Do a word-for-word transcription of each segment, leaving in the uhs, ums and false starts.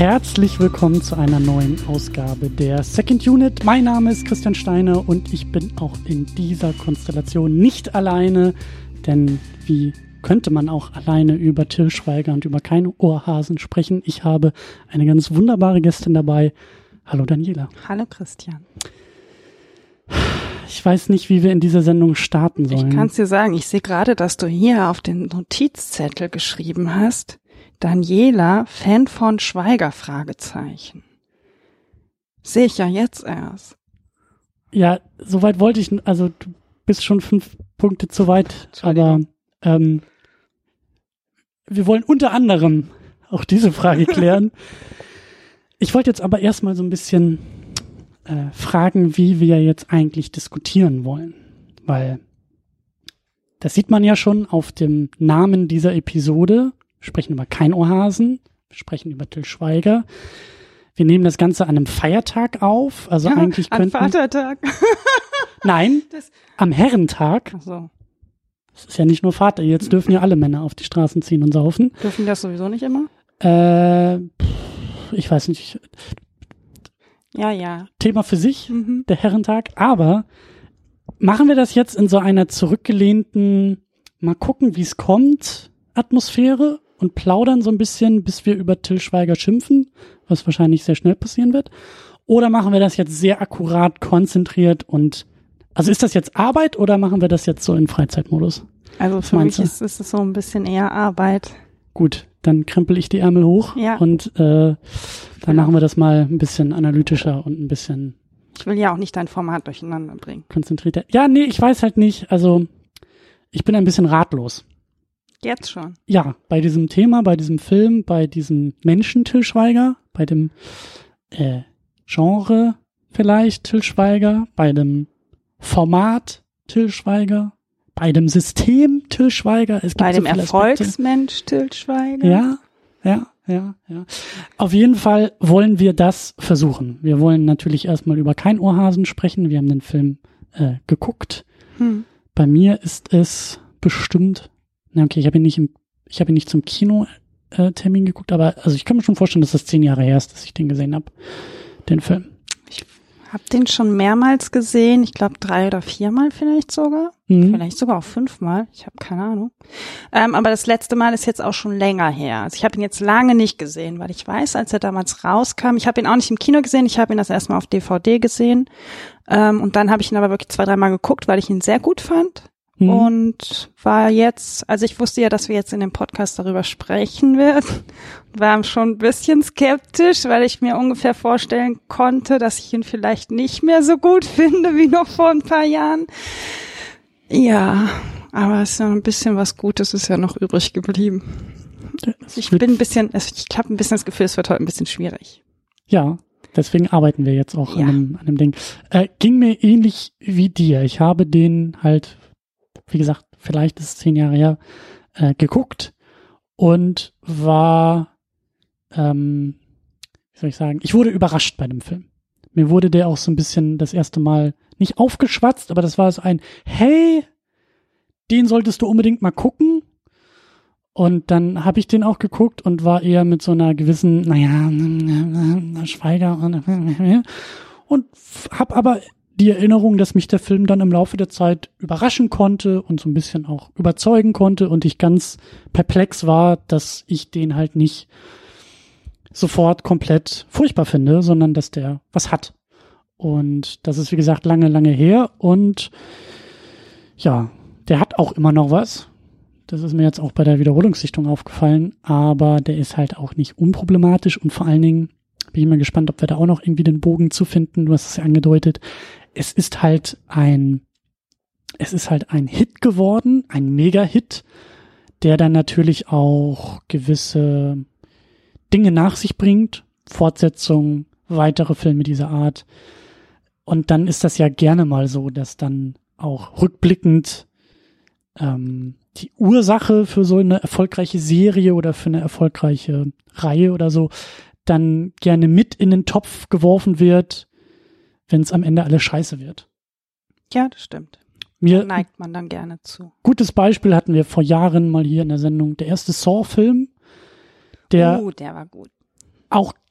Herzlich willkommen zu einer neuen Ausgabe der Second Unit. Mein Name ist Christian Steiner und ich bin auch in dieser Konstellation nicht alleine, denn wie könnte man auch alleine über Til Schweiger und über keine Ohrhasen sprechen? Ich habe eine ganz wunderbare Gästin dabei. Hallo Daniela. Hallo Christian. Ich weiß nicht, wie wir in diese Sendung starten sollen. Ich kann es dir sagen, ich sehe gerade, dass du hier auf den Notizzettel geschrieben hast, Daniela, Fan von Schweiger, Fragezeichen. Sehe ich ja jetzt erst. Ja, soweit wollte ich, also du bist schon fünf Punkte zu weit, aber ähm, wir wollen unter anderem auch diese Frage klären. Ich wollte jetzt aber erstmal so ein bisschen äh, fragen, wie wir jetzt eigentlich diskutieren wollen, weil das sieht man ja schon auf dem Namen dieser Episode. Wir sprechen über kein Ohrhasen, wir sprechen über Til Schweiger. Wir nehmen das Ganze an einem Feiertag auf, also ja, eigentlich könnten... Am Vatertag? Nein, das am Herrentag. Ach so. Das ist ja nicht nur Vater, jetzt dürfen ja alle Männer auf die Straßen ziehen und saufen. Dürfen das sowieso nicht immer? Äh, ich weiß nicht. Ja, ja. Thema für sich, mhm. der Herrentag, aber machen wir das jetzt in so einer zurückgelehnten, mal gucken, wie es kommt, Atmosphäre und plaudern so ein bisschen, bis wir über Til Schweiger schimpfen, was wahrscheinlich sehr schnell passieren wird? Oder machen wir das jetzt sehr akkurat, konzentriert und, also ist das jetzt Arbeit oder machen wir das jetzt so in Freizeitmodus? Also für mich ist, ist es so ein bisschen eher Arbeit. Gut, dann krempel ich die Ärmel hoch ja. und äh, dann machen wir das mal ein bisschen analytischer und ein bisschen... Ich will ja auch nicht dein Format durcheinander bringen. Konzentrierter. Ja, nee, ich weiß halt nicht, also ich bin ein bisschen ratlos. Jetzt schon? Ja, bei diesem Thema, bei diesem Film, bei diesem Menschen Til Schweiger, bei dem äh, Genre vielleicht Til Schweiger, bei dem Format Til Schweiger, bei dem System Til Schweiger. Es gibt bei so dem Erfolgsmensch Til Schweiger. Ja, ja, ja, ja. Auf jeden Fall wollen wir das versuchen. Wir wollen natürlich erstmal über kein Ohrhasen sprechen. Wir haben den Film äh, geguckt. Hm. Bei mir ist es bestimmt Na okay, ich habe ihn nicht im, ich habe ihn nicht zum Kino-Termin geguckt, aber also ich kann mir schon vorstellen, dass das zehn Jahre her ist, dass ich den gesehen habe, den Film. Ich habe den schon mehrmals gesehen, ich glaube drei oder viermal vielleicht sogar, mhm. vielleicht sogar auch fünfmal, ich habe keine Ahnung. Ähm, aber das letzte Mal ist jetzt auch schon länger her. Also ich habe ihn jetzt lange nicht gesehen, weil ich weiß, als er damals rauskam, ich habe ihn auch nicht im Kino gesehen, ich habe ihn das erstmal auf D V D gesehen ähm, und dann habe ich ihn aber wirklich zwei, dreimal geguckt, weil ich ihn sehr gut fand. Und war jetzt, also ich wusste ja, dass wir jetzt in dem Podcast darüber sprechen werden, war schon ein bisschen skeptisch, weil ich mir ungefähr vorstellen konnte, dass ich ihn vielleicht nicht mehr so gut finde wie noch vor ein paar Jahren. Ja, aber es ist ja ein bisschen was Gutes, ist ja noch übrig geblieben. Ich bin ein bisschen, ich habe ein bisschen das Gefühl, es wird heute ein bisschen schwierig. Ja. Deswegen arbeiten wir jetzt auch ja. an, dem, an dem Ding. Äh, ging mir ähnlich wie dir. Ich habe den halt wie gesagt, vielleicht ist es zehn Jahre her, äh, geguckt und war, ähm, wie soll ich sagen, ich wurde überrascht bei dem Film. Mir wurde der auch so ein bisschen das erste Mal nicht aufgeschwatzt, aber das war so ein, hey, den solltest du unbedingt mal gucken. Und dann habe ich den auch geguckt und war eher mit so einer gewissen, naja, Schweiger und, und hab aber die Erinnerung, dass mich der Film dann im Laufe der Zeit überraschen konnte und so ein bisschen auch überzeugen konnte und ich ganz perplex war, dass ich den halt nicht sofort komplett furchtbar finde, sondern dass der was hat. Und das ist, wie gesagt, lange, lange her und ja, der hat auch immer noch was. Das ist mir jetzt auch bei der Wiederholungssichtung aufgefallen, aber der ist halt auch nicht unproblematisch und vor allen Dingen bin ich mal gespannt, ob wir da auch noch irgendwie den Bogen zu finden. Du hast es ja angedeutet. Es ist halt ein, es ist halt ein Hit geworden, ein Mega-Hit, der dann natürlich auch gewisse Dinge nach sich bringt. Fortsetzung, weitere Filme dieser Art. Und dann ist das ja gerne mal so, dass dann auch rückblickend ähm, die Ursache für so eine erfolgreiche Serie oder für eine erfolgreiche Reihe oder so dann gerne mit in den Topf geworfen wird, wenn es am Ende alles scheiße wird. Ja, das stimmt. Mir da neigt man dann gerne zu. Gutes Beispiel hatten wir vor Jahren mal hier in der Sendung. Der erste Saw-Film, der, uh, der war gut. auch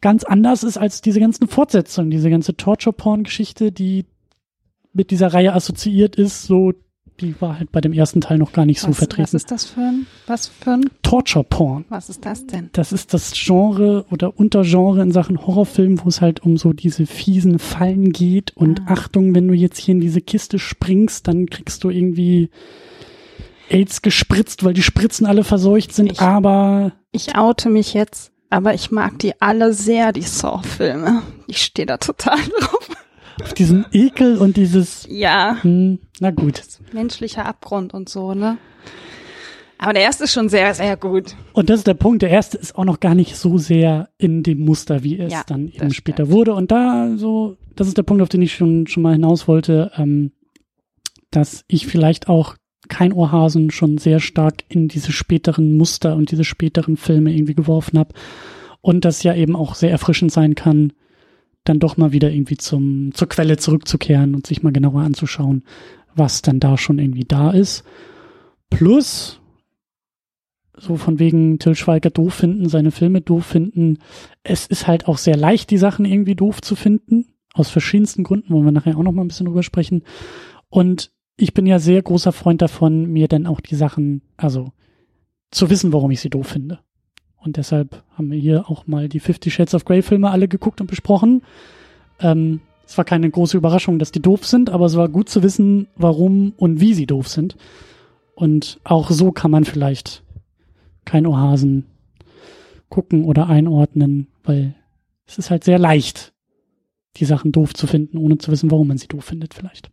ganz anders ist als diese ganzen Fortsetzungen, diese ganze Torture-Porn-Geschichte, die mit dieser Reihe assoziiert ist, so, die war halt bei dem ersten Teil noch gar nicht was, so vertreten. Was ist das für ein, was für ein? Torture-Porn. Was ist das denn? Das ist das Genre oder Untergenre in Sachen Horrorfilm, wo es halt um so diese fiesen Fallen geht und ah. Achtung, wenn du jetzt hier in diese Kiste springst, dann kriegst du irgendwie AIDS gespritzt, weil die Spritzen alle verseucht sind, ich, aber... Ich oute mich jetzt, aber ich mag die alle sehr, die Saw-Filme. Ich stehe da total drauf. Auf diesen Ekel und dieses... Ja. Hm, na gut. Menschlicher Abgrund und so, ne? Aber der erste ist schon sehr, sehr gut. Und das ist der Punkt, der erste ist auch noch gar nicht so sehr in dem Muster, wie es ja, dann eben später stimmt. wurde. Und da so, das ist der Punkt, auf den ich schon, schon mal hinaus wollte, ähm, dass ich vielleicht auch kein Ohrhasen schon sehr stark in diese späteren Muster und diese späteren Filme irgendwie geworfen habe. Und das ja eben auch sehr erfrischend sein kann, dann doch mal wieder irgendwie zum zur Quelle zurückzukehren und sich mal genauer anzuschauen, was dann da schon irgendwie da ist. Plus, so von wegen Til Schweiger doof finden, seine Filme doof finden, es ist halt auch sehr leicht, die Sachen irgendwie doof zu finden, aus verschiedensten Gründen, wollen wir nachher auch noch mal ein bisschen drüber sprechen. Und ich bin ja sehr großer Freund davon, mir dann auch die Sachen, also zu wissen, warum ich sie doof finde. Und deshalb haben wir hier auch mal die Fifty Shades of Grey Filme alle geguckt und besprochen. Ähm, es war keine große Überraschung, dass die doof sind, aber es war gut zu wissen, warum und wie sie doof sind. Und auch so kann man vielleicht kein Ohrhasen gucken oder einordnen, weil es ist halt sehr leicht, die Sachen doof zu finden, ohne zu wissen, warum man sie doof findet vielleicht.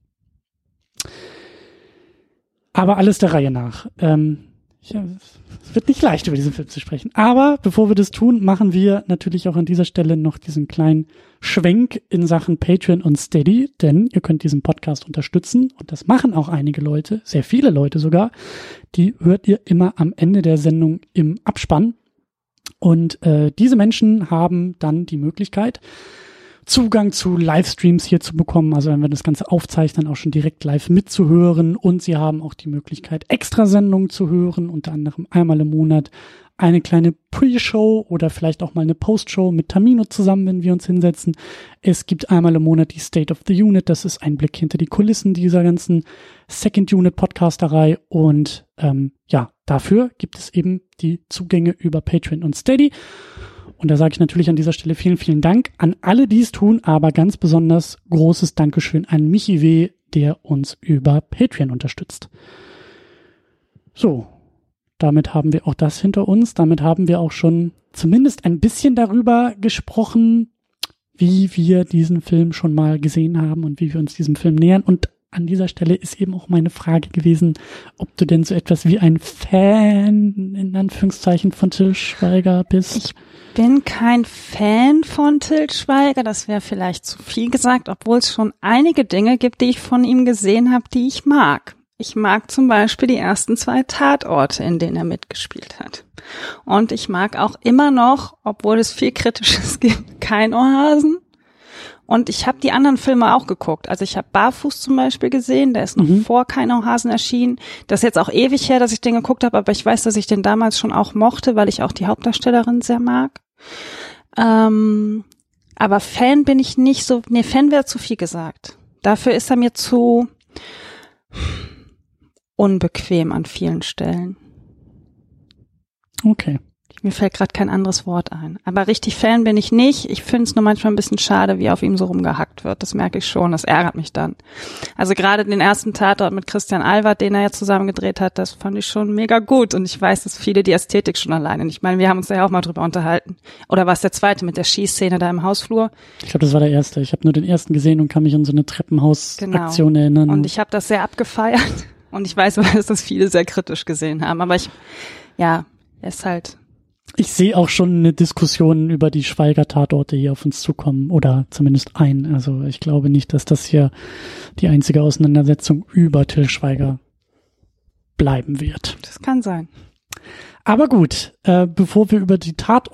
Aber alles der Reihe nach. Ähm, ja, es wird nicht leicht, über diesen Film zu sprechen. Aber bevor wir das tun, machen wir natürlich auch an dieser Stelle noch diesen kleinen Schwenk in Sachen Patreon und Steady, denn ihr könnt diesen Podcast unterstützen und das machen auch einige Leute, sehr viele Leute sogar. Die hört ihr immer am Ende der Sendung im Abspann. Und äh, diese Menschen haben dann die Möglichkeit, Zugang zu Livestreams hier zu bekommen, also wenn wir das Ganze aufzeichnen, auch schon direkt live mitzuhören, und sie haben auch die Möglichkeit, Extrasendungen zu hören, unter anderem einmal im Monat eine kleine Pre-Show oder vielleicht auch mal eine Post-Show mit Tamino zusammen, wenn wir uns hinsetzen. Es gibt einmal im Monat die State of the Unit, das ist ein Blick hinter die Kulissen dieser ganzen Second Unit Podcasterei, und ähm, ja, dafür gibt es eben die Zugänge über Patreon und Steady. Und da sage ich natürlich an dieser Stelle vielen, vielen Dank an alle, die es tun, aber ganz besonders großes Dankeschön an Michi W., der uns über Patreon unterstützt. So, damit haben wir auch das hinter uns. Damit haben wir auch schon zumindest ein bisschen darüber gesprochen, wie wir diesen Film schon mal gesehen haben und wie wir uns diesem Film nähern. Und an dieser Stelle ist eben auch meine Frage gewesen, ob du denn so etwas wie ein Fan, in Anführungszeichen, von Til Schweiger bist. Ich bin kein Fan von Til Schweiger, das wäre vielleicht zu viel gesagt, obwohl es schon einige Dinge gibt, die ich von ihm gesehen habe, die ich mag. Ich mag zum Beispiel die ersten zwei Tatorte, in denen er mitgespielt hat. Und ich mag auch immer noch, obwohl es viel Kritisches gibt, kein Ohrhasen. Und ich habe die anderen Filme auch geguckt. Also ich habe Barfuß zum Beispiel gesehen, der ist noch mhm. vor Kein Ohrhasen erschienen. Das ist jetzt auch ewig her, dass ich den geguckt habe, aber ich weiß, dass ich den damals schon auch mochte, weil ich auch die Hauptdarstellerin sehr mag. Ähm, aber Fan bin ich nicht so, nee, Fan wäre zu viel gesagt. Dafür ist er mir zu unbequem an vielen Stellen. Okay. Mir fällt gerade kein anderes Wort ein. Aber richtig Fan bin ich nicht. Ich finde es nur manchmal ein bisschen schade, wie auf ihm so rumgehackt wird. Das merke ich schon. Das ärgert mich dann. Also gerade den ersten Tatort mit Christian Alward, den er ja zusammen gedreht hat, das fand ich schon mega gut. Und ich weiß, dass viele die Ästhetik schon alleine. Ich meine, wir haben uns da ja auch mal drüber unterhalten. Oder war es der zweite mit der Schießszene da im Hausflur? Ich glaube, das war der erste. Ich habe nur den ersten gesehen und kann mich an so eine Treppenhaus-Aktion genau. erinnern. Und ich habe das sehr abgefeiert. Und ich weiß, dass das viele sehr kritisch gesehen haben. Aber ich, ja, er ist halt... Ich sehe auch schon eine Diskussion über die Schweiger-Tatorte hier auf uns zukommen, oder zumindest ein. Also ich glaube nicht, dass das hier die einzige Auseinandersetzung über Til Schweiger bleiben wird. Das kann sein. Aber gut, äh, bevor wir über die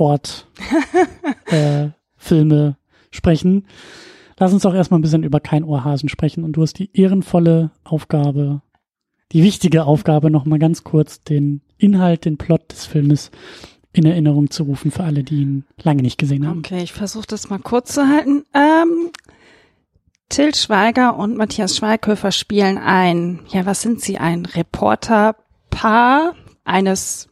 Tatort-Filme äh, sprechen, lass uns auch erstmal ein bisschen über Kein Ohrhasen sprechen. Und du hast die ehrenvolle Aufgabe, die wichtige Aufgabe, nochmal ganz kurz den Inhalt, den Plot des Filmes in Erinnerung zu rufen für alle, die ihn lange nicht gesehen haben. Okay, ich versuche das mal kurz zu halten. Ähm, Til Schweiger und Matthias Schweighöfer spielen ein, ja, was sind sie? Ein Reporterpaar eines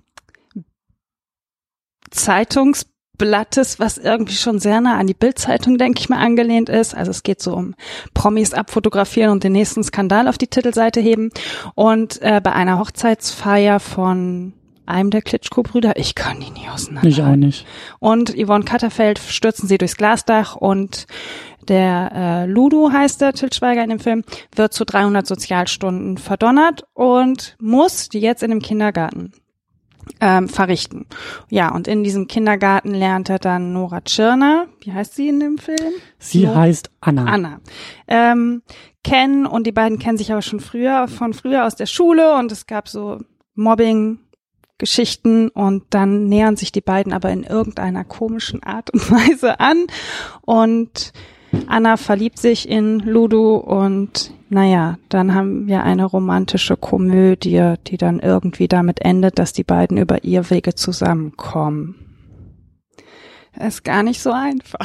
Zeitungsblattes, was irgendwie schon sehr nah an die Bild-Zeitung, denke ich mal, angelehnt ist. Also es geht so um Promis abfotografieren und den nächsten Skandal auf die Titelseite heben. Und äh, bei einer Hochzeitsfeier von einem der Klitschko-Brüder, ich kann die nie auseinander. Ich auch nicht. Und Yvonne Katterfeld stürzen sie durchs Glasdach und der äh, Ludo heißt der, Til Schweiger in dem Film, wird zu dreihundert Sozialstunden verdonnert und muss die jetzt in dem Kindergarten ähm, verrichten. Ja, und in diesem Kindergarten lernt er dann Nora Tschirner, wie heißt sie in dem Film? Sie no- heißt Anna. Anna. Ähm, kennen und die beiden kennen sich aber schon früher, von früher aus der Schule und es gab so Mobbing Geschichten und dann nähern sich die beiden aber in irgendeiner komischen Art und Weise an und Anna verliebt sich in Ludo und naja, dann haben wir eine romantische Komödie, die dann irgendwie damit endet, dass die beiden über Irrwege zusammenkommen. Das ist gar nicht so einfach.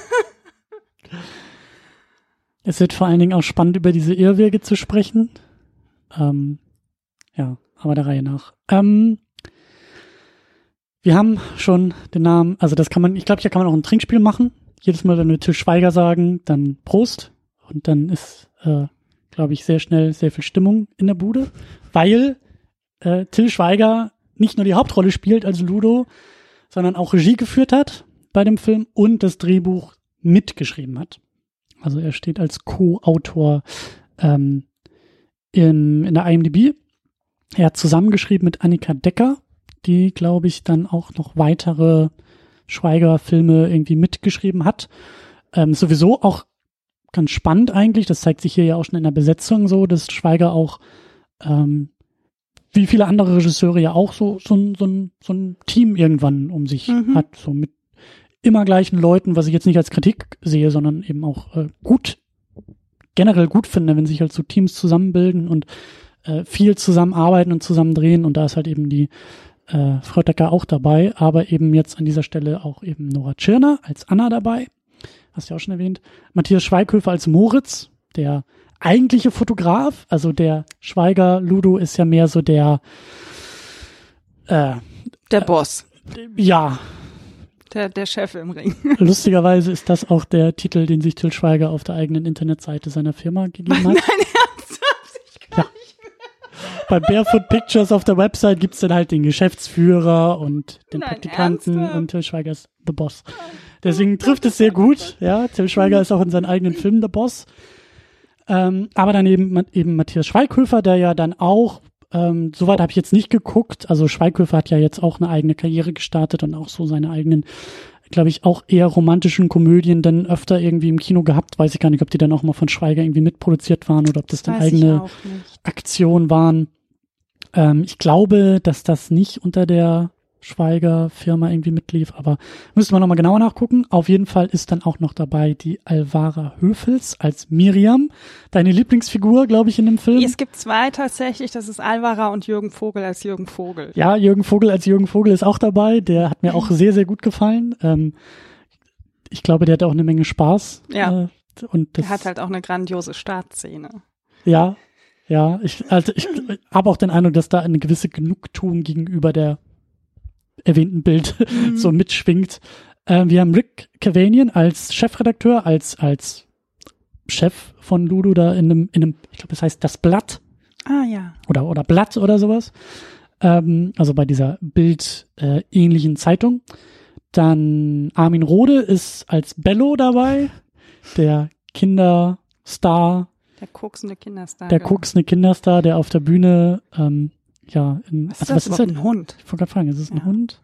Es wird vor allen Dingen auch spannend, über diese Irrwege zu sprechen. Ähm, ja, aber der Reihe nach. Ähm, wir haben schon den Namen, also das kann man, ich glaube, hier kann man auch ein Trinkspiel machen. Jedes Mal, wenn wir Til Schweiger sagen, dann Prost. Und dann ist, äh, glaube ich, sehr schnell sehr viel Stimmung in der Bude. Weil äh, Til Schweiger nicht nur die Hauptrolle spielt als Ludo, sondern auch Regie geführt hat bei dem Film und das Drehbuch mitgeschrieben hat. Also er steht als Co-Autor ähm, in, in der I M D B. Er hat zusammengeschrieben mit Annika Decker, die, glaube ich, dann auch noch weitere Schweiger-Filme irgendwie mitgeschrieben hat. Ähm, sowieso auch ganz spannend eigentlich, das zeigt sich hier ja auch schon in der Besetzung so, dass Schweiger auch, ähm, wie viele andere Regisseure ja auch so, so, ein, so, ein, so ein Team irgendwann um sich mhm. hat, so mit immer gleichen Leuten, was ich jetzt nicht als Kritik sehe, sondern eben auch äh, gut, generell gut finde, wenn sich halt so Teams zusammenbilden und äh, viel zusammenarbeiten und zusammen drehen und da ist halt eben die Äh, Frau Decker auch dabei, aber eben jetzt an dieser Stelle auch eben Nora Tschirner als Anna dabei, hast du ja auch schon erwähnt, Matthias Schweighöfer als Moritz, der eigentliche Fotograf, also der Schweiger Ludo ist ja mehr so der äh, der Boss. Äh, ja. Der, der Chef im Ring. Lustigerweise ist das auch der Titel, den sich Til Schweiger auf der eigenen Internetseite seiner Firma gegeben hat. Nein, ernsthaft? Ich kann ja. nicht. Bei Barefoot Pictures auf der Website gibt's dann halt den Geschäftsführer und den Nein, Praktikanten ernsthaft? und Til Schweiger ist The Boss. Deswegen trifft es sehr gut. Ja, Til Schweiger ist auch in seinen eigenen Filmen The Boss. Ähm, aber dann eben, eben Matthias Schweighöfer, der ja dann auch, ähm, soweit habe ich jetzt nicht geguckt, also Schweighöfer hat ja jetzt auch eine eigene Karriere gestartet und auch so seine eigenen, glaube ich, auch eher romantischen Komödien dann öfter irgendwie im Kino gehabt. Weiß ich gar nicht, ob die dann auch mal von Schweiger irgendwie mitproduziert waren oder ob das, das dann eigene Aktionen waren. Ähm, ich glaube, dass das nicht unter der Schweiger-Firma irgendwie mitlief, aber müssen wir nochmal genauer nachgucken. Auf jeden Fall ist dann auch noch dabei die Alvara Höfels als Miriam. Deine Lieblingsfigur, glaube ich, in dem Film. Es gibt zwei tatsächlich, das ist Alvara und Jürgen Vogel als Jürgen Vogel. Ja, Jürgen Vogel als Jürgen Vogel ist auch dabei. Der hat mir auch sehr, sehr gut gefallen. Ähm, ich glaube, der hat auch eine Menge Spaß. Ja, äh, und das, der hat halt auch eine grandiose Startszene. Ja, ja. Ich, also ich habe auch den Eindruck, dass da eine gewisse Genugtuung gegenüber der erwähnten Bild mhm. so mitschwingt. Äh, wir haben Rick Cavanian als Chefredakteur, als als Chef von Ludo da in einem, in einem, ich glaube, das heißt Das Blatt. Ah ja. Oder oder Blatt oder sowas. Ähm, also bei dieser Bild äh, ähnlichen Zeitung. Dann Armin Rohde ist als Bello dabei, der Kinderstar. Der koksende Kinderstar. Der genau. koksende Kinderstar, der auf der Bühne ähm, ja, in, was ist also das was ist ein Hund? Ich wollte gerade fragen, ist es ein ja. Hund?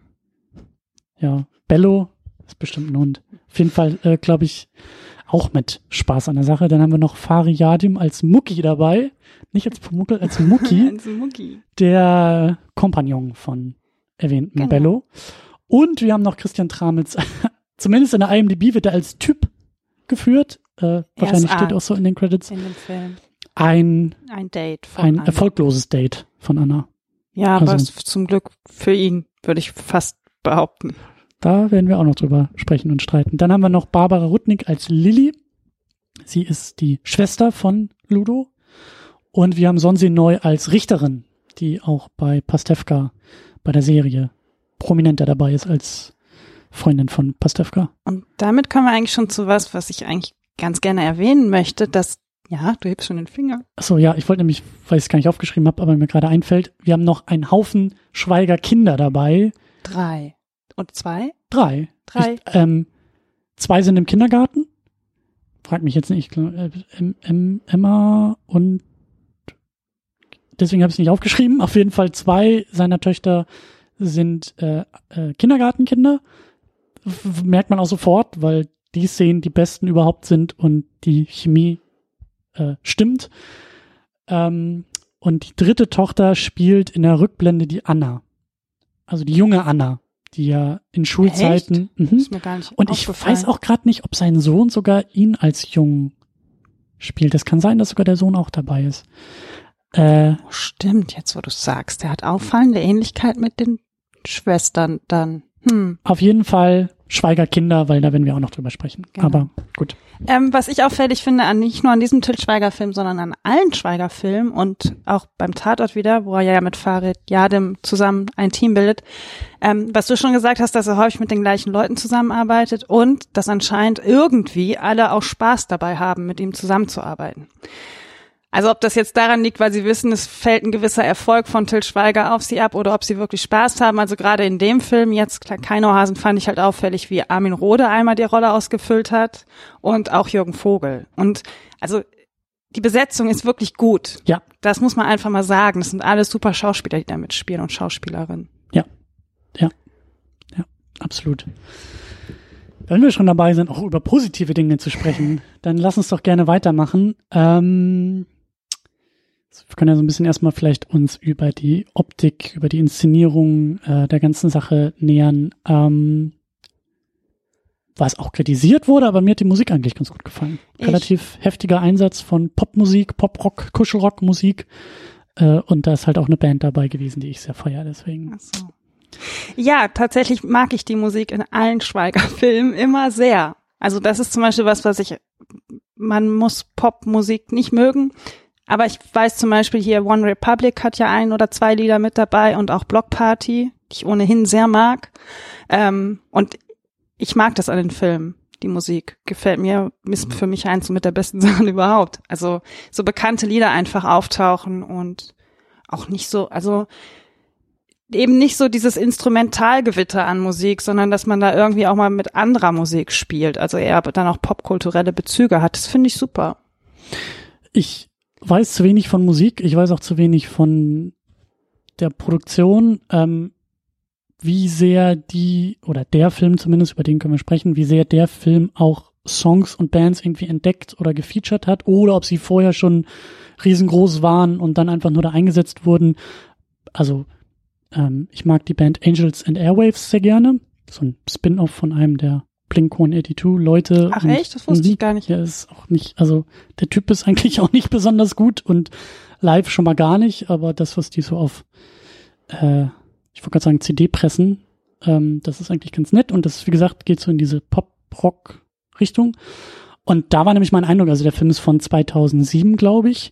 Ja, Bello ist bestimmt ein Hund. Auf jeden Fall, äh, glaube ich, auch mit Spaß an der Sache. Dann haben wir noch Fari Yadim als Mucki dabei. Nicht als Pumuckl, als Mucki. als Mucki. Der Kompagnon von erwähnten genau. Bello. Und wir haben noch Christian Tramitz. Zumindest in der I M D B wird er als Typ geführt. Äh, wahrscheinlich steht auch so in den Credits. In dem Film. Ein, ein Date von Ein Anna. erfolgloses Date von Anna. Ja, aber also, zum Glück für ihn, würde ich fast behaupten. Da werden wir auch noch drüber sprechen und streiten. Dann haben wir noch Barbara Rudnick als Lilly. Sie ist die Schwester von Ludo. Und wir haben Sonsi Neu als Richterin, die auch bei Pastewka, bei der Serie, prominenter dabei ist als Freundin von Pastewka. Und damit kommen wir eigentlich schon zu was, was ich eigentlich ganz gerne erwähnen möchte, dass, ja, du hebst schon den Finger. Achso, ja, ich wollte nämlich, weil ich es gar nicht aufgeschrieben habe, aber mir gerade einfällt, wir haben noch einen Haufen Schweiger Kinder dabei. Drei. Und zwei? Drei. Drei. Ich, ähm, zwei sind im Kindergarten. Frag mich jetzt nicht. Äh, Emma und deswegen habe ich es nicht aufgeschrieben. Auf jeden Fall zwei seiner Töchter sind äh, äh, Kindergartenkinder. F- merkt man auch sofort, weil die Szenen die besten überhaupt sind und die Chemie äh, stimmt. Ähm, und die dritte Tochter spielt in der Rückblende die Anna. Also die junge Anna, die ja in Schulzeiten. Echt? Mhm. Ist mir gar nicht und ich weiß auch gerade nicht, ob sein Sohn sogar ihn als Jungen spielt. Es kann sein, dass sogar der Sohn auch dabei ist. Äh, oh, stimmt, jetzt wo du sagst. Der hat auffallende Ähnlichkeit mit den Schwestern dann. Hm. Auf jeden Fall Schweiger Kinder, weil da werden wir auch noch drüber sprechen. Genau. Aber gut. Ähm, was ich auffällig finde, an nicht nur an diesem Til Schweiger-Film, sondern an allen Schweiger-Filmen und auch beim Tatort wieder, wo er ja mit Farid Yadim zusammen ein Team bildet, ähm, was du schon gesagt hast, dass er häufig mit den gleichen Leuten zusammenarbeitet und dass anscheinend irgendwie alle auch Spaß dabei haben, mit ihm zusammenzuarbeiten. Also ob das jetzt daran liegt, weil sie wissen, es fällt ein gewisser Erfolg von Til Schweiger auf sie ab oder ob sie wirklich Spaß haben. Also gerade in dem Film, jetzt Keinohasen, fand ich halt auffällig, wie Armin Rohde einmal die Rolle ausgefüllt hat und auch Jürgen Vogel. Und also die Besetzung ist wirklich gut. Ja. Das muss man einfach mal sagen. Das sind alles super Schauspieler, die da mitspielen und Schauspielerinnen. Ja, ja, ja, absolut. Wenn wir schon dabei sind, auch über positive Dinge zu sprechen, dann lass uns doch gerne weitermachen. Ähm, wir können ja so ein bisschen erstmal vielleicht uns über die Optik, über die Inszenierung äh, der ganzen Sache nähern. Ähm, was auch kritisiert wurde, aber mir hat die Musik eigentlich ganz gut gefallen. Ich. Relativ heftiger Einsatz von Popmusik, Poprock, Kuschelrockmusik. Äh, und da ist halt auch eine Band dabei gewesen, die ich sehr feiere, deswegen. Ach so. Ja, tatsächlich mag ich die Musik in allen Schweiger-Filmen immer sehr. Also das ist zum Beispiel was, was ich, man muss Popmusik nicht mögen, aber ich weiß zum Beispiel hier, One Republic hat ja ein oder zwei Lieder mit dabei und auch Block Party, die ich ohnehin sehr mag. Ähm, und ich mag das an den Filmen. Die Musik gefällt mir, ist für mich eins mit der besten Sachen überhaupt. Also so bekannte Lieder einfach auftauchen und auch nicht so, also eben nicht so dieses Instrumentalgewitter an Musik, sondern dass man da irgendwie auch mal mit anderer Musik spielt, also eher dann auch popkulturelle Bezüge hat. Das finde ich super. Ich weiß zu wenig von Musik, ich weiß auch zu wenig von der Produktion, ähm, wie sehr die, oder der Film zumindest, über den können wir sprechen, wie sehr der Film auch Songs und Bands irgendwie entdeckt oder gefeatured hat, oder ob sie vorher schon riesengroß waren und dann einfach nur da eingesetzt wurden. Also ähm, ich mag die Band Angels and Airwaves sehr gerne, so ein Spin-off von einem der Blink one eighty-two Leute. Ach echt? Das wusste ich gar nicht. Der ist auch nicht, also der Typ ist eigentlich auch nicht besonders gut und live schon mal gar nicht, aber das, was die so auf äh, ich wollte gerade sagen C D pressen, ähm, das ist eigentlich ganz nett und das, wie gesagt, geht so in diese Pop-Rock-Richtung. Und da war nämlich mein Eindruck, also der Film ist von zweitausendsieben, glaube ich.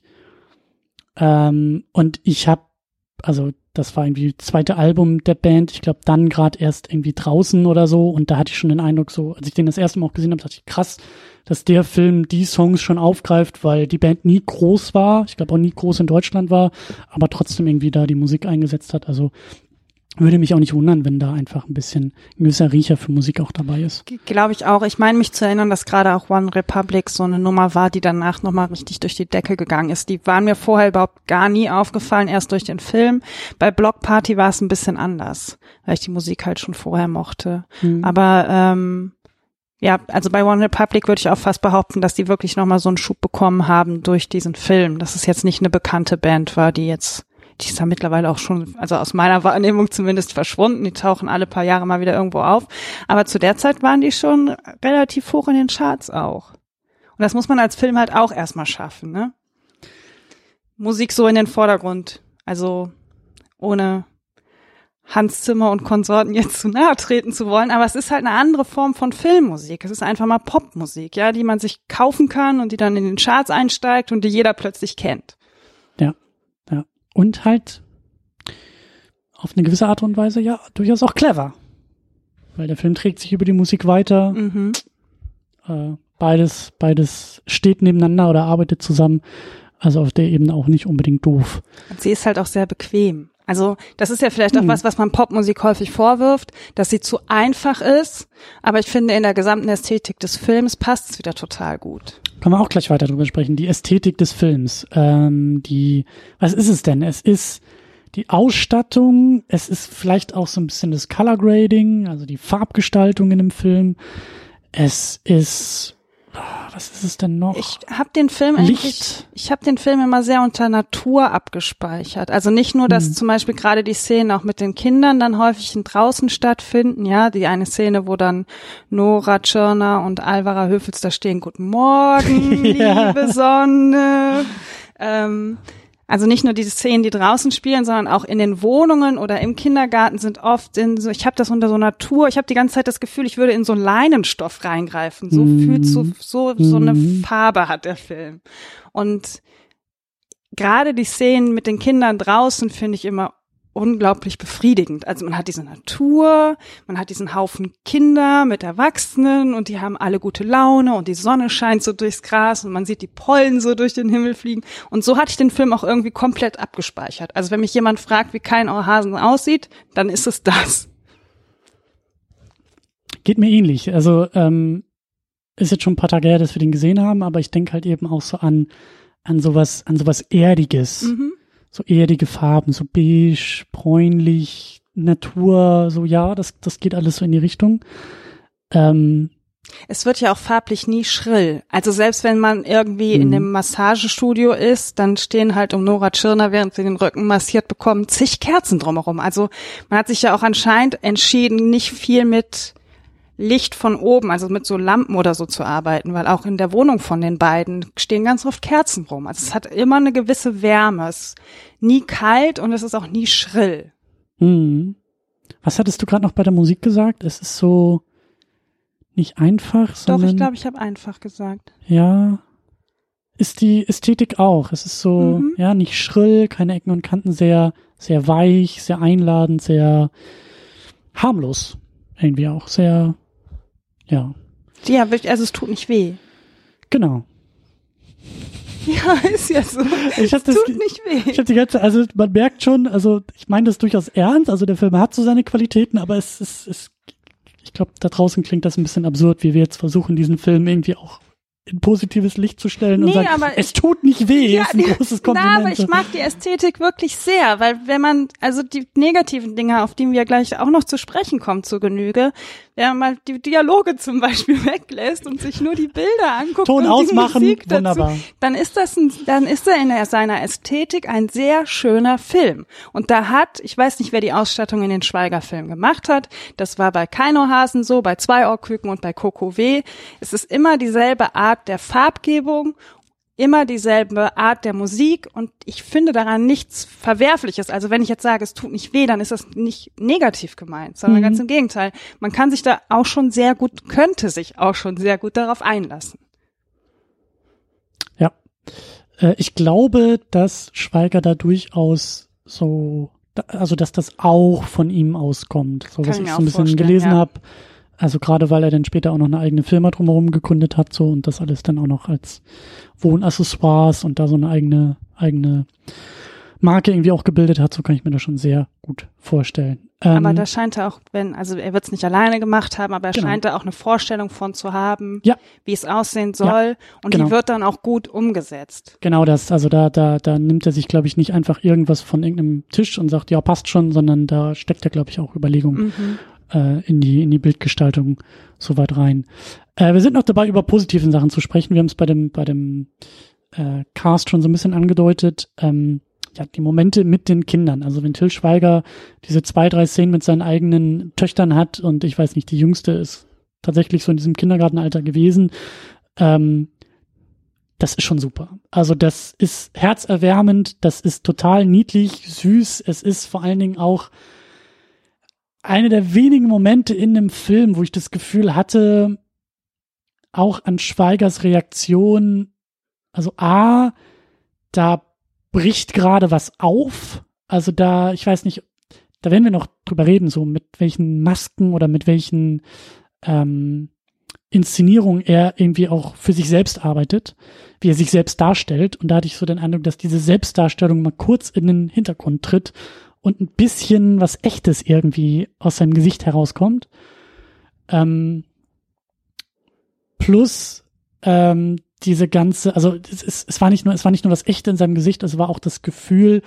Ähm, und ich habe, also das war irgendwie das zweite Album der Band, ich glaube dann gerade erst irgendwie draußen oder so und da hatte ich schon den Eindruck so, als ich den das erste Mal auch gesehen habe, dachte ich, krass, dass der Film die Songs schon aufgreift, weil die Band nie groß war, ich glaube auch nie groß in Deutschland war, aber trotzdem irgendwie da die Musik eingesetzt hat, also würde mich auch nicht wundern, wenn da einfach ein bisschen ein gewisser Riecher für Musik auch dabei ist. Glaube ich auch. Ich meine mich zu erinnern, dass gerade auch One Republic so eine Nummer war, die danach nochmal richtig durch die Decke gegangen ist. Die waren mir vorher überhaupt gar nie aufgefallen, erst durch den Film. Bei Block Party war es ein bisschen anders, weil ich die Musik halt schon vorher mochte. Mhm. Aber ähm, ja, also bei One Republic würde ich auch fast behaupten, dass die wirklich nochmal so einen Schub bekommen haben durch diesen Film. Dass es jetzt nicht eine bekannte Band war, die jetzt die ist ja mittlerweile auch schon, also aus meiner Wahrnehmung zumindest verschwunden. Die tauchen alle paar Jahre mal wieder irgendwo auf. Aber zu der Zeit waren die schon relativ hoch in den Charts auch. Und das muss man als Film halt auch erstmal schaffen, ne? Musik so in den Vordergrund. Also ohne Hans Zimmer und Konsorten jetzt zu nahe treten zu wollen, aber es ist halt eine andere Form von Filmmusik. Es ist einfach mal Popmusik, ja, die man sich kaufen kann und die dann in den Charts einsteigt und die jeder plötzlich kennt. Ja, ja. Und halt auf eine gewisse Art und Weise ja durchaus auch clever. Weil der Film trägt sich über die Musik weiter. Mhm. Äh, beides, beides steht nebeneinander oder arbeitet zusammen. Also auf der Ebene auch nicht unbedingt doof. Und sie ist halt auch sehr bequem. Also das ist ja vielleicht auch hm. was, was man Popmusik häufig vorwirft, dass sie zu einfach ist. Aber ich finde, in der gesamten Ästhetik des Films passt es wieder total gut. Können wir auch gleich weiter drüber sprechen. Die Ästhetik des Films. Ähm, die, was ist es denn? Es ist die Ausstattung, es ist vielleicht auch so ein bisschen das Color Grading, also die Farbgestaltung in dem Film. Es ist, was ist es denn noch? Ich habe den Film Licht. eigentlich, ich habe den Film immer sehr unter Natur abgespeichert. Also nicht nur, dass hm. zum Beispiel gerade die Szenen auch mit den Kindern dann häufig draußen stattfinden. Ja, die eine Szene, wo dann Nora Tschirner und Alvara Höfels da stehen. Guten Morgen, ja. liebe Sonne. Ähm, Also nicht nur diese Szenen, die draußen spielen, sondern auch in den Wohnungen oder im Kindergarten sind oft in so, ich habe das unter so Natur, ich habe die ganze Zeit das Gefühl, ich würde in so Leinenstoff reingreifen. So mm. fühlt so so so eine Farbe hat der Film. Und gerade die Szenen mit den Kindern draußen finde ich immer unglaublich befriedigend. Also man hat diese Natur, man hat diesen Haufen Kinder mit Erwachsenen und die haben alle gute Laune und die Sonne scheint so durchs Gras und man sieht die Pollen so durch den Himmel fliegen. Und so hatte ich den Film auch irgendwie komplett abgespeichert. Also wenn mich jemand fragt, wie Kein Ohrhasen aussieht, dann ist es das. Geht mir ähnlich. Also ähm, ist jetzt schon ein paar Tage her, dass wir den gesehen haben, aber ich denke halt eben auch so an an sowas, an sowas Erdiges. Mhm. So erdige Farben, so beige, bräunlich, Natur, so ja, das das geht alles so in die Richtung. Ähm, es wird ja auch farblich nie schrill. Also selbst wenn man irgendwie in einem Massagestudio ist, dann stehen halt um Nora Tschirner, während sie den Rücken massiert bekommen, zig Kerzen drumherum. Also man hat sich ja auch anscheinend entschieden, nicht viel mit Licht von oben, also mit so Lampen oder so zu arbeiten, weil auch in der Wohnung von den beiden stehen ganz oft Kerzen rum. Also es hat immer eine gewisse Wärme. Es ist nie kalt und es ist auch nie schrill. Mhm. Was hattest du gerade noch bei der Musik gesagt? Es ist so nicht einfach, sondern... Doch, ich glaube, ich habe einfach gesagt. Ja, ist die Ästhetik auch. Es ist so, mhm. ja, nicht schrill, keine Ecken und Kanten, sehr, sehr weich, sehr einladend, sehr harmlos. Irgendwie auch sehr... Ja. Ja, also es tut nicht weh. Genau. Ja, ist ja so. Ich es das, tut nicht weh. Ich hab die ganze, also man merkt schon, also ich meine das durchaus ernst, also der Film hat so seine Qualitäten, aber es ist, es, ich glaube, da draußen klingt das ein bisschen absurd, wie wir jetzt versuchen, diesen Film irgendwie auch in positives Licht zu stellen nee, und sagen, aber es tut nicht weh, ja, ist ein großes Kompliment. Na, aber ich mag die Ästhetik wirklich sehr, weil wenn man, also die negativen Dinge, auf die wir gleich auch noch zu sprechen kommen, zur Genüge, wenn man mal die Dialoge zum Beispiel weglässt und sich nur die Bilder anguckt Ton und ausmachen, die Musik wunderbar. dazu, dann ist das ein, dann ist er in der, seiner Ästhetik ein sehr schöner Film. Und da hat, ich weiß nicht, wer die Ausstattung in den Schweiger-Film gemacht hat, das war bei Kein Ohrhasen so, bei Zwei Ohrküken und bei Coco W. Es ist immer dieselbe Art der Farbgebung, immer dieselbe Art der Musik und ich finde daran nichts Verwerfliches. Also wenn ich jetzt sage, es tut nicht weh, dann ist das nicht negativ gemeint, sondern mhm. ganz im Gegenteil. Man kann sich da auch schon sehr gut, könnte sich auch schon sehr gut darauf einlassen. Ja, äh, ich glaube, dass Schweiger da durchaus so, also dass das auch von ihm auskommt, so was ich so ein bisschen gelesen ja. habe. Also gerade weil er dann später auch noch eine eigene Firma drumherum gegründet hat, so und das alles dann auch noch als Wohnaccessoires und da so eine eigene eigene Marke irgendwie auch gebildet hat, so kann ich mir das schon sehr gut vorstellen. Ähm, aber da scheint er auch, wenn, also er wird es nicht alleine gemacht haben, aber er genau. scheint da auch eine Vorstellung von zu haben, ja. wie es aussehen soll ja, und genau. die wird dann auch gut umgesetzt. Genau das, also da da da nimmt er sich, glaube ich, nicht einfach irgendwas von irgendeinem Tisch und sagt, ja, passt schon, sondern da steckt er, glaube ich, auch Überlegungen. Mhm. in die in die Bildgestaltung so weit rein. Äh, wir sind noch dabei, über positiven Sachen zu sprechen. Wir haben es bei dem bei dem äh, Cast schon so ein bisschen angedeutet. Ähm, ja, die Momente mit den Kindern. Also wenn Til Schweiger diese zwei, drei Szenen mit seinen eigenen Töchtern hat und ich weiß nicht, die jüngste ist tatsächlich so in diesem Kindergartenalter gewesen. Ähm, das ist schon super. Also das ist herzerwärmend, das ist total niedlich, süß. Es ist vor allen Dingen auch eine der wenigen Momente in dem Film, wo ich das Gefühl hatte, auch an Schweigers Reaktion, also A, da bricht gerade was auf, also da, ich weiß nicht, da werden wir noch drüber reden, so mit welchen Masken oder mit welchen ähm, Inszenierungen er irgendwie auch für sich selbst arbeitet, wie er sich selbst darstellt. Und da hatte ich so den Eindruck, dass diese Selbstdarstellung mal kurz in den Hintergrund tritt und ein bisschen was Echtes irgendwie aus seinem Gesicht herauskommt. Ähm, plus ähm, diese ganze, also es, es, es war nicht nur, es war nicht nur das Echte in seinem Gesicht, es war auch das Gefühl,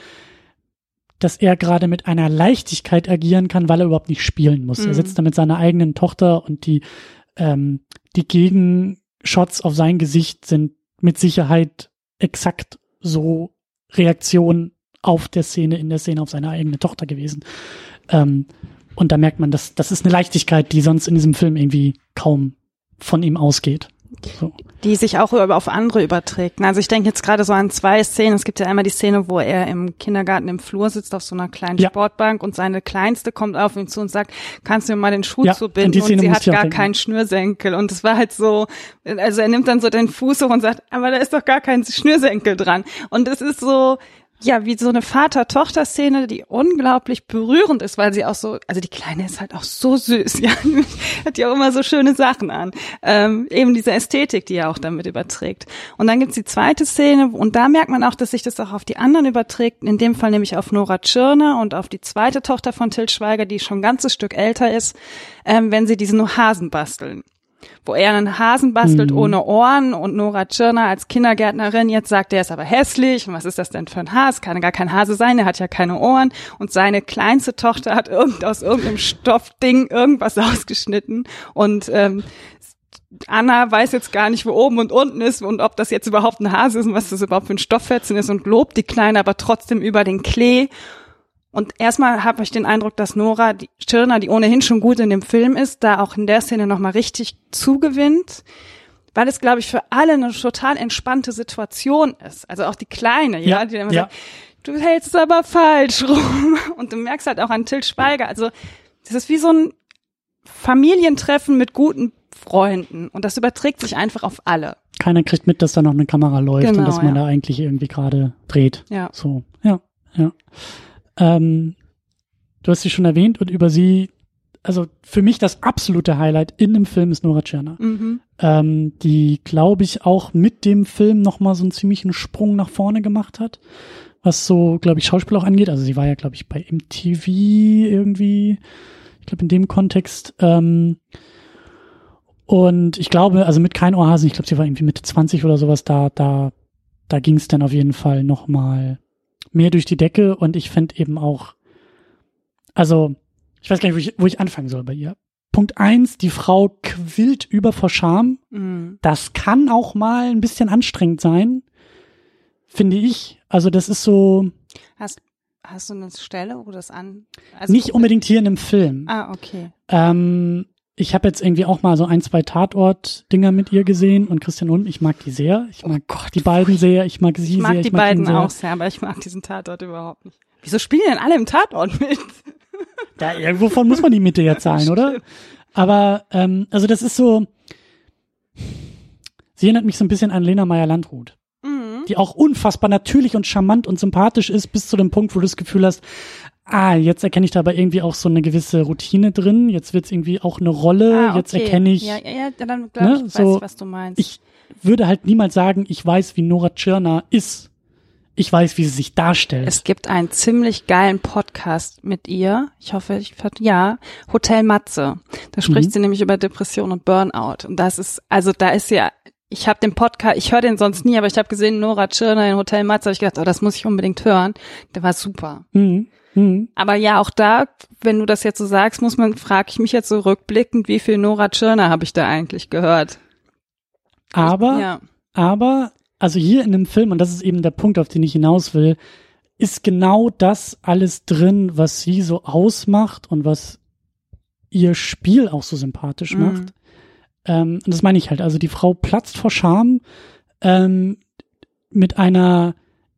dass er gerade mit einer Leichtigkeit agieren kann, weil er überhaupt nicht spielen muss. Mhm. Er sitzt da mit seiner eigenen Tochter und die ähm, die Gegenshots auf sein Gesicht sind mit Sicherheit exakt so Reaktionen auf der Szene, in der Szene auf seine eigene Tochter gewesen. Ähm, und da merkt man, dass das ist eine Leichtigkeit, die sonst in diesem Film irgendwie kaum von ihm ausgeht. So. Die sich auch auf andere überträgt. Also ich denke jetzt gerade so an zwei Szenen. Es gibt ja einmal die Szene, wo er im Kindergarten im Flur sitzt auf so einer kleinen ja. Sportbank und seine Kleinste kommt auf ihn zu und sagt, kannst du mir mal den Schuh ja, zubinden? Und, und sie hat gar keinen Schnürsenkel. Und es war halt so, also er nimmt dann so den Fuß hoch und sagt, aber da ist doch gar kein Schnürsenkel dran. Und es ist so, ja, wie so eine Vater-Tochter-Szene, die unglaublich berührend ist, weil sie auch so, also die Kleine ist halt auch so süß, ja, hat ja auch immer so schöne Sachen an. Ähm, eben diese Ästhetik, die er auch damit überträgt. Und dann gibt's die zweite Szene und da merkt man auch, dass sich das auch auf die anderen überträgt, in dem Fall nämlich auf Nora Tschirner und auf die zweite Tochter von Til Schweiger, die schon ein ganzes Stück älter ist, ähm, wenn sie diesen Hasen basteln. Wo er einen Hasen bastelt mhm. ohne Ohren und Nora Tschirner als Kindergärtnerin jetzt sagt, der ist aber hässlich und was ist das denn für ein Hase? Kann gar kein Hase sein, der hat ja keine Ohren und seine kleinste Tochter hat irgend, aus irgendeinem Stoffding irgendwas ausgeschnitten und ähm, Anna weiß jetzt gar nicht, wo oben und unten ist und ob das jetzt überhaupt ein Hase ist und was das überhaupt für ein Stofffetzen ist und lobt die Kleine aber trotzdem über den Klee. Und erstmal habe ich den Eindruck, dass Nora die Tschirner, die ohnehin schon gut in dem Film ist, da auch in der Szene nochmal richtig zugewinnt, weil es, glaube ich, für alle eine total entspannte Situation ist. Also auch die Kleine, ja, ja die dann immer ja. sagt, du hältst es aber falsch rum. Und du merkst halt auch an Til Schweiger, also das ist wie so ein Familientreffen mit guten Freunden. Und das überträgt sich einfach auf alle. Keiner kriegt mit, dass da noch eine Kamera läuft genau, und dass man ja. da eigentlich irgendwie gerade dreht. Ja. So, ja, ja. Ähm, du hast sie schon erwähnt und über sie, also für mich das absolute Highlight in dem Film ist Nora Tschirner, mhm. ähm, die, glaube ich, auch mit dem Film nochmal so einen ziemlichen Sprung nach vorne gemacht hat, was so, glaube ich, Schauspiel auch angeht. Also sie war ja, glaube ich, bei M T V irgendwie, ich glaube in dem Kontext. Ähm, und ich glaube, also mit Kein Ohrhasen, ich glaube, sie war irgendwie Mitte zwanzig oder sowas, da, da, da ging es dann auf jeden Fall nochmal mehr durch die Decke und ich fände eben auch, also ich weiß gar nicht, wo ich, wo ich anfangen soll bei ihr. Punkt eins, die Frau quillt über vor Scham. Mhm. Das kann auch mal ein bisschen anstrengend sein, finde ich. Also das ist so. Hast, hast du eine Stelle, wo das an? Also nicht unbedingt hier in einem Film. Ah, okay. Ähm, ich habe jetzt irgendwie auch mal so ein, zwei Tatort-Dinger mit ihr gesehen und Christian Ulm, ich mag die sehr. Ich mag oh Gott, die beiden sehr, ich mag sie ich mag sehr. Die ich mag die beiden sehr. auch sehr, aber ich mag diesen Tatort überhaupt nicht. Wieso spielen denn alle im Tatort mit? Ja, irgendwovon muss man die Miete ja zahlen, oder? Aber, ähm, also das ist so, sie erinnert mich so ein bisschen an Lena Meyer-Landrut, mhm. die auch unfassbar natürlich und charmant und sympathisch ist, bis zu dem Punkt, wo du das Gefühl hast, ah, jetzt erkenne ich da aber irgendwie auch so eine gewisse Routine drin, jetzt wird's irgendwie auch eine Rolle, ah, okay. jetzt erkenne ich. Ja, ja, ja, dann glaube ich, ne, so, weiß ich, was du meinst. Ich würde halt niemals sagen, ich weiß, wie Nora Tschirner ist. Ich weiß, wie sie sich darstellt. Es gibt einen ziemlich geilen Podcast mit ihr. Ich hoffe, ich ja, Hotel Matze. Da spricht mhm. sie nämlich über Depression und Burnout. Und das ist, also da ist ja, ich habe den Podcast, ich höre den sonst nie, aber ich habe gesehen, Nora Tschirner in Hotel Matze, habe ich gedacht, oh, das muss ich unbedingt hören. Der war super. Mhm. Mhm. Aber ja, auch da, wenn du das jetzt so sagst, muss man, frage ich mich jetzt so rückblickend, wie viel Nora Tschirner habe ich da eigentlich gehört? Aber, ich, ja. aber, also hier in dem Film, und das ist eben der Punkt, auf den ich hinaus will, ist genau das alles drin, was sie so ausmacht und was ihr Spiel auch so sympathisch mhm. macht. Ähm, und das meine ich halt, also die Frau platzt vor Scham ähm, mit einer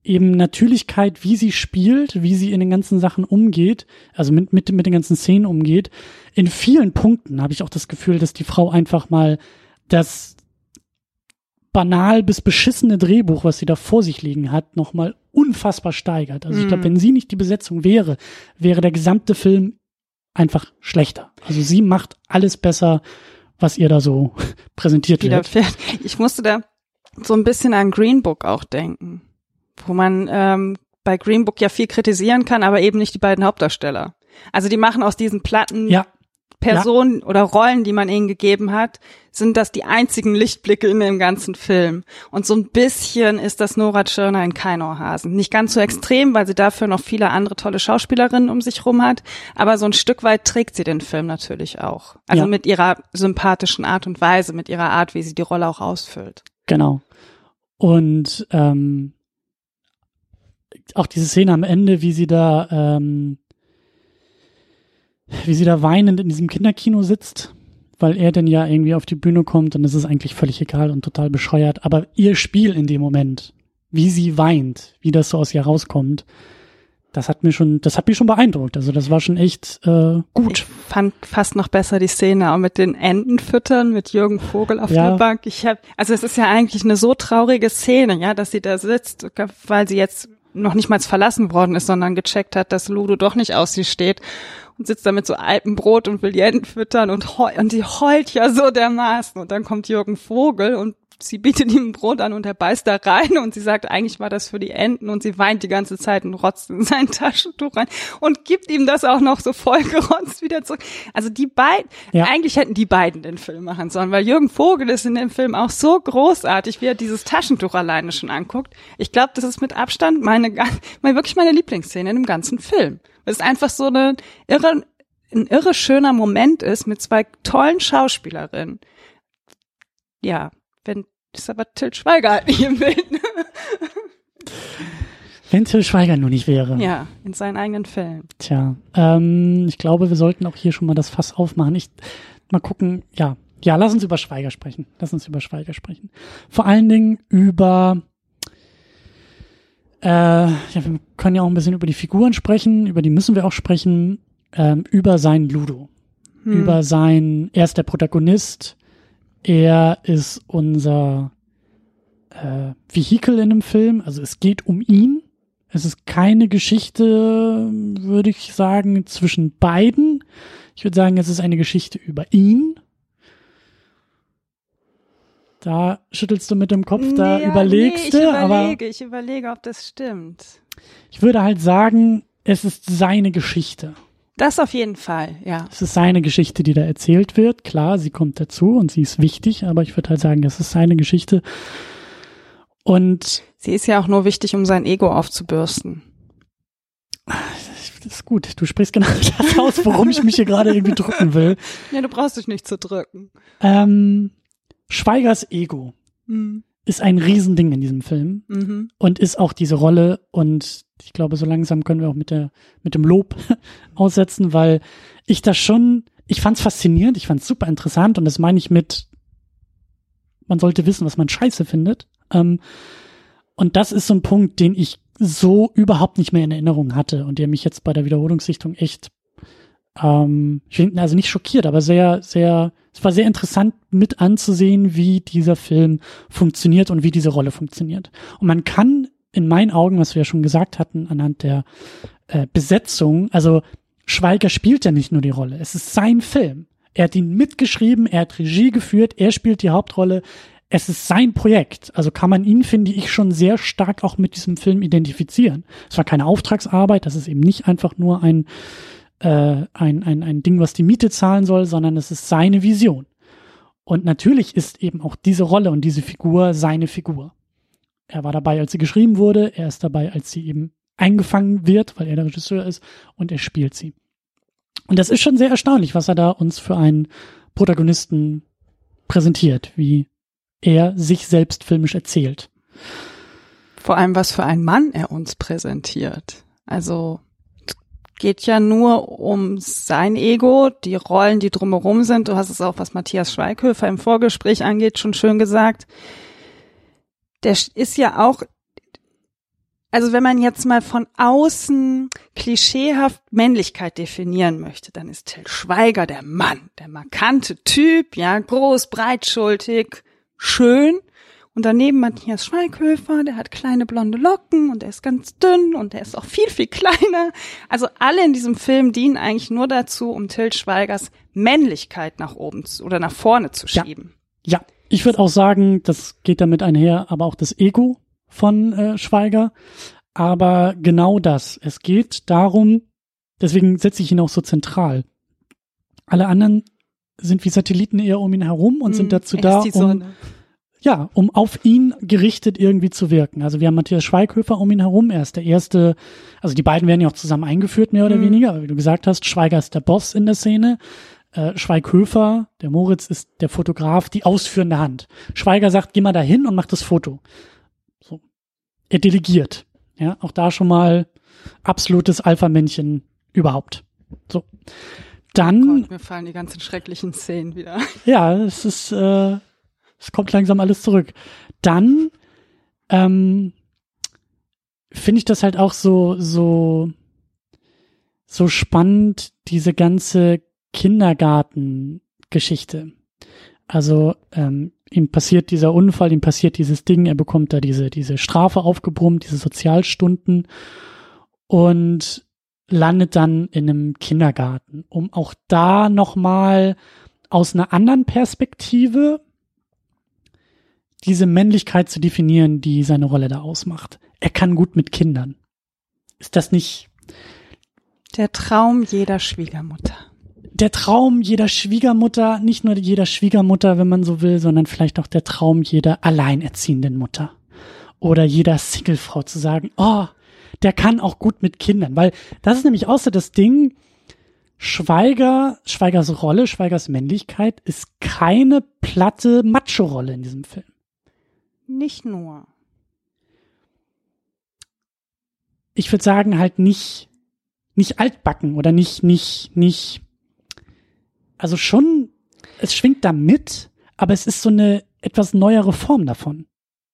eben Natürlichkeit, wie sie spielt, wie sie in den ganzen Sachen umgeht, also mit, mit, mit den ganzen Szenen umgeht. In vielen Punkten habe ich auch das Gefühl, dass die Frau einfach mal das banal bis beschissene Drehbuch, was sie da vor sich liegen hat, nochmal unfassbar steigert. Also ich glaube, wenn sie nicht die Besetzung wäre, wäre der gesamte Film einfach schlechter. Also sie macht alles besser, was ihr da so präsentiert wird. Ich musste da so ein bisschen an Green Book auch denken, wo man ähm, bei Green Book ja viel kritisieren kann, aber eben nicht die beiden Hauptdarsteller. Also die machen aus diesen Platten ja. Personen ja. oder Rollen, die man ihnen gegeben hat, sind das die einzigen Lichtblicke in dem ganzen Film. Und so ein bisschen ist das Nora Tschirner in Kein Ohrhasen. Nicht ganz so extrem, weil sie dafür noch viele andere tolle Schauspielerinnen um sich rum hat, aber so ein Stück weit trägt sie den Film natürlich auch. Also ja. mit ihrer sympathischen Art und Weise, mit ihrer Art, wie sie die Rolle auch ausfüllt. Genau. Und ähm, auch diese Szene am Ende, wie sie da ähm, wie sie da weinend in diesem Kinderkino sitzt, weil er dann ja irgendwie auf die Bühne kommt und es ist eigentlich völlig egal und total bescheuert. Aber ihr Spiel in dem Moment, wie sie weint, wie das so aus ihr rauskommt, das hat mir schon, das hat mich schon beeindruckt. Also das war schon echt äh, gut. Ich fand fast noch besser die Szene auch mit den Entenfüttern, mit Jürgen Vogel auf ja. der Bank. Ich hab, also es ist ja eigentlich eine so traurige Szene, ja, dass sie da sitzt, weil sie jetzt noch nicht mal verlassen worden ist, sondern gecheckt hat, dass Ludo doch nicht aus sie steht. Und sitzt da mit so altem Brot und will die Enten füttern und, heul, und die heult ja so dermaßen. Und dann kommt Jürgen Vogel und sie bietet ihm ein Brot an und er beißt da rein und sie sagt, eigentlich war das für die Enten und sie weint die ganze Zeit und rotzt in sein Taschentuch rein und gibt ihm das auch noch so vollgerotzt wieder zurück. Also die beiden, ja. eigentlich hätten die beiden den Film machen sollen, weil Jürgen Vogel ist in dem Film auch so großartig, wie er dieses Taschentuch alleine schon anguckt. Ich glaube, das ist mit Abstand meine, meine wirklich meine Lieblingsszene in dem ganzen Film. Weil es einfach so eine irre, ein irre schöner Moment ist mit zwei tollen Schauspielerinnen. Ja, wenn, ist aber Til Schweiger halt nicht im Bild. Wenn Til Schweiger nur nicht wäre. Ja, in seinen eigenen Fällen. Tja, ähm, ich glaube, wir sollten auch hier schon mal das Fass aufmachen. Ich, mal gucken, ja, ja, lass uns über Schweiger sprechen. Lass uns über Schweiger sprechen. Vor allen Dingen über Äh, ja, wir können ja auch ein bisschen über die Figuren sprechen, über die müssen wir auch sprechen, ähm, über seinen Ludo. Hm. Über sein, er ist der Protagonist, er ist unser äh, Vehikel in dem Film, also es geht um ihn. Es ist keine Geschichte, würde ich sagen, zwischen beiden. Ich würde sagen, es ist eine Geschichte über ihn. Da schüttelst du mit dem Kopf, da ja, überlegst nee, du. Ich überlege, aber ich überlege, ob das stimmt. Ich würde halt sagen, es ist seine Geschichte. Das auf jeden Fall, ja. Es ist seine Geschichte, die da erzählt wird. Klar, sie kommt dazu und sie ist wichtig, aber ich würde halt sagen, das ist seine Geschichte. Und sie ist ja auch nur wichtig, um sein Ego aufzubürsten. Das ist gut. Du sprichst genau das aus, worum ich mich hier gerade irgendwie drücken will. Ja, du brauchst dich nicht zu drücken. Ähm, Schweigers Ego mhm. ist ein Riesending in diesem Film mhm. und ist auch diese Rolle, und ich glaube, so langsam können wir auch mit der mit dem Lob aussetzen, weil ich das schon, ich fand's faszinierend, ich fand's super interessant, und das meine ich mit, man sollte wissen, was man scheiße findet. Ähm, und das ist so ein Punkt, den ich so überhaupt nicht mehr in Erinnerung hatte und der mich jetzt bei der Wiederholungssichtung echt, ähm, ich finde, also nicht schockiert, aber sehr, sehr, es war sehr interessant mit anzusehen, wie dieser Film funktioniert und wie diese Rolle funktioniert. Und man kann in meinen Augen, was wir ja schon gesagt hatten, anhand der äh, Besetzung, also Schweiger spielt ja nicht nur die Rolle, es ist sein Film. Er hat ihn mitgeschrieben, er hat Regie geführt, er spielt die Hauptrolle. Es ist sein Projekt, also kann man ihn, finde ich, schon sehr stark auch mit diesem Film identifizieren. Es war keine Auftragsarbeit, das ist eben nicht einfach nur ein, äh, ein, ein, ein Ding, was die Miete zahlen soll, sondern es ist seine Vision. Und natürlich ist eben auch diese Rolle und diese Figur seine Figur. Er war dabei, als sie geschrieben wurde, er ist dabei, als sie eben eingefangen wird, weil er der Regisseur ist, und er spielt sie. Und das ist schon sehr erstaunlich, was er da uns für einen Protagonisten präsentiert, wie er sich selbst filmisch erzählt. Vor allem, was für ein Mann er uns präsentiert. Also geht ja nur um sein Ego, die Rollen, die drumherum sind. Du hast es auch, was Matthias Schweighöfer im Vorgespräch angeht, schon schön gesagt. Der ist ja auch, also wenn man jetzt mal von außen klischeehaft Männlichkeit definieren möchte, dann ist Til Schweiger der Mann, der markante Typ, ja, groß, breitschultrig, schön. Und daneben Matthias Schweighöfer, der hat kleine blonde Locken und der ist ganz dünn und der ist auch viel, viel kleiner. Also alle in diesem Film dienen eigentlich nur dazu, um Til Schweigers Männlichkeit nach oben zu, oder nach vorne zu schieben. Ja, ja. Ich würde auch sagen, das geht damit einher, aber auch das Ego von äh, Schweiger. Aber genau das. Es geht darum, deswegen setze ich ihn auch so zentral. Alle anderen sind wie Satelliten eher um ihn herum und mm, sind dazu da, um ja, um auf ihn gerichtet irgendwie zu wirken. Also wir haben Matthias Schweighöfer um ihn herum. Er ist der erste, also die beiden werden ja auch zusammen eingeführt, mehr oder mm. weniger. Aber wie du gesagt hast, Schweiger ist der Boss in der Szene. Äh, Schweighöfer, der Moritz, ist der Fotograf, die ausführende Hand. Schweiger sagt, geh mal dahin und mach das Foto. So. Er delegiert. Ja, auch da schon mal absolutes Alpha-Männchen überhaupt. So. Dann. Oh Gott, mir fallen die ganzen schrecklichen Szenen wieder. Ja, es ist, äh, es kommt langsam alles zurück. Dann, ähm, finde ich das halt auch so, so, so spannend, diese ganze Kindergartengeschichte. Also, ähm, ihm passiert dieser Unfall, ihm passiert dieses Ding, er bekommt da diese, diese Strafe aufgebrummt, diese Sozialstunden und landet dann in einem Kindergarten, um auch da nochmal aus einer anderen Perspektive diese Männlichkeit zu definieren, die seine Rolle da ausmacht. Er kann gut mit Kindern. Ist das nicht der Traum jeder Schwiegermutter? Der Traum jeder Schwiegermutter, nicht nur jeder Schwiegermutter, wenn man so will, sondern vielleicht auch der Traum jeder alleinerziehenden Mutter oder jeder Singlefrau zu sagen, oh, der kann auch gut mit Kindern, weil das ist nämlich auch so das Ding, Schweiger, Schweigers Rolle, Schweigers Männlichkeit ist keine platte Macho-Rolle in diesem Film. Nicht nur. Ich würde sagen halt nicht, nicht altbacken oder nicht, nicht, nicht, also schon, es schwingt da mit, aber es ist so eine etwas neuere Form davon.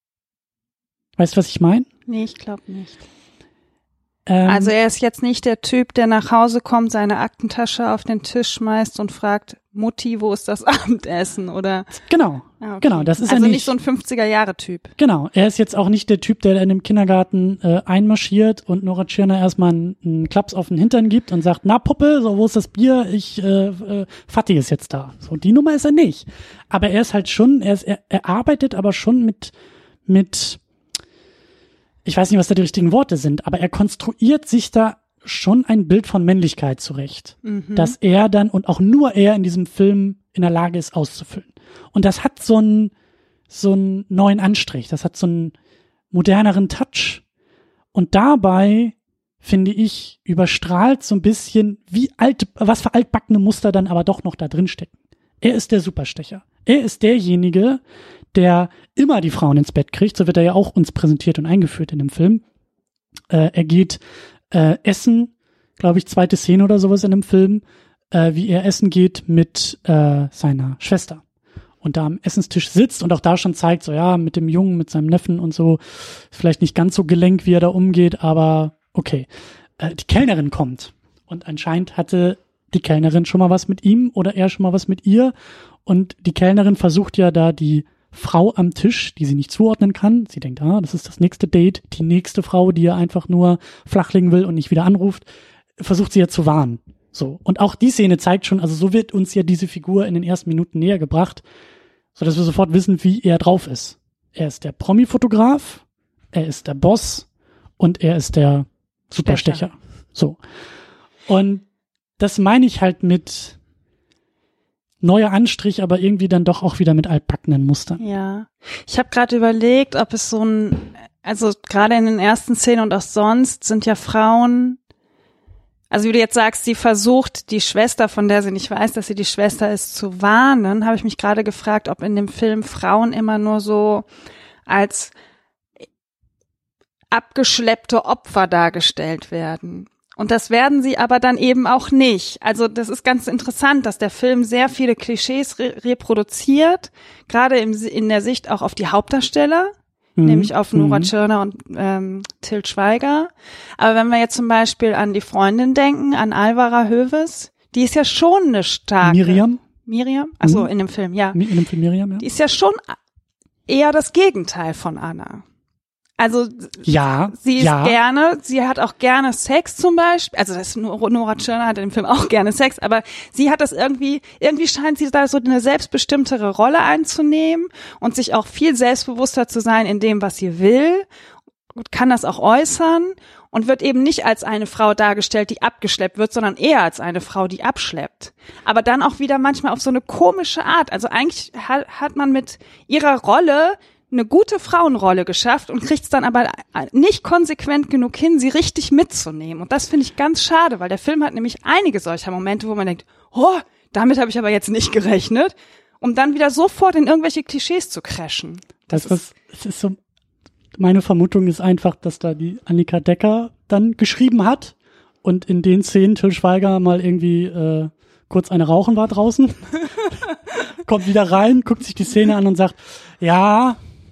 Weißt du, was ich meine? Nee, ich glaube nicht. Ähm, also er ist jetzt nicht der Typ, der nach Hause kommt, seine Aktentasche auf den Tisch schmeißt und fragt, Mutti, wo ist das Abendessen? Oder Genau, ah, okay. genau, das ist also er nicht. nicht so ein fünfziger-Jahre-Typ. Genau, er ist jetzt auch nicht der Typ, der in dem Kindergarten äh, einmarschiert und Nora Tschirner erstmal einen, einen Klaps auf den Hintern gibt und sagt, na Puppe, so wo ist das Bier? Ich, äh, äh, Vati ist jetzt da. So, die Nummer ist er nicht. Aber er ist halt schon, er, ist, er, er arbeitet aber schon mit, mit, ich weiß nicht, was da die richtigen Worte sind, aber er konstruiert sich da schon ein Bild von Männlichkeit zurecht, mhm. dass er dann und auch nur er in diesem Film in der Lage ist auszufüllen. Und das hat so einen so einen neuen Anstrich, das hat so einen moderneren Touch. Und dabei, finde ich, überstrahlt so ein bisschen, wie alt, was für altbackene Muster dann aber doch noch da drin stecken. Er ist der Superstecher. Er ist derjenige, der immer die Frauen ins Bett kriegt, so wird er ja auch uns präsentiert und eingeführt in dem Film. Äh, er geht äh, essen, glaube ich, zweite Szene oder sowas in dem Film, äh, wie er essen geht mit äh, seiner Schwester. Und da am Essenstisch sitzt und auch da schon zeigt, so ja, mit dem Jungen, mit seinem Neffen und so, vielleicht nicht ganz so gelenk, wie er da umgeht, aber okay. Äh, die Kellnerin kommt und anscheinend hatte die Kellnerin schon mal was mit ihm oder er schon mal was mit ihr und die Kellnerin versucht ja da die Frau am Tisch, die sie nicht zuordnen kann. Sie denkt, ah, das ist das nächste Date, die nächste Frau, die er einfach nur flachlegen will und nicht wieder anruft, versucht sie ja zu warnen. So. Und auch die Szene zeigt schon, also so wird uns ja diese Figur in den ersten Minuten näher gebracht, sodass wir sofort wissen, wie er drauf ist. Er ist der Promi-Fotograf, er ist der Boss und er ist der Superstecher. So. Und das meine ich halt mit neuer Anstrich, aber irgendwie dann doch auch wieder mit altbackenen Mustern. Ja, ich habe gerade überlegt, ob es so ein, also gerade in den ersten Szenen und auch sonst sind ja Frauen, also wie du jetzt sagst, sie versucht, die Schwester, von der sie nicht weiß, dass sie die Schwester ist, zu warnen, habe ich mich gerade gefragt, ob in dem Film Frauen immer nur so als abgeschleppte Opfer dargestellt werden. Und das werden sie aber dann eben auch nicht. Also das ist ganz interessant, dass der Film sehr viele Klischees re- reproduziert, gerade im, in der Sicht auch auf die Hauptdarsteller, mhm. nämlich auf Nora mhm. Tschirner und ähm, Til Schweiger. Aber wenn wir jetzt zum Beispiel an die Freundin denken, an Alvara Höves, die ist ja schon eine starke... Miriam? Miriam? Achso, mhm. in dem Film, ja. In dem Film Miriam, ja. Die ist ja schon eher das Gegenteil von Anna. Also ja, sie ist ja. gerne, sie hat auch gerne Sex zum Beispiel, also das ist Nora Tschirner hat in dem Film auch gerne Sex, aber sie hat das irgendwie, irgendwie scheint sie da so eine selbstbestimmtere Rolle einzunehmen und sich auch viel selbstbewusster zu sein in dem, was sie will und kann das auch äußern und wird eben nicht als eine Frau dargestellt, die abgeschleppt wird, sondern eher als eine Frau, die abschleppt. Aber dann auch wieder manchmal auf so eine komische Art. Also eigentlich hat, hat man mit ihrer Rolle eine gute Frauenrolle geschafft und kriegt es dann aber nicht konsequent genug hin, sie richtig mitzunehmen. Und das finde ich ganz schade, weil der Film hat nämlich einige solcher Momente, wo man denkt, oh, damit habe ich aber jetzt nicht gerechnet, um dann wieder sofort in irgendwelche Klischees zu crashen. Das, das ist, es ist so, meine Vermutung ist einfach, dass da die Annika Decker dann geschrieben hat und in den Szenen Til Schweiger mal irgendwie äh, kurz eine rauchen war draußen, kommt wieder rein, guckt sich die Szene an und sagt, ja,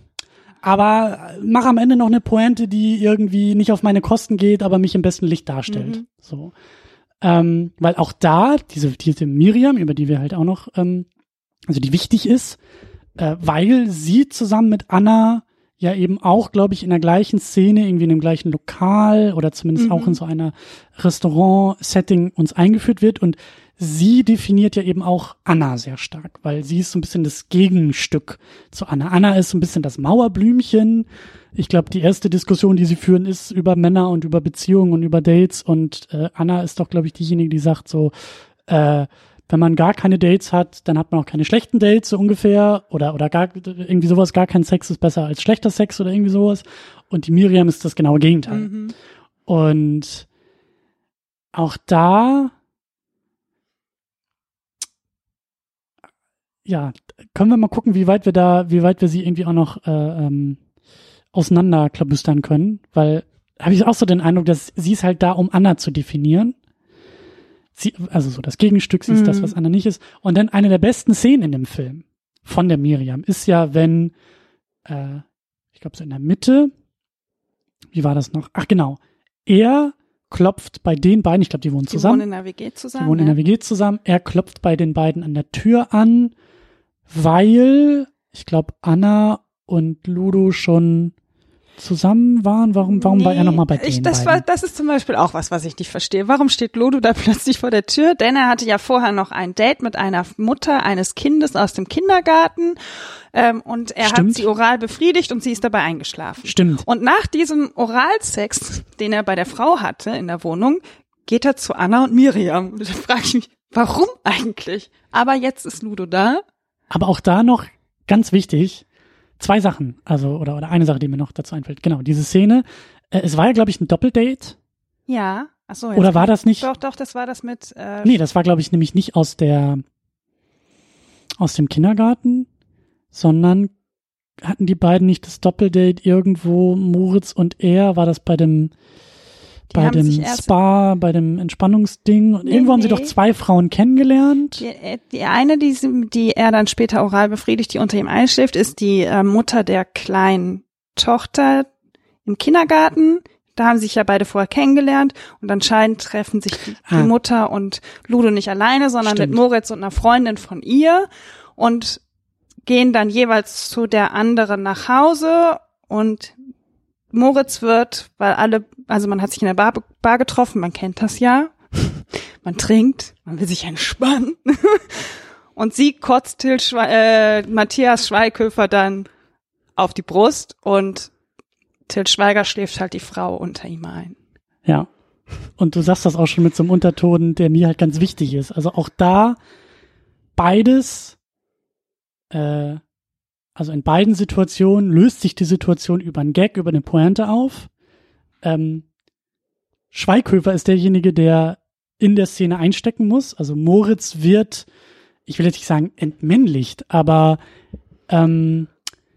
aber mach am Ende noch eine Pointe, die irgendwie nicht auf meine Kosten geht, aber mich im besten Licht darstellt. Mhm. So, ähm, weil auch da diese diese Miriam, über die wir halt auch noch, ähm, also die wichtig ist, äh, weil sie zusammen mit Anna ja eben auch, glaube ich, in der gleichen Szene, irgendwie in dem gleichen Lokal oder zumindest mhm. auch in so einer Restaurant-Setting uns eingeführt wird und sie definiert ja eben auch Anna sehr stark, weil sie ist so ein bisschen das Gegenstück zu Anna. Anna ist so ein bisschen das Mauerblümchen. Ich glaube, die erste Diskussion, die sie führen, ist über Männer und über Beziehungen und über Dates. Und äh, Anna ist doch, glaube ich, diejenige, die sagt so, äh, wenn man gar keine Dates hat, dann hat man auch keine schlechten Dates, so ungefähr. Oder oder gar irgendwie sowas, gar kein Sex ist besser als schlechter Sex oder irgendwie sowas. Und die Miriam ist das genaue Gegenteil. Mhm. Und auch da ja, können wir mal gucken, wie weit wir da, wie weit wir sie irgendwie auch noch äh, ähm, auseinanderklabüstern können, weil habe ich auch so den Eindruck, dass sie ist halt da, um Anna zu definieren. Sie, also so das Gegenstück, sie ist mhm. das, was Anna nicht ist. Und dann eine der besten Szenen in dem Film von der Miriam ist ja, wenn, äh, ich glaube so in der Mitte, wie war das noch? Ach genau, er klopft bei den beiden, ich glaube, die wohnen zusammen. Die wohnen in der W G zusammen. Die wohnen ja. in der W G zusammen. Er klopft bei den beiden an der Tür an, weil, ich glaube, Anna und Ludo schon zusammen waren. Warum, warum nee, war er nochmal bei denen ich, das beiden? War, das ist zum Beispiel auch was, was ich nicht verstehe. Warum steht Ludo da plötzlich vor der Tür? Denn er hatte ja vorher noch ein Date mit einer Mutter eines Kindes aus dem Kindergarten. Ähm, und er Stimmt. hat sie oral befriedigt und sie ist dabei eingeschlafen. Stimmt. Und nach diesem Oralsex, den er bei der Frau hatte in der Wohnung, geht er zu Anna und Miriam. Und da frage ich mich, warum eigentlich? Aber jetzt ist Ludo da. Aber auch da noch ganz wichtig, zwei Sachen, also oder oder eine Sache, die mir noch dazu einfällt. Genau, diese Szene. Äh, es war ja, glaube ich, ein Doppeldate. Ja. Ach so. Oder war das nicht? Doch, doch, das war das mit. Äh, nee, das war, glaube ich, nämlich nicht aus der aus dem Kindergarten, sondern hatten die beiden nicht das Doppeldate irgendwo, Moritz und er, war das bei dem Die bei dem Spa, bei dem Entspannungsding. Und nee, irgendwo haben nee. sie doch zwei Frauen kennengelernt. Die, die eine, die, die er dann später oral befriedigt, die unter ihm einschläft, ist die äh, Mutter der kleinen Tochter im Kindergarten. Da haben sich ja beide vorher kennengelernt und anscheinend treffen sich die, ah. die Mutter und Ludo nicht alleine, sondern Stimmt. mit Moritz und einer Freundin von ihr und gehen dann jeweils zu der anderen nach Hause und Moritz wird, weil alle, also man hat sich in der Bar, Bar getroffen, man kennt das ja, man trinkt, man will sich entspannen und sie kotzt Til Schwe- äh, Matthias Schweighöfer dann auf die Brust und Til Schweiger schläft halt die Frau unter ihm ein. Ja, und du sagst das auch schon mit so einem Unterton, der mir halt ganz wichtig ist. Also auch da beides, äh, also in beiden Situationen löst sich die Situation über einen Gag, über eine Pointe auf. Ähm, Schweighöfer ist derjenige, der in der Szene einstecken muss. Also Moritz wird, ich will jetzt nicht sagen entmännlicht, aber ähm,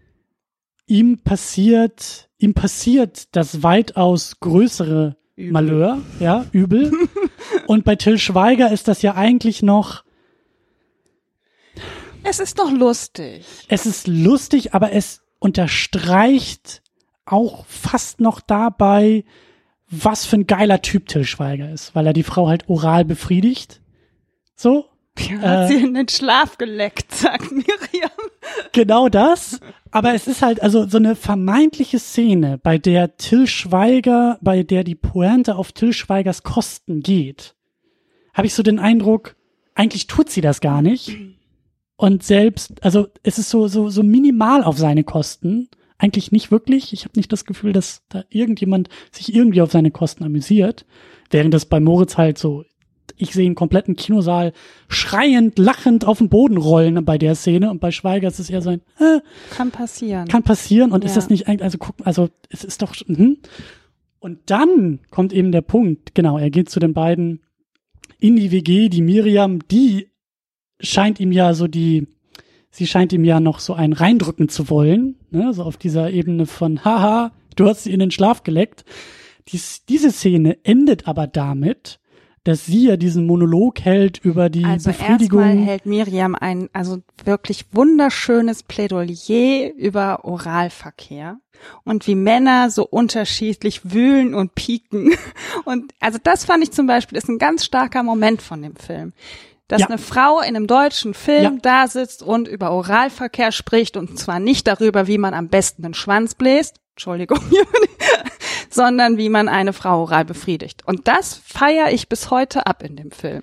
ihm passiert, ihm passiert das weitaus größere Übel. Malheur, ja, Übel. Und bei Til Schweiger ist das ja eigentlich noch. Es ist doch lustig. Es ist lustig, aber es unterstreicht auch fast noch dabei, was für ein geiler Typ Til Schweiger ist, weil er die Frau halt oral befriedigt. So. Ja, hat äh, sie in den Schlaf geleckt, sagt Miriam. Genau das. Aber es ist halt also so eine vermeintliche Szene, bei der Til Schweiger, bei der die Pointe auf Til Schweigers Kosten geht. Habe ich so den Eindruck, eigentlich tut sie das gar nicht. Und selbst, also es ist so so so minimal auf seine Kosten. Eigentlich nicht wirklich. Ich habe nicht das Gefühl, dass da irgendjemand sich irgendwie auf seine Kosten amüsiert. Während das bei Moritz halt so, ich sehe einen kompletten Kinosaal schreiend, lachend auf den Boden rollen bei der Szene. Und bei Schweiger ist es eher so ein, äh, kann passieren. Kann passieren. Und ja. Ist das nicht eigentlich, also guck, also es ist doch, mh. Und dann kommt eben der Punkt, genau, er geht zu den beiden in die W G, die Miriam, die scheint ihm ja so die, sie scheint ihm ja noch so einen reindrücken zu wollen, ne, so auf dieser Ebene von, haha, du hast sie in den Schlaf geleckt. Dies, diese Szene endet aber damit, dass sie ja diesen Monolog hält über die also Befriedigung. Also erstmal hält Miriam ein, also wirklich wunderschönes Plädoyer über Oralverkehr und wie Männer so unterschiedlich wühlen und pieken. Und also das fand ich zum Beispiel, ist ein ganz starker Moment von dem Film. Dass ja. eine Frau in einem deutschen Film ja. da sitzt und über Oralverkehr spricht und zwar nicht darüber, wie man am besten den Schwanz bläst, Entschuldigung, sondern wie man eine Frau oral befriedigt. Und das feiere ich bis heute ab in dem Film.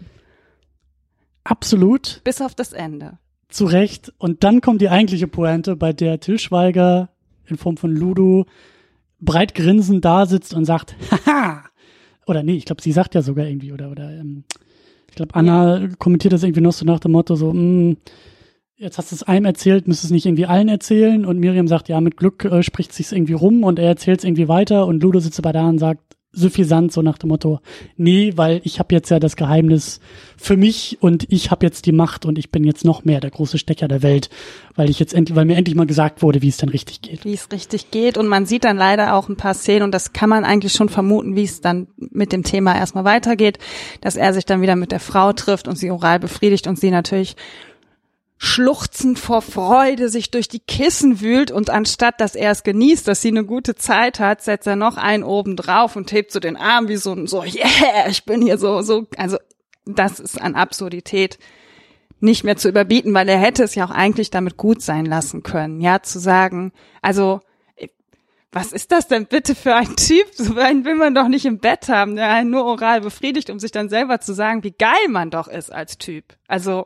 Absolut. Bis auf das Ende. Zu Recht. Und dann kommt die eigentliche Pointe, bei der Til Schweiger in Form von Ludo breit grinsend da sitzt und sagt, haha. Oder nee, ich glaube, sie sagt ja sogar irgendwie, oder, oder, ähm, ich glaube, Anna ja. kommentiert das irgendwie noch so nach dem Motto so, mh, jetzt hast du es einem erzählt, müsstest es nicht irgendwie allen erzählen. Und Miriam sagt, ja, mit Glück äh, spricht sich's irgendwie rum und er erzählt es irgendwie weiter. Und Ludo sitzt aber da und sagt, suffisant, so nach dem Motto, nee, weil ich habe jetzt ja das Geheimnis für mich und ich habe jetzt die Macht und ich bin jetzt noch mehr der große Stecker der Welt, weil ich jetzt endlich, weil mir endlich mal gesagt wurde, wie es denn richtig geht. Wie es richtig geht und man sieht dann leider auch ein paar Szenen und das kann man eigentlich schon vermuten, wie es dann mit dem Thema erstmal weitergeht, dass er sich dann wieder mit der Frau trifft und sie oral befriedigt und sie natürlich schluchzend vor Freude sich durch die Kissen wühlt und anstatt, dass er es genießt, dass sie eine gute Zeit hat, setzt er noch einen oben drauf und hebt so den Arm wie so ein, so, yeah, ich bin hier so, so, also, das ist an Absurdität nicht mehr zu überbieten, weil er hätte es ja auch eigentlich damit gut sein lassen können, ja, zu sagen, also, was ist das denn bitte für ein Typ? So einen will man doch nicht im Bett haben, der einen nur oral befriedigt, um sich dann selber zu sagen, wie geil man doch ist als Typ. Also,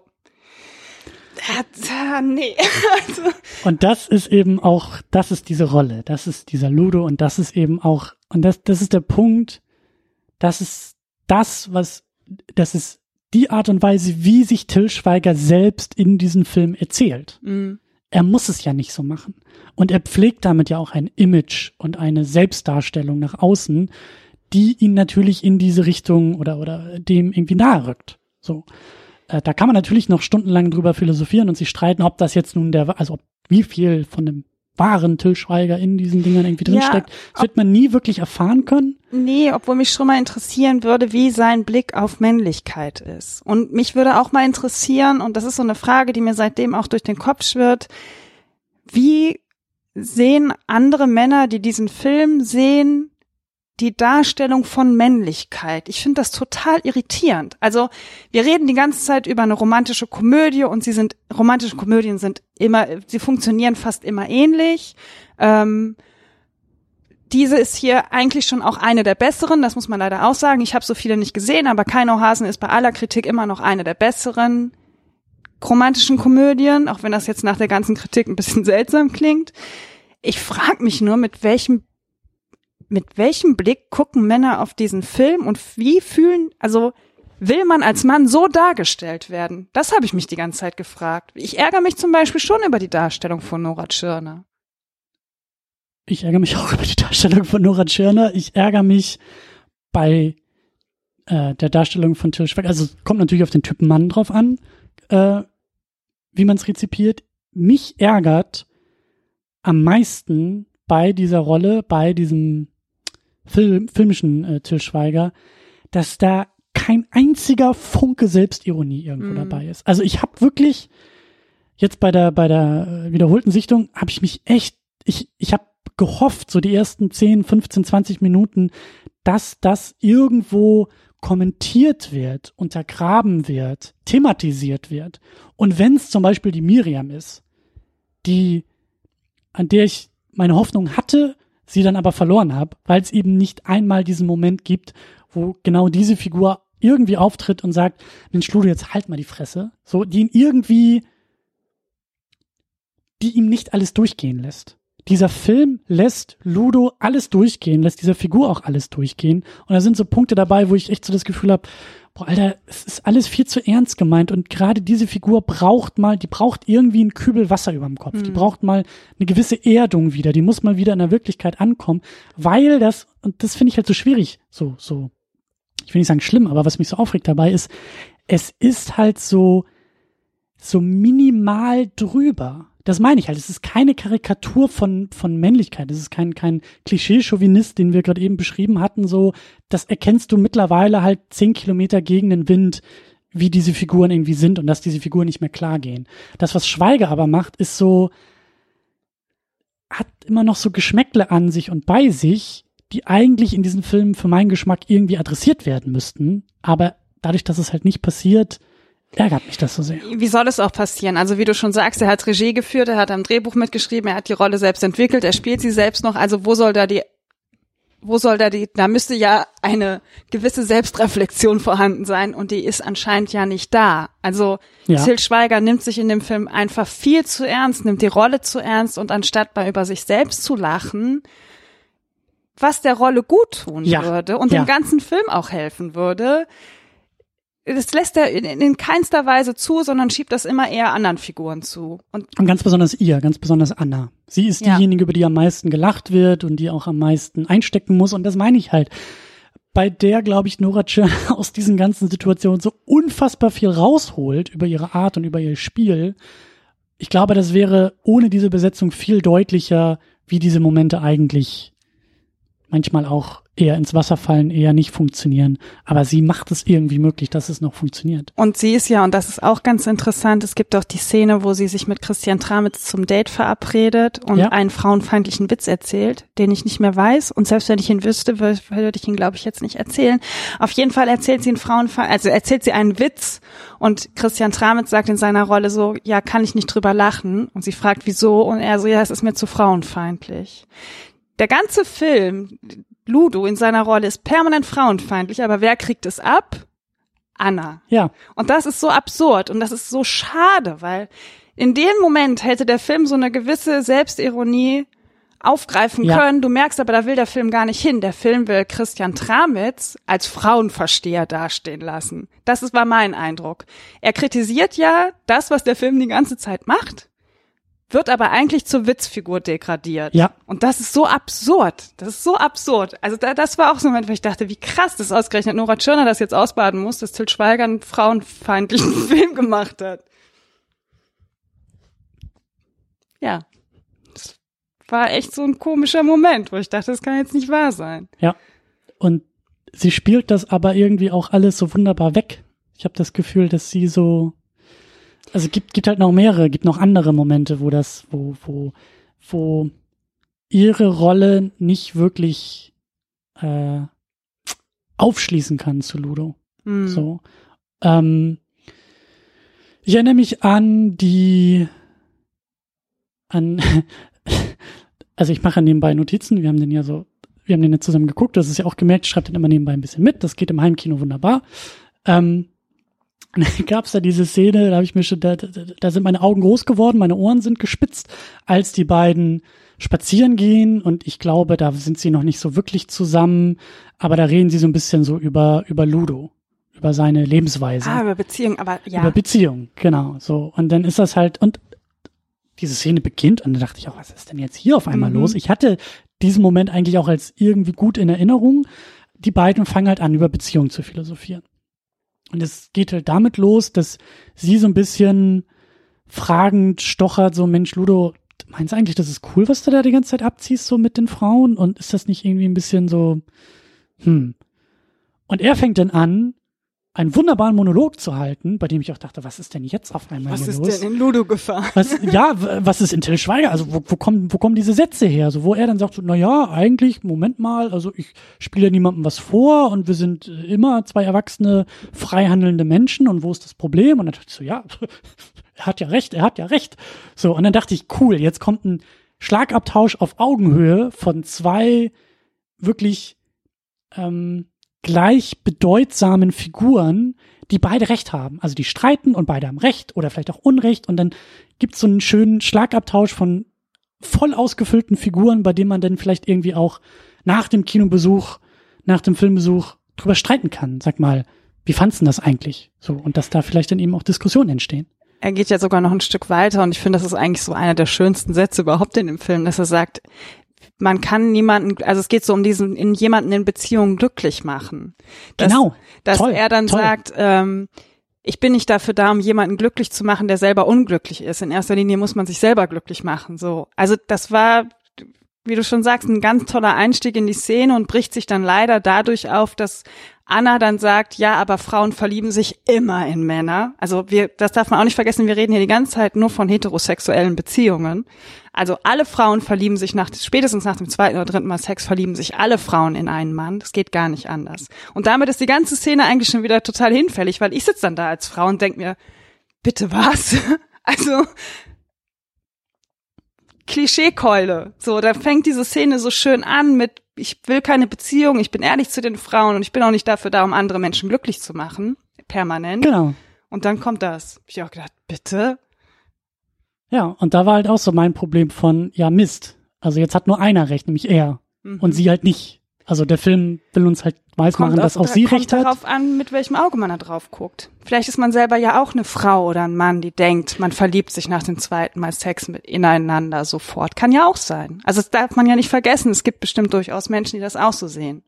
Ja, nee. Also. Und das ist eben auch, das ist diese Rolle, das ist dieser Ludo und das ist eben auch, und das, das ist der Punkt, das ist das, was, das ist die Art und Weise, wie sich Til Schweiger selbst in diesem Film erzählt. Mhm. Er muss es ja nicht so machen. Und er pflegt damit ja auch ein Image und eine Selbstdarstellung nach außen, die ihn natürlich in diese Richtung oder, oder dem irgendwie nahe rückt. So. Da kann man natürlich noch stundenlang drüber philosophieren und sich streiten, ob das jetzt nun der, also wie viel von dem wahren Til Schweiger in diesen Dingern irgendwie drinsteckt. Ja, das wird man nie wirklich erfahren können. Nee, obwohl mich schon mal interessieren würde, wie sein Blick auf Männlichkeit ist. Und mich würde auch mal interessieren, und das ist so eine Frage, die mir seitdem auch durch den Kopf schwirrt, wie sehen andere Männer, die diesen Film sehen, die Darstellung von Männlichkeit. Ich finde das total irritierend. Also wir reden die ganze Zeit über eine romantische Komödie und sie sind, romantische Komödien sind immer, sie funktionieren fast immer ähnlich. Ähm, diese ist hier eigentlich schon auch eine der besseren, das muss man leider auch sagen. Ich habe so viele nicht gesehen, aber Keino Hasen ist bei aller Kritik immer noch eine der besseren romantischen Komödien, auch wenn das jetzt nach der ganzen Kritik ein bisschen seltsam klingt. Ich frage mich nur, mit welchem Mit welchem Blick gucken Männer auf diesen Film und wie fühlen, also will man als Mann so dargestellt werden? Das habe ich mich die ganze Zeit gefragt. Ich ärgere mich zum Beispiel schon über die Darstellung von Nora Tschirner. Ich ärgere mich auch über die Darstellung von Nora Tschirner. Ich ärgere mich bei äh, der Darstellung von Til Schweiger. Also kommt natürlich auf den Typen Mann drauf an, äh, wie man es rezipiert. Mich ärgert am meisten bei dieser Rolle, bei diesem Film, filmischen äh, Til Schweiger, dass da kein einziger Funke Selbstironie irgendwo mm. dabei ist. Also ich habe wirklich jetzt bei der bei der äh, wiederholten Sichtung habe ich mich echt ich, ich habe gehofft, so die ersten zehn, fünfzehn, zwanzig Minuten, dass das irgendwo kommentiert wird, untergraben wird, thematisiert wird. Und wenn es zum Beispiel die Miriam ist, die, an der ich meine Hoffnung hatte, sie dann aber verloren habe, weil es eben nicht einmal diesen Moment gibt, wo genau diese Figur irgendwie auftritt und sagt, Mensch, Ludo, jetzt halt mal die Fresse. So, die ihn irgendwie, die ihm nicht alles durchgehen lässt. Dieser Film lässt Ludo alles durchgehen, lässt dieser Figur auch alles durchgehen. Und da sind so Punkte dabei, wo ich echt so das Gefühl habe, boah, Alter, es ist alles viel zu ernst gemeint. Und gerade diese Figur braucht mal, die braucht irgendwie einen Kübel Wasser über dem Kopf. Mhm. Die braucht mal eine gewisse Erdung wieder. Die muss mal wieder in der Wirklichkeit ankommen. Weil das, und das finde ich halt so schwierig, so, so, ich will nicht sagen schlimm, aber was mich so aufregt dabei ist, es ist halt so, so minimal drüber. Das meine ich halt. Es ist keine Karikatur von, von Männlichkeit. Es ist kein, kein Klischee-Chauvinist, den wir gerade eben beschrieben hatten. So, das erkennst du mittlerweile halt zehn Kilometer gegen den Wind, wie diese Figuren irgendwie sind und dass diese Figuren nicht mehr klar gehen. Das, was Schweiger aber macht, ist so, hat immer noch so Geschmäckle an sich und bei sich, die eigentlich in diesen Filmen für meinen Geschmack irgendwie adressiert werden müssten. Aber dadurch, dass es halt nicht passiert, ärgert mich das so sehr. Wie soll es auch passieren? Also wie du schon sagst, er hat Regie geführt, er hat am Drehbuch mitgeschrieben, er hat die Rolle selbst entwickelt, er spielt sie selbst noch. Also wo soll da die, wo soll da die, da müsste ja eine gewisse Selbstreflexion vorhanden sein und die ist anscheinend ja nicht da. Also ja. Til Schweiger nimmt sich in dem Film einfach viel zu ernst, nimmt die Rolle zu ernst und anstatt mal über sich selbst zu lachen, was der Rolle gut tun ja. würde und ja. dem ganzen Film auch helfen würde, das lässt er in, in keinster Weise zu, sondern schiebt das immer eher anderen Figuren zu. Und, und ganz besonders ihr, ganz besonders Anna. Sie ist ja. diejenige, über die am meisten gelacht wird und die auch am meisten einstecken muss. Und das meine ich halt. Bei der, glaube ich, Nora Tschirner aus diesen ganzen Situationen so unfassbar viel rausholt über ihre Art und über ihr Spiel. Ich glaube, das wäre ohne diese Besetzung viel deutlicher, wie diese Momente eigentlich manchmal auch eher ins Wasser fallen, eher nicht funktionieren. Aber sie macht es irgendwie möglich, dass es noch funktioniert. Und sie ist ja, und das ist auch ganz interessant, es gibt auch die Szene, wo sie sich mit Christian Tramitz zum Date verabredet und ja. einen frauenfeindlichen Witz erzählt, den ich nicht mehr weiß. Und selbst wenn ich ihn wüsste, würde ich ihn, glaube ich, jetzt nicht erzählen. Auf jeden Fall erzählt sie einen Frauenfeind, also erzählt sie einen Witz und Christian Tramitz sagt in seiner Rolle so, ja, kann ich nicht drüber lachen? Und sie fragt, wieso? Und er so, ja, es ist mir zu frauenfeindlich. Der ganze Film, Ludo in seiner Rolle ist permanent frauenfeindlich, aber wer kriegt es ab? Anna. Ja. Und das ist so absurd und das ist so schade, weil in dem Moment hätte der Film so eine gewisse Selbstironie aufgreifen ja. können. Du merkst aber, da will der Film gar nicht hin. Der Film will Christian Tramitz als Frauenversteher dastehen lassen. Das ist, war mein Eindruck. Er kritisiert ja das, was der Film die ganze Zeit macht, wird aber eigentlich zur Witzfigur degradiert. Ja. Und das ist so absurd. Das ist so absurd. Also da, das war auch so ein Moment, wo ich dachte, wie krass, dass ausgerechnet Nora Tschirner das jetzt ausbaden muss, dass Til Schweiger einen frauenfeindlichen Film gemacht hat. Ja. Das war echt so ein komischer Moment, wo ich dachte, das kann jetzt nicht wahr sein. Ja. Und sie spielt das aber irgendwie auch alles so wunderbar weg. Ich habe das Gefühl, dass sie so Also gibt gibt halt noch mehrere, gibt noch andere Momente, wo das, wo wo wo ihre Rolle nicht wirklich äh, aufschließen kann zu Ludo. Mhm. So, ähm, ich erinnere mich an die, an, also ich mache nebenbei Notizen. Wir haben den ja so, wir haben den jetzt zusammen geguckt. Das ist ja auch gemerkt. Ich schreibe den immer nebenbei ein bisschen mit. Das geht im Heimkino wunderbar. Ähm, Und dann gab's da diese Szene, da habe ich mir schon, da, da, da sind meine Augen groß geworden, meine Ohren sind gespitzt, als die beiden spazieren gehen und ich glaube, da sind sie noch nicht so wirklich zusammen, aber da reden sie so ein bisschen so über über Ludo, über seine Lebensweise. Ah, über Beziehung, aber ja. Über Beziehung, genau, so. Und dann ist das halt, und diese Szene beginnt und da dachte ich auch, was ist denn jetzt hier auf einmal mhm. los? Ich hatte diesen Moment eigentlich auch als irgendwie gut in Erinnerung. Die beiden fangen halt an, über Beziehungen zu philosophieren. Und es geht halt damit los, dass sie so ein bisschen fragend stochert, so, Mensch, Ludo, meinst du eigentlich, das ist cool, was du da die ganze Zeit abziehst, so mit den Frauen? Und ist das nicht irgendwie ein bisschen so, hm. Und er fängt dann an, einen wunderbaren Monolog zu halten, bei dem ich auch dachte, was ist denn jetzt auf einmal was hier los? Was ist denn in Ludo gefahren? Was, ja, was ist in Till Schweiger? Also wo, wo kommen wo kommen diese Sätze her? Also wo er dann sagt, so, na ja, eigentlich, Moment mal, also ich spiele niemandem was vor und wir sind immer zwei erwachsene, frei handelnde Menschen und wo ist das Problem? Und dann dachte ich so, ja, er hat ja recht, er hat ja recht. So, und dann dachte ich, cool, jetzt kommt ein Schlagabtausch auf Augenhöhe von zwei wirklich ähm, gleich bedeutsamen Figuren, die beide Recht haben. Also die streiten und beide haben Recht oder vielleicht auch Unrecht und dann gibt's so einen schönen Schlagabtausch von voll ausgefüllten Figuren, bei dem man dann vielleicht irgendwie auch nach dem Kinobesuch, nach dem Filmbesuch drüber streiten kann. Sag mal, wie fandst du das eigentlich? So, und dass da vielleicht dann eben auch Diskussionen entstehen. Er geht ja sogar noch ein Stück weiter und ich finde, das ist eigentlich so einer der schönsten Sätze überhaupt in dem Film, dass er sagt, man kann niemanden, also es geht so um diesen, in jemanden in Beziehung glücklich machen. Dass, genau. Dass toll, er dann toll. sagt, ähm, ich bin nicht dafür da, um jemanden glücklich zu machen, der selber unglücklich ist. In erster Linie muss man sich selber glücklich machen, so. Also das war, wie du schon sagst, ein ganz toller Einstieg in die Szene und bricht sich dann leider dadurch auf, dass Anna dann sagt, ja, aber Frauen verlieben sich immer in Männer. Also wir, das darf man auch nicht vergessen, wir reden hier die ganze Zeit nur von heterosexuellen Beziehungen. Also alle Frauen verlieben sich nach, spätestens nach dem zweiten oder dritten Mal Sex verlieben sich alle Frauen in einen Mann. Das geht gar nicht anders. Und damit ist die ganze Szene eigentlich schon wieder total hinfällig, weil ich sitze dann da als Frau und denke mir, bitte was? Also Klischeekeule. So, da fängt diese Szene so schön an mit, ich will keine Beziehung, ich bin ehrlich zu den Frauen und ich bin auch nicht dafür da, um andere Menschen glücklich zu machen. Permanent. Genau. Und dann kommt das. Ich habe auch gedacht, bitte? Ja, und da war halt auch so mein Problem von, ja Mist. Also jetzt hat nur einer recht, nämlich er. Mhm. Und sie halt nicht. Also der Film will uns halt weismachen, dass auch sie recht hat. Kommt darauf an, mit welchem Auge man da drauf guckt. Vielleicht ist man selber ja auch eine Frau oder ein Mann, die denkt, man verliebt sich nach dem zweiten Mal Sex mit ineinander sofort. Kann ja auch sein. Also das darf man ja nicht vergessen. Es gibt bestimmt durchaus Menschen, die das auch so sehen.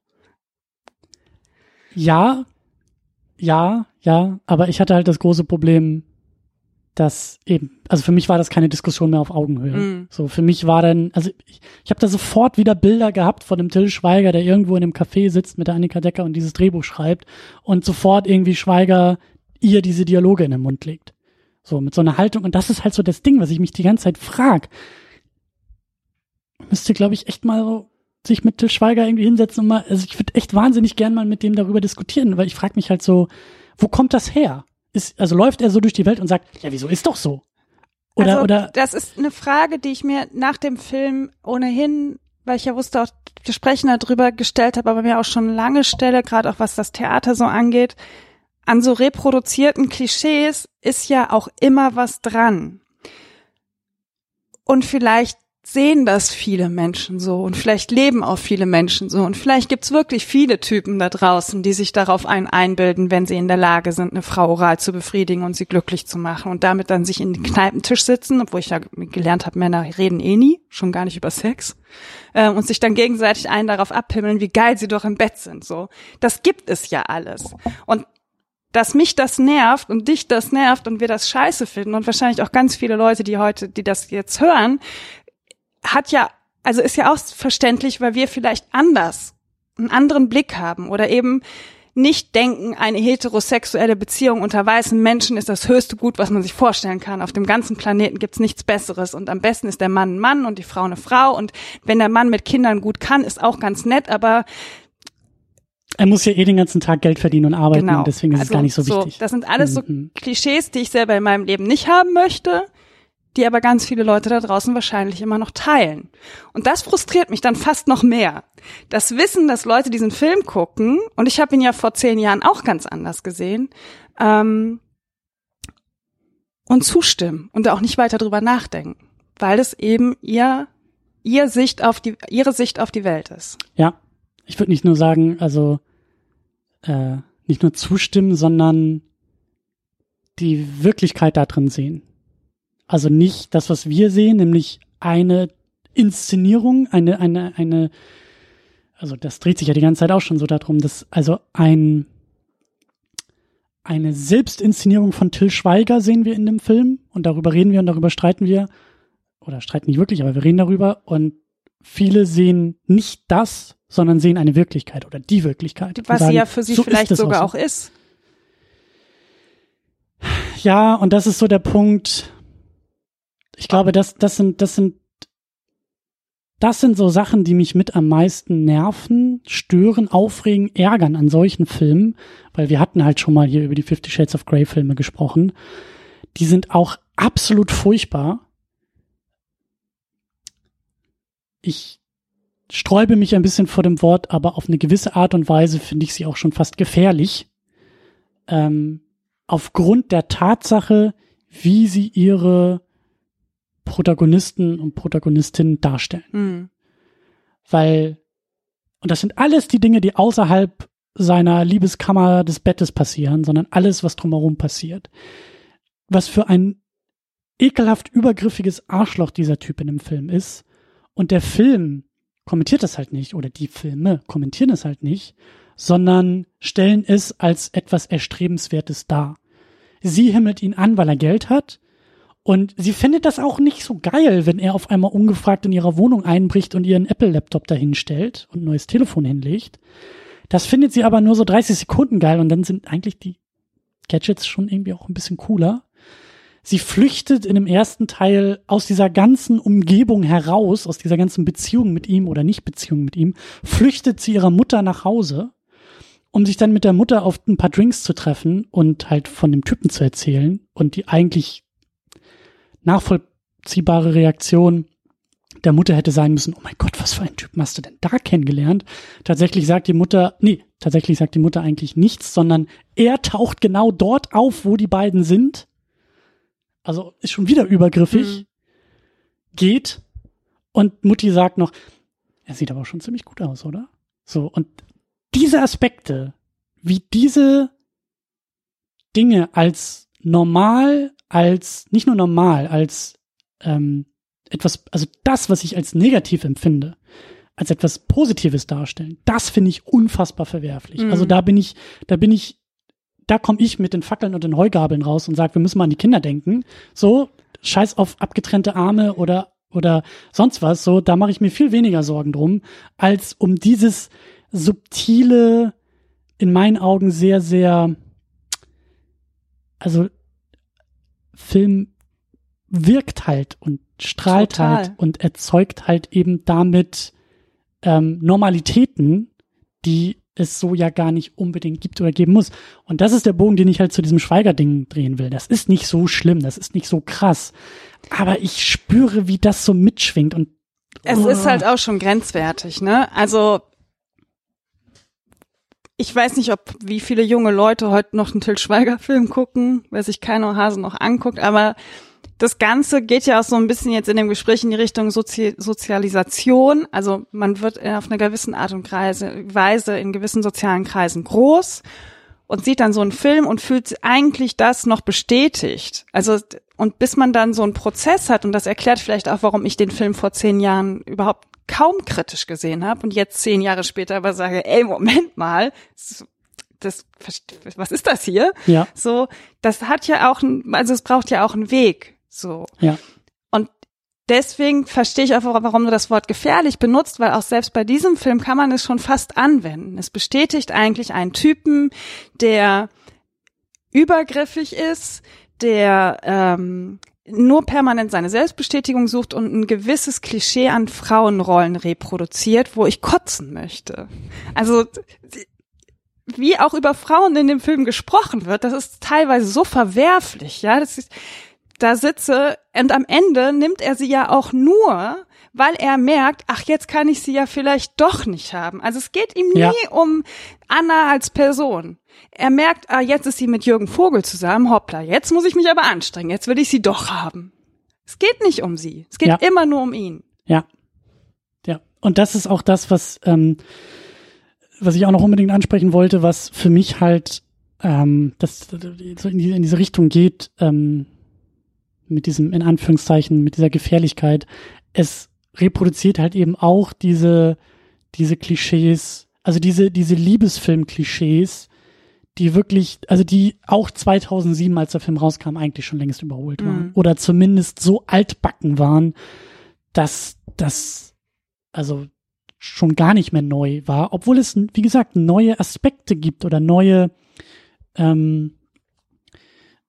Ja, ja, ja. Aber ich hatte halt das große Problem, dass eben, also für mich war das keine Diskussion mehr auf Augenhöhe. Mm. So, für mich war dann, also ich, ich habe da sofort wieder Bilder gehabt von dem Till Schweiger, der irgendwo in einem Café sitzt mit der Annika Decker und dieses Drehbuch schreibt und sofort irgendwie Schweiger ihr diese Dialoge in den Mund legt. So, mit so einer Haltung. Und das ist halt so das Ding, was ich mich die ganze Zeit frage. Müsste, glaube ich, echt mal so sich mit Till Schweiger irgendwie hinsetzen und mal, also ich würde echt wahnsinnig gern mal mit dem darüber diskutieren, weil ich frage mich halt so, wo kommt das her? Ist, also läuft er so durch die Welt und sagt, ja, wieso ist doch so? Oder, also, oder. Das ist eine Frage, die ich mir nach dem Film ohnehin, weil ich ja wusste, auch wir sprechen darüber gestellt habe, aber mir auch schon lange stelle, gerade auch was das Theater so angeht. An so reproduzierten Klischees ist ja auch immer was dran. Und vielleicht sehen das viele Menschen so und vielleicht leben auch viele Menschen so und vielleicht gibt's wirklich viele Typen da draußen, die sich darauf ein einbilden, wenn sie in der Lage sind, eine Frau oral zu befriedigen und sie glücklich zu machen und damit dann sich in den Kneipentisch sitzen, obwohl ich ja gelernt habe, Männer reden eh nie, schon gar nicht über Sex, äh, und sich dann gegenseitig einen darauf abhimmeln, wie geil sie doch im Bett sind. So, das gibt es ja alles. Und dass mich das nervt und dich das nervt und wir das scheiße finden und wahrscheinlich auch ganz viele Leute, die heute, die das jetzt hören, hat ja, also ist ja auch verständlich, weil wir vielleicht anders, einen anderen Blick haben oder eben nicht denken, eine heterosexuelle Beziehung unter weißen Menschen ist das höchste Gut, was man sich vorstellen kann. Auf dem ganzen Planeten gibt's nichts Besseres und am besten ist der Mann ein Mann und die Frau eine Frau und wenn der Mann mit Kindern gut kann, ist auch ganz nett, aber er muss ja eh den ganzen Tag Geld verdienen und arbeiten, genau. Und deswegen ist also es gar nicht so, so wichtig. Das sind alles so mhm. Klischees, die ich selber in meinem Leben nicht haben möchte, die aber ganz viele Leute da draußen wahrscheinlich immer noch teilen. Und das frustriert mich dann fast noch mehr. Das Wissen, dass Leute diesen Film gucken, und ich habe ihn ja vor zehn Jahren auch ganz anders gesehen, ähm, und zustimmen und auch nicht weiter drüber nachdenken, weil es eben ihr, ihr Sicht auf die, ihre Sicht auf die Welt ist. Ja, ich würde nicht nur sagen, also äh, nicht nur zustimmen, sondern die Wirklichkeit da drin sehen. Also nicht das, was wir sehen, nämlich eine Inszenierung, eine, eine, eine, also das dreht sich ja die ganze Zeit auch schon so darum, dass also ein, eine Selbstinszenierung von Till Schweiger sehen wir in dem Film und darüber reden wir und darüber streiten wir, oder streiten nicht wirklich, aber wir reden darüber und viele sehen nicht das, sondern sehen eine Wirklichkeit oder die Wirklichkeit. Was sagen, sie ja für sie so vielleicht sogar auch, so. auch ist. Ja, und das ist so der Punkt. Ich glaube, das, das sind, das sind, das sind so Sachen, die mich mit am meisten nerven, stören, aufregen, ärgern an solchen Filmen, weil wir hatten halt schon mal hier über die Fifty Shades of Grey Filme gesprochen. Die sind auch absolut furchtbar. Ich sträube mich ein bisschen vor dem Wort, aber auf eine gewisse Art und Weise finde ich sie auch schon fast gefährlich. Ähm, aufgrund der Tatsache, wie sie ihre Protagonisten und Protagonistinnen darstellen. Mhm. Weil, und das sind alles die Dinge, die außerhalb seiner Liebeskammer des Bettes passieren, sondern alles, was drumherum passiert. Was für ein ekelhaft übergriffiges Arschloch dieser Typ in dem Film ist. Und der Film kommentiert das halt nicht, oder die Filme kommentieren es halt nicht, sondern stellen es als etwas Erstrebenswertes dar. Sie himmelt ihn an, weil er Geld hat. Und sie findet das auch nicht so geil, wenn er auf einmal ungefragt in ihrer Wohnung einbricht und ihren Apple-Laptop dahin stellt und ein neues Telefon hinlegt. Das findet sie aber nur so dreißig Sekunden geil und dann sind eigentlich die Gadgets schon irgendwie auch ein bisschen cooler. Sie flüchtet in dem ersten Teil aus dieser ganzen Umgebung heraus, aus dieser ganzen Beziehung mit ihm oder Nicht-Beziehung mit ihm, flüchtet zu ihrer Mutter nach Hause, um sich dann mit der Mutter auf ein paar Drinks zu treffen und halt von dem Typen zu erzählen und die eigentlich nachvollziehbare Reaktion der Mutter hätte sein müssen, oh mein Gott, was für einen Typen hast du denn da kennengelernt? Tatsächlich sagt die Mutter, nee, tatsächlich sagt die Mutter eigentlich nichts, sondern er taucht genau dort auf, wo die beiden sind. Also ist schon wieder übergriffig. Mhm. Geht. Und Mutti sagt noch, er sieht aber schon ziemlich gut aus, oder? So, und diese Aspekte, wie diese Dinge als normal, als, nicht nur normal, als ähm, etwas, also das, was ich als negativ empfinde, als etwas Positives darstellen, das finde ich unfassbar verwerflich. Mhm. Also da bin ich, da bin ich, da komme ich mit den Fackeln und den Heugabeln raus und sage, wir müssen mal an die Kinder denken. So, scheiß auf abgetrennte Arme oder oder sonst was. So, da mache ich mir viel weniger Sorgen drum, als um dieses subtile, in meinen Augen sehr, sehr, also Film wirkt halt und strahlt Total. halt und erzeugt halt eben damit ähm, Normalitäten, die es so ja gar nicht unbedingt gibt oder geben muss. Und das ist der Bogen, den ich halt zu diesem Schweiger-Ding drehen will. Das ist nicht so schlimm, das ist nicht so krass. Aber ich spüre, wie das so mitschwingt. Und es oh. ist halt auch schon grenzwertig, ne? Also ich weiß nicht, ob wie viele junge Leute heute noch einen Til Schweiger-Film gucken, wer sich Keino Hase noch anguckt, aber das Ganze geht ja auch so ein bisschen jetzt in dem Gespräch in die Richtung Sozi- Sozialisation. Also man wird auf eine gewisse Art und Weise in gewissen sozialen Kreisen groß und sieht dann so einen Film und fühlt eigentlich das noch bestätigt. Also und bis man dann so einen Prozess hat, und das erklärt vielleicht auch, warum ich den Film vor zehn Jahren überhaupt kaum kritisch gesehen habe und jetzt zehn Jahre später aber sage, ey, Moment mal, das, was ist das hier? Ja. So, das hat ja auch, also es braucht ja auch einen Weg. So. Ja. Und deswegen verstehe ich auch, warum du das Wort gefährlich benutzt, weil auch selbst bei diesem Film kann man es schon fast anwenden. Es bestätigt eigentlich einen Typen, der übergriffig ist, der ähm, nur permanent seine Selbstbestätigung sucht und ein gewisses Klischee an Frauenrollen reproduziert, wo ich kotzen möchte. Also wie auch über Frauen in dem Film gesprochen wird, das ist teilweise so verwerflich, ja, das ist, da sitze und am Ende nimmt er sie ja auch nur, weil er merkt, ach, jetzt kann ich sie ja vielleicht doch nicht haben. Also es geht ihm nie ja. um Anna als Person. Er merkt, ah, jetzt ist sie mit Jürgen Vogel zusammen, hoppla, jetzt muss ich mich aber anstrengen, jetzt will ich sie doch haben. Es geht nicht um sie, es geht ja. immer nur um ihn. Ja, ja. Und das ist auch das, was ähm, was ich auch noch unbedingt ansprechen wollte, was für mich halt ähm, das so in, die, in diese Richtung geht, ähm, mit diesem, in Anführungszeichen, mit dieser Gefährlichkeit. Es reproduziert halt eben auch diese diese Klischees, also diese diese Liebesfilm-Klischees, die wirklich, also die auch zweitausendsieben, als der Film rauskam, eigentlich schon längst überholt waren. Mhm. Oder zumindest so altbacken waren, dass das also schon gar nicht mehr neu war, obwohl es, wie gesagt, neue Aspekte gibt oder neue ähm,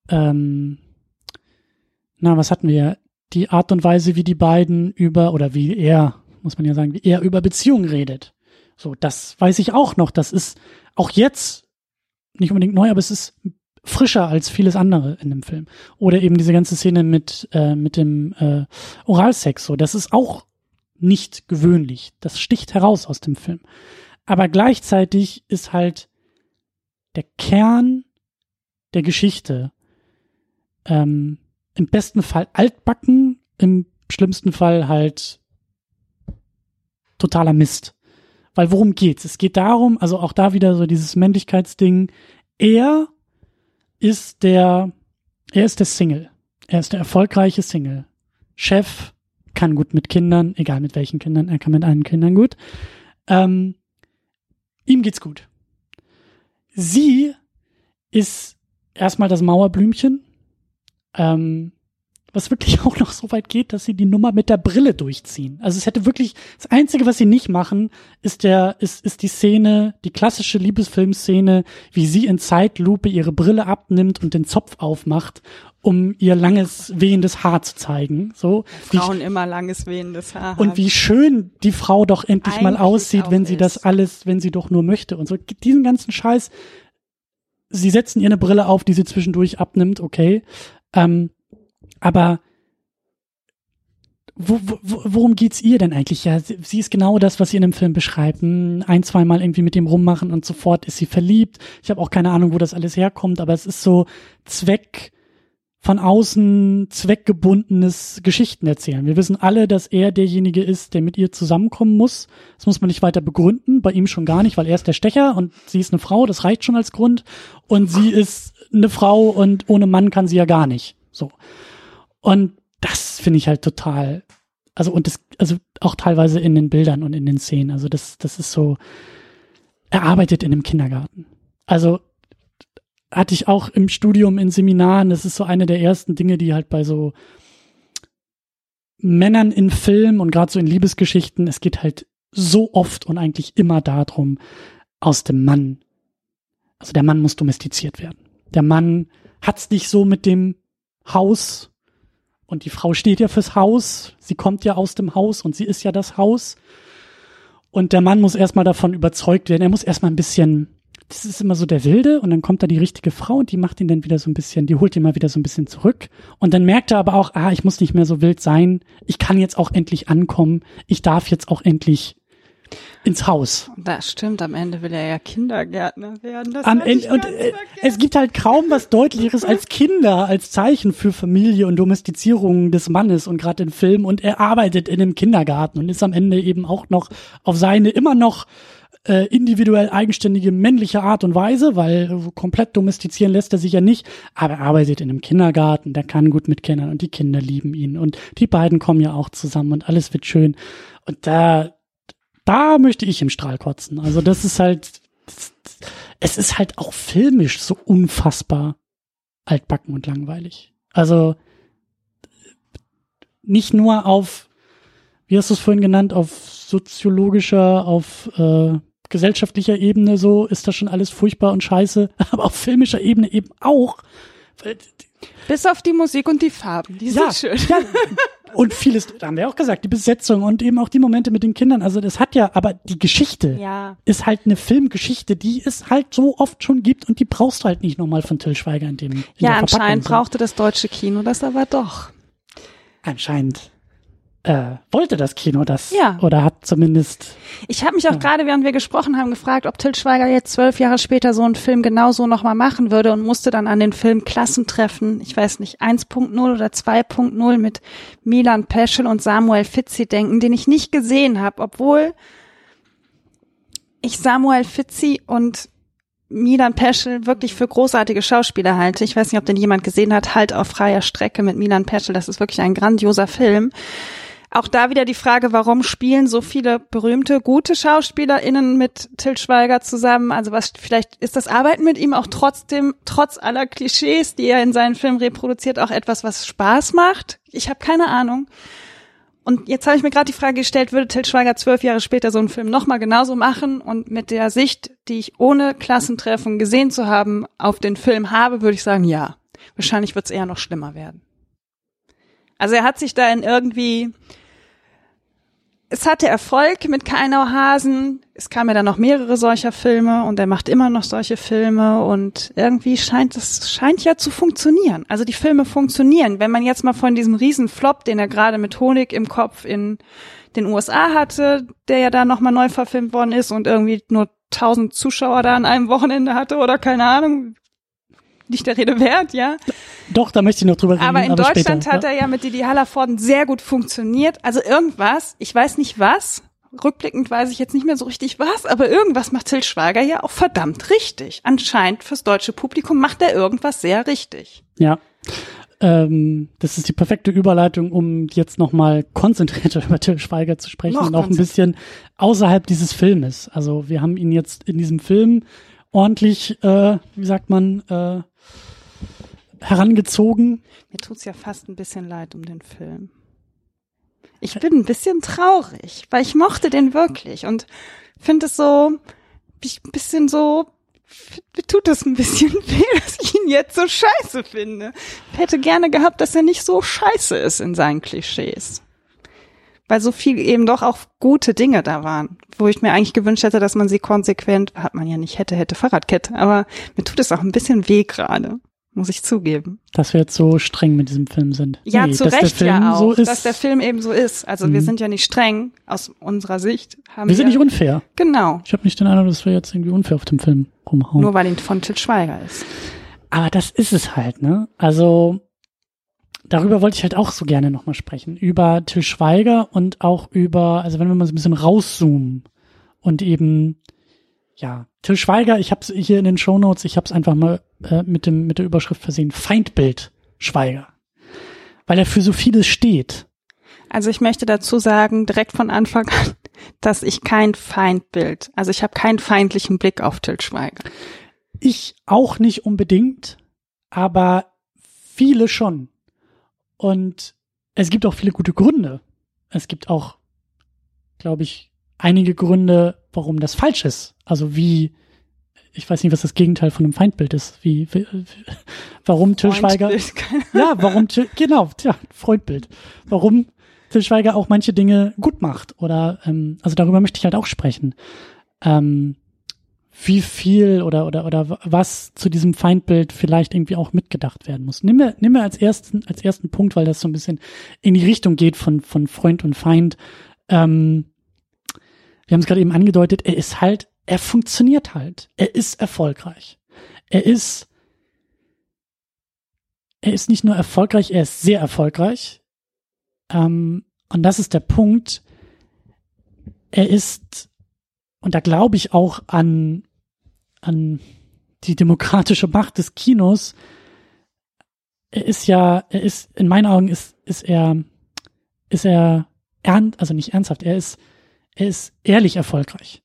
ähm, na, was hatten wir? Die Art und Weise, wie die beiden über, oder wie er, muss man ja sagen, wie er über Beziehungen redet. So, das weiß ich auch noch. Das ist auch jetzt nicht unbedingt neu, aber es ist frischer als vieles andere in dem Film. Oder eben diese ganze Szene mit, äh, mit dem äh, Oralsex. So, das ist auch nicht gewöhnlich. Das sticht heraus aus dem Film. Aber gleichzeitig ist halt der Kern der Geschichte ähm, im besten Fall altbacken, im schlimmsten Fall halt totaler Mist. Weil worum geht's? Es geht darum, also auch da wieder so dieses Männlichkeitsding, er ist der, er ist der Single. Er ist der erfolgreiche Single. Chef, kann gut mit Kindern, egal mit welchen Kindern, er kann mit allen Kindern gut. Ähm, ihm geht's gut. Sie ist erstmal das Mauerblümchen, ähm, was wirklich auch noch so weit geht, dass sie die Nummer mit der Brille durchziehen. Also es hätte wirklich, das Einzige, was sie nicht machen, ist der, ist, ist die Szene, die klassische Liebesfilmszene, wie sie in Zeitlupe ihre Brille abnimmt und den Zopf aufmacht, um ihr langes, wehendes Haar zu zeigen. So. Frauen wie, immer langes, wehendes Haar. Und wie schön die Frau doch endlich Eigentlich mal aussieht, wenn sie ist. das alles, wenn sie doch nur möchte und so. Diesen ganzen Scheiß, sie setzen ihr eine Brille auf, die sie zwischendurch abnimmt, okay. Ähm, aber wo, wo, worum geht's ihr denn eigentlich? Ja, sie, sie ist genau das, was sie in dem Film beschreibt. Ein, zweimal irgendwie mit dem rummachen und sofort ist sie verliebt. Ich habe auch keine Ahnung, wo das alles herkommt, aber es ist so Zweck, von außen zweckgebundenes Geschichten erzählen. Wir wissen alle, dass er derjenige ist, der mit ihr zusammenkommen muss. Das muss man nicht weiter begründen, bei ihm schon gar nicht, weil er ist der Stecher und sie ist eine Frau, das reicht schon als Grund. Und sie ist eine Frau und ohne Mann kann sie ja gar nicht. So. Und das finde ich halt total, also und das, also auch teilweise in den Bildern und in den Szenen. Also das, das ist so, er arbeitet in einem Kindergarten. Also hatte ich auch im Studium in Seminaren, das ist so eine der ersten Dinge, die halt bei so Männern in Film und gerade so in Liebesgeschichten, es geht halt so oft und eigentlich immer darum, aus dem Mann, also der Mann muss domestiziert werden. Der Mann hat's nicht so mit dem Haus und die Frau steht ja fürs Haus, sie kommt ja aus dem Haus und sie ist ja das Haus und der Mann muss erstmal davon überzeugt werden, er muss erstmal ein bisschen, das ist immer so der Wilde und dann kommt da die richtige Frau und die macht ihn dann wieder so ein bisschen, die holt ihn mal wieder so ein bisschen zurück und dann merkt er aber auch, ah, ich muss nicht mehr so wild sein, ich kann jetzt auch endlich ankommen, ich darf jetzt auch endlich ins Haus. Das stimmt, am Ende will er ja Kindergärtner werden. Das am Ende, und äh, es gibt halt kaum was Deutlicheres als Kinder, als Zeichen für Familie und Domestizierung des Mannes und gerade in Filmen und er arbeitet in einem Kindergarten und ist am Ende eben auch noch auf seine immer noch äh, individuell eigenständige männliche Art und Weise, weil äh, komplett domestizieren lässt er sich ja nicht, aber er arbeitet in einem Kindergarten, der kann gut mit Kindern und die Kinder lieben ihn und die beiden kommen ja auch zusammen und alles wird schön und da Da möchte ich im Strahl kotzen. Also das ist halt, es ist halt auch filmisch so unfassbar altbacken und langweilig. Also nicht nur auf, wie hast du es vorhin genannt, auf soziologischer, auf äh, gesellschaftlicher Ebene so ist das schon alles furchtbar und scheiße, aber auf filmischer Ebene eben auch. Bis auf die Musik und die Farben, die ja, sind schön. Ja. Und vieles, da haben wir auch gesagt, die Besetzung und eben auch die Momente mit den Kindern. Also das hat ja, aber die Geschichte ja. ist halt eine Filmgeschichte, die es halt so oft schon gibt und die brauchst du halt nicht nochmal von Til Schweiger in dem in Ja, anscheinend brauchte das deutsche Kino das aber doch. Anscheinend äh, wollte das Kino das ja. oder hat zumindest. Ich habe mich auch ja. gerade, während wir gesprochen haben, gefragt, ob Til Schweiger jetzt zwölf Jahre später so einen Film genauso nochmal machen würde und musste dann an den Film Klassentreffen, ich weiß nicht, eins Punkt null oder zwei Punkt null mit Milan Peschel und Samuel Fizzi denken, den ich nicht gesehen habe, obwohl ich Samuel Fizzi und Milan Peschel wirklich für großartige Schauspieler halte. Ich weiß nicht, ob den jemand gesehen hat, Halt auf freier Strecke mit Milan Peschel, das ist wirklich ein grandioser Film. Auch da wieder die Frage, warum spielen so viele berühmte, gute SchauspielerInnen mit Til Schweiger zusammen? Also was, vielleicht ist das Arbeiten mit ihm auch trotzdem, trotz aller Klischees, die er in seinen Filmen reproduziert, auch etwas, was Spaß macht? Ich habe keine Ahnung. Und jetzt habe ich mir gerade die Frage gestellt, würde Til Schweiger zwölf Jahre später so einen Film nochmal genauso machen? Und mit der Sicht, die ich ohne Klassentreffen gesehen zu haben, auf den Film habe, würde ich sagen, ja. Wahrscheinlich wird es eher noch schlimmer werden. Also er hat sich da in irgendwie, es hatte Erfolg mit Keinauhasen, es kamen ja dann noch mehrere solcher Filme und er macht immer noch solche Filme und irgendwie scheint es, scheint ja zu funktionieren. Also die Filme funktionieren. Wenn man jetzt mal von diesem riesen Flop, den er gerade mit Honig im Kopf in den U S A hatte, der ja da nochmal neu verfilmt worden ist und irgendwie nur tausend Zuschauer da an einem Wochenende hatte oder keine Ahnung, nicht der Rede wert, ja. Doch, da möchte ich noch drüber reden. Aber in aber Deutschland später, hat er ja mit Didi Hallervorden sehr gut funktioniert. Also irgendwas, ich weiß nicht was, rückblickend weiß ich jetzt nicht mehr so richtig was, aber irgendwas macht Til Schweiger ja auch verdammt richtig. Anscheinend fürs deutsche Publikum macht er irgendwas sehr richtig. Ja, ähm, das ist die perfekte Überleitung, um jetzt nochmal konzentrierter über Til Schweiger zu sprechen Noch und auch ein bisschen außerhalb dieses Filmes. Also wir haben ihn jetzt in diesem Film ordentlich, äh, wie sagt man, äh, herangezogen. Mir tut's ja fast ein bisschen leid um den Film. Ich bin ein bisschen traurig, weil ich mochte den wirklich und finde es so, ich ein bisschen so, mir tut das ein bisschen weh, dass ich ihn jetzt so scheiße finde. Ich hätte gerne gehabt, dass er nicht so scheiße ist in seinen Klischees. Weil so viel eben doch auch gute Dinge da waren, wo ich mir eigentlich gewünscht hätte, dass man sie konsequent, hat man ja nicht, hätte, hätte Fahrradkette, aber mir tut es auch ein bisschen weh gerade. Muss ich zugeben. Dass wir jetzt so streng mit diesem Film sind. Ja, nee, zu dass Recht der Film ja auch, so ist. dass der Film eben so ist. Also mhm. wir sind ja nicht streng aus unserer Sicht. Haben wir sind nicht unfair. Genau. Ich habe nicht den Eindruck, dass wir jetzt irgendwie unfair auf dem Film rumhauen. Nur weil ihn von Til Schweiger ist. Aber das ist es halt, ne? Also darüber wollte ich halt auch so gerne nochmal sprechen. Über Til Schweiger und auch über, also wenn wir mal so ein bisschen rauszoomen und eben, ja, Til Schweiger, ich habe es hier in den Shownotes, ich habe es einfach mal äh, mit dem mit der Überschrift versehen, Feindbild Schweiger, weil er für so vieles steht. Also ich möchte dazu sagen, direkt von Anfang an, dass ich kein Feindbild, also ich habe keinen feindlichen Blick auf Til Schweiger. Ich auch nicht unbedingt, aber viele schon. Und es gibt auch viele gute Gründe. Es gibt auch, glaube ich, einige Gründe, warum das falsch ist. Also wie, ich weiß nicht, was das Gegenteil von einem Feindbild ist. Wie, wie warum Til Schweiger, ja, warum, genau, ja, Freundbild. Warum Til Schweiger auch manche Dinge gut macht oder, ähm, also darüber möchte ich halt auch sprechen. Ähm, wie viel oder, oder, oder was zu diesem Feindbild vielleicht irgendwie auch mitgedacht werden muss. Nimm mir, nimm mir als ersten, als ersten Punkt, weil das so ein bisschen in die Richtung geht von, von Freund und Feind, ähm, wir haben es gerade eben angedeutet, er ist halt, er funktioniert halt. Er ist erfolgreich. Er ist, er ist nicht nur erfolgreich, er ist sehr erfolgreich. Ähm, und das ist der Punkt. Er ist, und da glaube ich auch an, an die demokratische Macht des Kinos. Er ist ja, er ist, in meinen Augen ist, ist er, ist er ernst, also nicht ernsthaft, er ist, er ist ehrlich erfolgreich.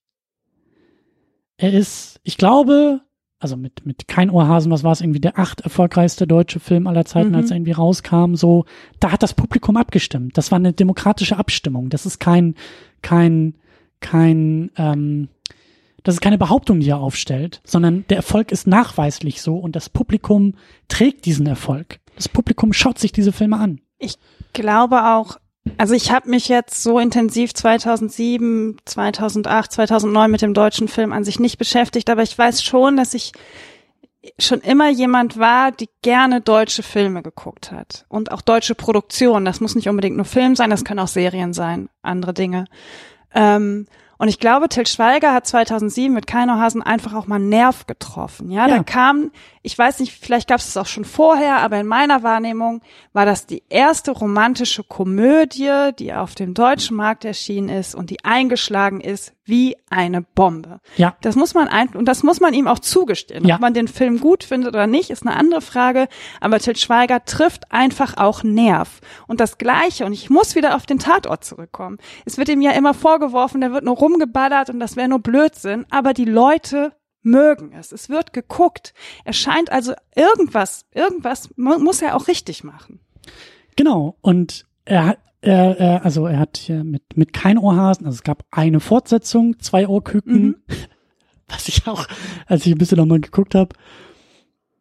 Er ist, ich glaube, also mit, mit Kein Ohrhasen, was war es, irgendwie der acht erfolgreichste deutsche Film aller Zeiten, mhm. als er irgendwie rauskam, so, da hat das Publikum abgestimmt. Das war eine demokratische Abstimmung. Das ist kein, kein, kein, ähm, das ist keine Behauptung, die er aufstellt, sondern der Erfolg ist nachweislich so und das Publikum trägt diesen Erfolg. Das Publikum schaut sich diese Filme an. Ich glaube auch, also ich habe mich jetzt so intensiv zweitausendsieben, zweitausendacht, zweitausendneun mit dem deutschen Film an sich nicht beschäftigt, aber ich weiß schon, dass ich schon immer jemand war, die gerne deutsche Filme geguckt hat und auch deutsche Produktionen. Das muss nicht unbedingt nur Film sein, das können auch Serien sein, andere Dinge. Ähm, und ich glaube, Til Schweiger hat zweitausendsieben mit Keinauhasen einfach auch mal einen Nerv getroffen. Ja, ja. Da kam, ich weiß nicht, vielleicht gab es das auch schon vorher, aber in meiner Wahrnehmung war das die erste romantische Komödie, die auf dem deutschen Markt erschienen ist und die eingeschlagen ist wie eine Bombe. Ja. Das muss man ein, und das muss man ihm auch zugestehen. Ja. Ob man den Film gut findet oder nicht, ist eine andere Frage. Aber Til Schweiger trifft einfach auch Nerv. Und das Gleiche, und ich muss wieder auf den Tatort zurückkommen. Es wird ihm ja immer vorgeworfen, der wird nur rumgeballert und das wäre nur Blödsinn. Aber die Leute mögen es. Es wird geguckt. Er scheint also irgendwas, irgendwas muss er auch richtig machen. Genau. Und er hat, Er, er, also er hat hier mit, mit Kein Ohrhasen, also es gab eine Fortsetzung, zwei Ohrküken, mhm. was ich auch, als ich ein bisschen nochmal geguckt habe,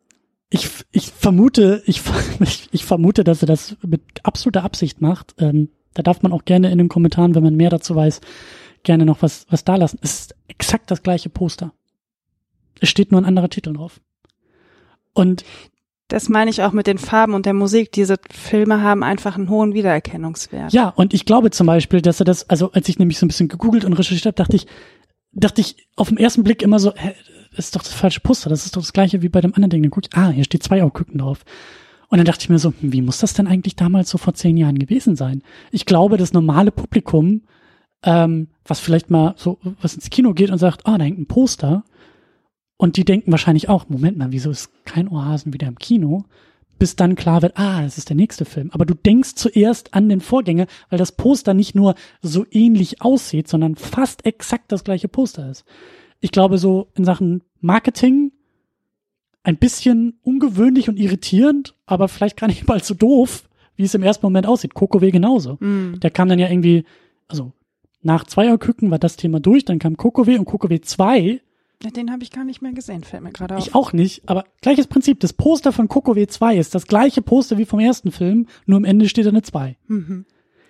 Ich, ich vermute, ich, ich, ich vermute, dass er das mit absoluter Absicht macht. Ähm, da darf man auch gerne in den Kommentaren, wenn man mehr dazu weiß, gerne noch was, was da lassen. Es ist exakt das gleiche Poster. Es steht nur ein anderer Titel drauf. Und das meine ich auch mit den Farben und der Musik. Diese Filme haben einfach einen hohen Wiedererkennungswert. Ja, und ich glaube zum Beispiel, dass er das, also als ich nämlich so ein bisschen gegoogelt und recherchiert habe, dachte ich, dachte ich auf den ersten Blick immer so, hä, das ist doch das falsche Poster, das ist doch das gleiche wie bei dem anderen Ding. Dann guck ich, ah, hier steht zwei Augen drauf. Und dann dachte ich mir so, wie muss das denn eigentlich damals so vor zehn Jahren gewesen sein? Ich glaube, das normale Publikum, ähm, was vielleicht mal so, was ins Kino geht und sagt, ah, da hängt ein Poster, und die denken wahrscheinlich auch, Moment mal, wieso ist kein Ohrhasen wieder im Kino? Bis dann klar wird, ah, das ist der nächste Film. Aber du denkst zuerst an den Vorgänger, weil das Poster nicht nur so ähnlich aussieht, sondern fast exakt das gleiche Poster ist. Ich glaube, so in Sachen Marketing ein bisschen ungewöhnlich und irritierend, aber vielleicht gar nicht mal so doof, wie es im ersten Moment aussieht. Kokowé genauso. Mm. Der kam dann ja irgendwie, also nach Zweierküken war das Thema durch, dann kam Kokowé und Kokowé zwei. Den habe ich gar nicht mehr gesehen, fällt mir gerade auf. Ich auch nicht, aber gleiches Prinzip. Das Poster von Kokowé zwei ist das gleiche Poster wie vom ersten Film, nur am Ende steht da eine zwei. Mhm.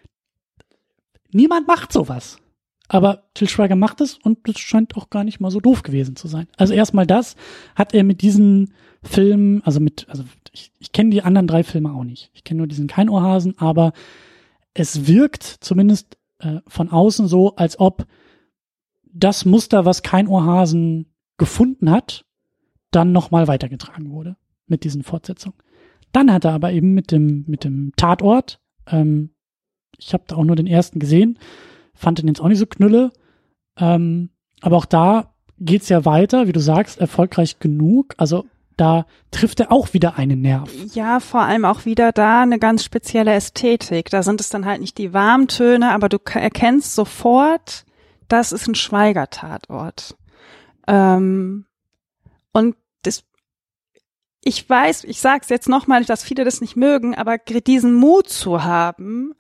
Niemand macht sowas. Aber Til Schweiger macht es und das scheint auch gar nicht mal so doof gewesen zu sein. Also erstmal das hat er mit diesen Filmen, also mit, also ich, ich kenne die anderen drei Filme auch nicht. Ich kenne nur diesen Kein Ohrhasen, aber es wirkt zumindest äh, von außen so, als ob das Muster, was Kein Ohrhasen gefunden hat, dann nochmal weitergetragen wurde mit diesen Fortsetzungen. Dann hat er aber eben mit dem mit dem Tatort, ähm, ich habe da auch nur den ersten gesehen, fand den jetzt auch nicht so knülle, ähm, aber auch da geht's ja weiter, wie du sagst, erfolgreich genug, also da trifft er auch wieder einen Nerv. Ja, vor allem auch wieder da eine ganz spezielle Ästhetik. Da sind es dann halt nicht die Warmtöne, aber du erkennst sofort, das ist ein Schweiger-Tatort. Ähm, und das, ich weiß, ich sag's jetzt nochmal, dass viele das nicht mögen, aber diesen Mut zu haben,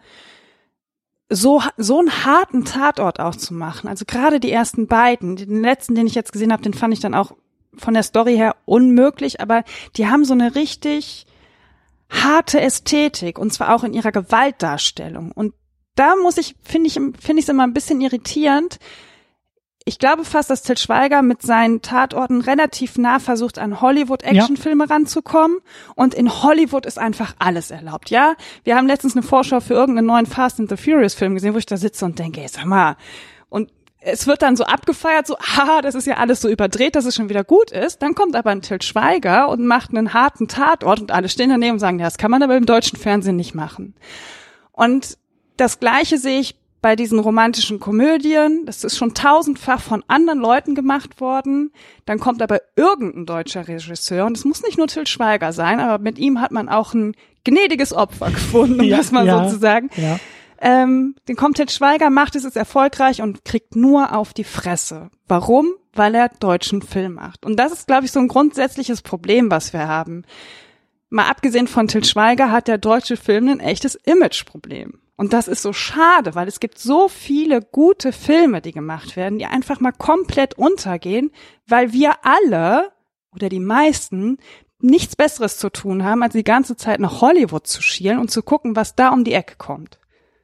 so so einen harten Tatort auch zu machen. Also gerade die ersten beiden, den letzten, den ich jetzt gesehen habe, den fand ich dann auch von der Story her unmöglich, aber die haben so eine richtig harte Ästhetik und zwar auch in ihrer Gewaltdarstellung. Und da muss ich, finde ich, finde ich es immer ein bisschen irritierend. Ich glaube fast, dass Til Schweiger mit seinen Tatorten relativ nah versucht, an Hollywood-Actionfilme ja. ranzukommen. Und in Hollywood ist einfach alles erlaubt, ja? Wir haben letztens eine Vorschau für irgendeinen neuen Fast and the Furious-Film gesehen, wo ich da sitze und denke, ey, sag mal. Und es wird dann so abgefeiert, so, haha, das ist ja alles so überdreht, dass es schon wieder gut ist. Dann kommt aber ein Til Schweiger und macht einen harten Tatort und alle stehen daneben und sagen, ja, das kann man aber im deutschen Fernsehen nicht machen. Und das Gleiche sehe ich bei diesen romantischen Komödien. Das ist schon tausendfach von anderen Leuten gemacht worden. Dann kommt aber irgendein deutscher Regisseur, und es muss nicht nur Til Schweiger sein, aber mit ihm hat man auch ein gnädiges Opfer gefunden, um ja, das mal ja, so zu sagen. Ja. Ähm, den kommt Til Schweiger, macht es, ist erfolgreich und kriegt nur auf die Fresse. Warum? Weil er deutschen Film macht. Und das ist, glaube ich, so ein grundsätzliches Problem, was wir haben. Mal abgesehen von Til Schweiger hat der deutsche Film ein echtes Imageproblem. Und das ist so schade, weil es gibt so viele gute Filme, die gemacht werden, die einfach mal komplett untergehen, weil wir alle oder die meisten nichts Besseres zu tun haben, als die ganze Zeit nach Hollywood zu schielen und zu gucken, was da um die Ecke kommt.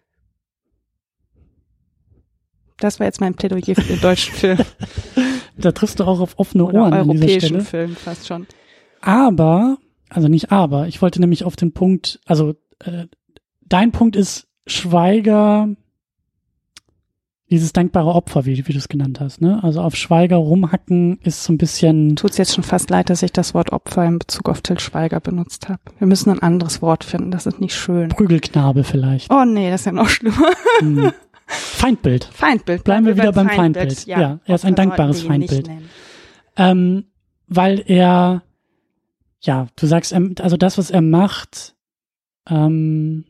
Das war jetzt mein Plädoyer für den deutschen Film. Da triffst du auch auf offene Oder Ohren an dieser Stelle. Europäischen Film fast schon. Aber, also nicht aber, ich wollte nämlich auf den Punkt, also äh, dein Punkt ist Schweiger, dieses dankbare Opfer, wie, wie du es genannt hast, ne? Also auf Schweiger rumhacken ist so ein bisschen... Tut's jetzt schon fast leid, dass ich das Wort Opfer in Bezug auf Til Schweiger benutzt habe. Wir müssen ein anderes Wort finden, das ist nicht schön. Prügelknabe vielleicht. Oh nee, das ist ja noch schlimmer. Hm. Feindbild. Feindbild. Bleiben wir wieder beim Feindbild. Feindbild. Ja, ja, er ist ein dankbares Feindbild. Ähm, weil er, ja, du sagst, also das, was er macht, ähm,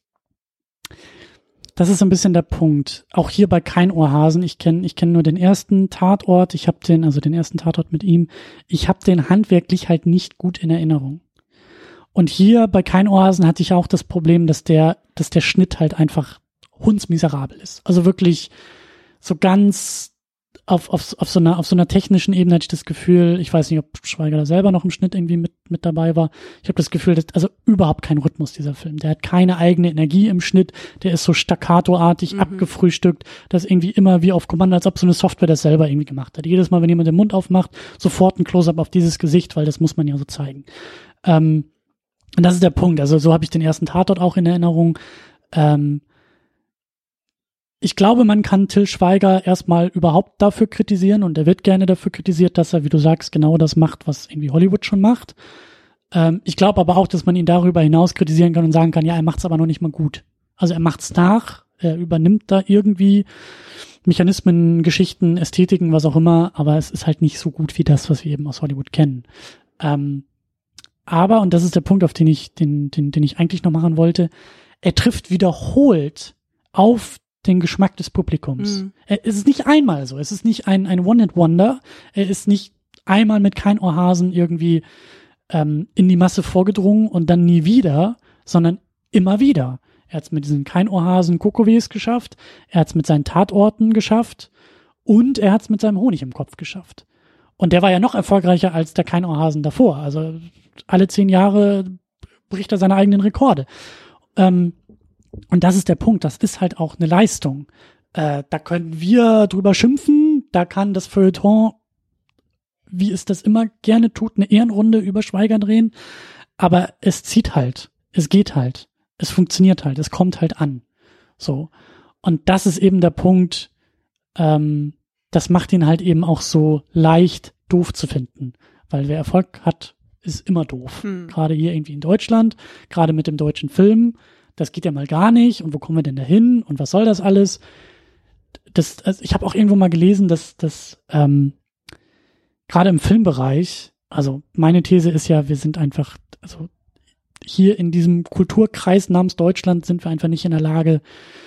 das ist so ein bisschen der Punkt. Auch hier bei Kein Ohrhasen, ich kenne ich kenne nur den ersten Tatort, ich habe den, also den ersten Tatort mit ihm, ich habe den handwerklich halt nicht gut in Erinnerung. Und hier bei Kein Ohrhasen hatte ich auch das Problem, dass der, dass der Schnitt halt einfach hundsmiserabel ist. Also wirklich so ganz auf, auf, auf so einer, auf so einer technischen Ebene hatte ich das Gefühl, ich weiß nicht, ob Schweiger da selber noch im Schnitt irgendwie mit, mit dabei war. Ich habe das Gefühl, dass, also überhaupt kein Rhythmus, dieser Film. Der hat keine eigene Energie im Schnitt. Der ist so staccatoartig mhm. abgefrühstückt, dass irgendwie immer wie auf Kommando, als ob so eine Software das selber irgendwie gemacht hat. Jedes Mal, wenn jemand den Mund aufmacht, sofort ein Close-up auf dieses Gesicht, weil das muss man ja so zeigen. Ähm, und das ist der Punkt. Also so habe ich den ersten Tatort auch in Erinnerung. Ähm, Ich glaube, man kann Til Schweiger erstmal überhaupt dafür kritisieren und er wird gerne dafür kritisiert, dass er, wie du sagst, genau das macht, was irgendwie Hollywood schon macht. Ähm, ich glaube aber auch, dass man ihn darüber hinaus kritisieren kann und sagen kann, ja, er macht es aber noch nicht mal gut. Also er macht's nach, er übernimmt da irgendwie Mechanismen, Geschichten, Ästhetiken, was auch immer, aber es ist halt nicht so gut wie das, was wir eben aus Hollywood kennen. Ähm, aber, und das ist der Punkt, auf den ich, den, den, den ich eigentlich noch machen wollte, er trifft wiederholt auf den Geschmack des Publikums. Mhm. Es ist nicht einmal so. Es ist nicht ein, ein One-Hit-Wonder. Er ist nicht einmal mit kein Ohrhasen irgendwie ähm, in die Masse vorgedrungen und dann nie wieder, sondern immer wieder. Er hat es mit diesen kein Ohrhasen Kokowes geschafft. Er hat es mit seinen Tatorten geschafft. Und er hat es mit seinem Honig im Kopf geschafft. Und der war ja noch erfolgreicher als der kein Ohrhasen davor. Also alle zehn Jahre bricht er seine eigenen Rekorde. Ähm, Und das ist der Punkt, das ist halt auch eine Leistung. Äh, da können wir drüber schimpfen, da kann das Feuilleton, wie es das immer gerne tut, eine Ehrenrunde über Schweiger drehen, aber es zieht halt, es geht halt, es funktioniert halt, es kommt halt an. So. Und das ist eben der Punkt, ähm, das macht ihn halt eben auch so leicht doof zu finden, weil wer Erfolg hat, ist immer doof. Hm. Gerade hier irgendwie in Deutschland, gerade mit dem deutschen Film. Das geht ja mal gar nicht und wo kommen wir denn da hin und was soll das alles? Das, also ich habe auch irgendwo mal gelesen, dass dass ähm, gerade im Filmbereich, also meine These ist ja, wir sind einfach, also hier in diesem Kulturkreis namens Deutschland sind wir einfach nicht in der Lage,